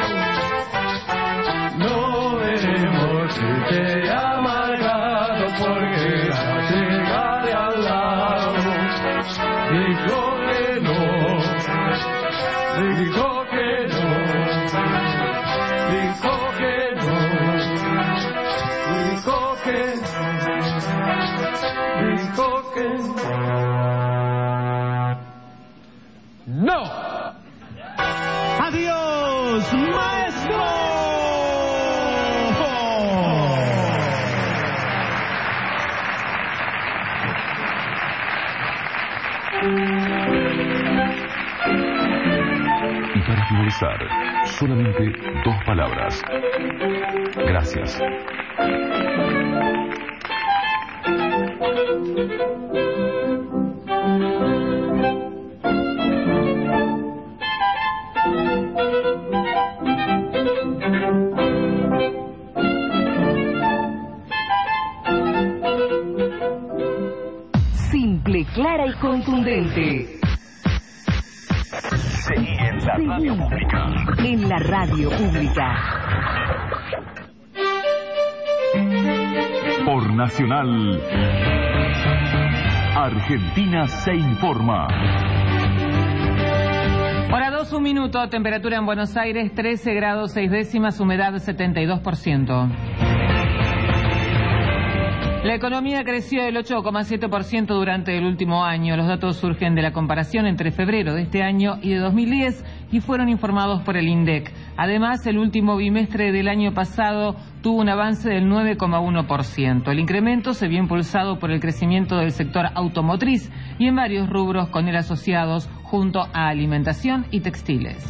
Nos veremos tristes y amargados porque la chica de al lado dijo que no, dijo que no, dijo que no, dijo que no, dijo que ¡no! ¡Adiós, maestro! Y para finalizar, solamente 2 palabras. Gracias. Simple, clara y contundente. Seguí en la radio pública. En la radio pública. Por Nacional, Argentina se informa. Hora 2, 1 minuto, temperatura en Buenos Aires 13 grados 6 décimas, humedad 72%. La economía creció el 8,7% durante el último año. Los datos surgen de la comparación entre febrero de este año y de 2010 y fueron informados por el INDEC. Además, el último bimestre del año pasado tuvo un avance del 9,1%. El incremento se vio impulsado por el crecimiento del sector automotriz y en varios rubros con él asociados, junto a alimentación y textiles.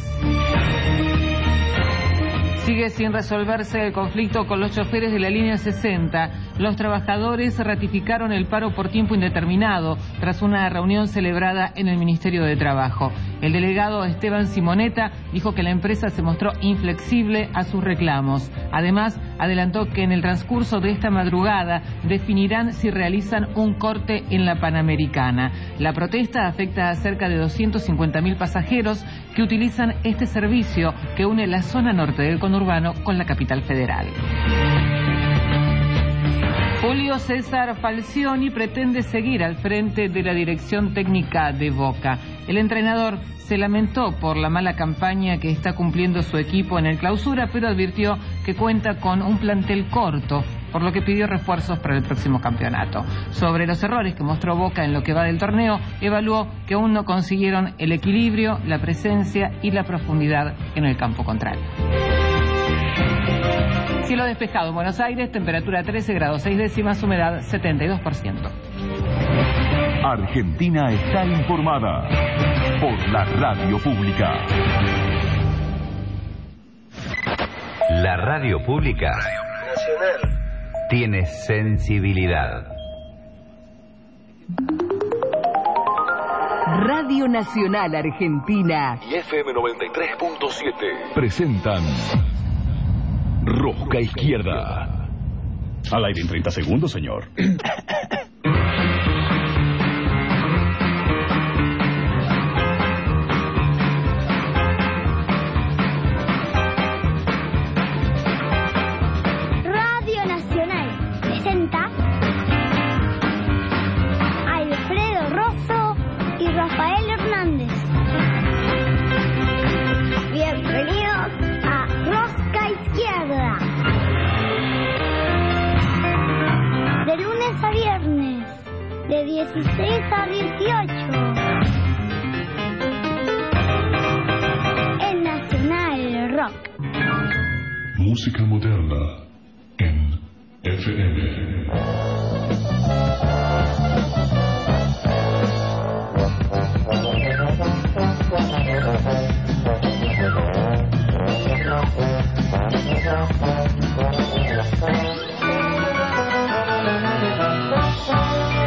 Sigue sin resolverse el conflicto con los choferes de la línea 60. Los trabajadores ratificaron el paro por tiempo indeterminado tras una reunión celebrada en el Ministerio de Trabajo. El delegado Esteban Simonetta dijo que la empresa se mostró inflexible a sus reclamos. Además, adelantó que en el transcurso de esta madrugada definirán si realizan un corte en la Panamericana. La protesta afecta a cerca de 250.000 pasajeros que utilizan este servicio que une la zona norte del conurbano con la capital federal. Julio César Falcioni pretende seguir al frente de la dirección técnica de Boca. El entrenador se lamentó por la mala campaña que está cumpliendo su equipo en el Clausura, pero advirtió que cuenta con un plantel corto, por lo que pidió refuerzos para el próximo campeonato. Sobre los errores que mostró Boca en lo que va del torneo, evaluó que aún no consiguieron el equilibrio, la presencia y la profundidad en el campo contrario. Cielo despejado en Buenos Aires, temperatura 13 grados 6 décimas, humedad 72%. Argentina está informada por la radio pública. La radio pública tiene sensibilidad. Radio Nacional Argentina Y FM 93.7 presentan Rosca Izquierda. Al aire en 30 segundos, señor. Radio Nacional presenta de 16 a 18. En Nacional Rock. Música moderna en FM.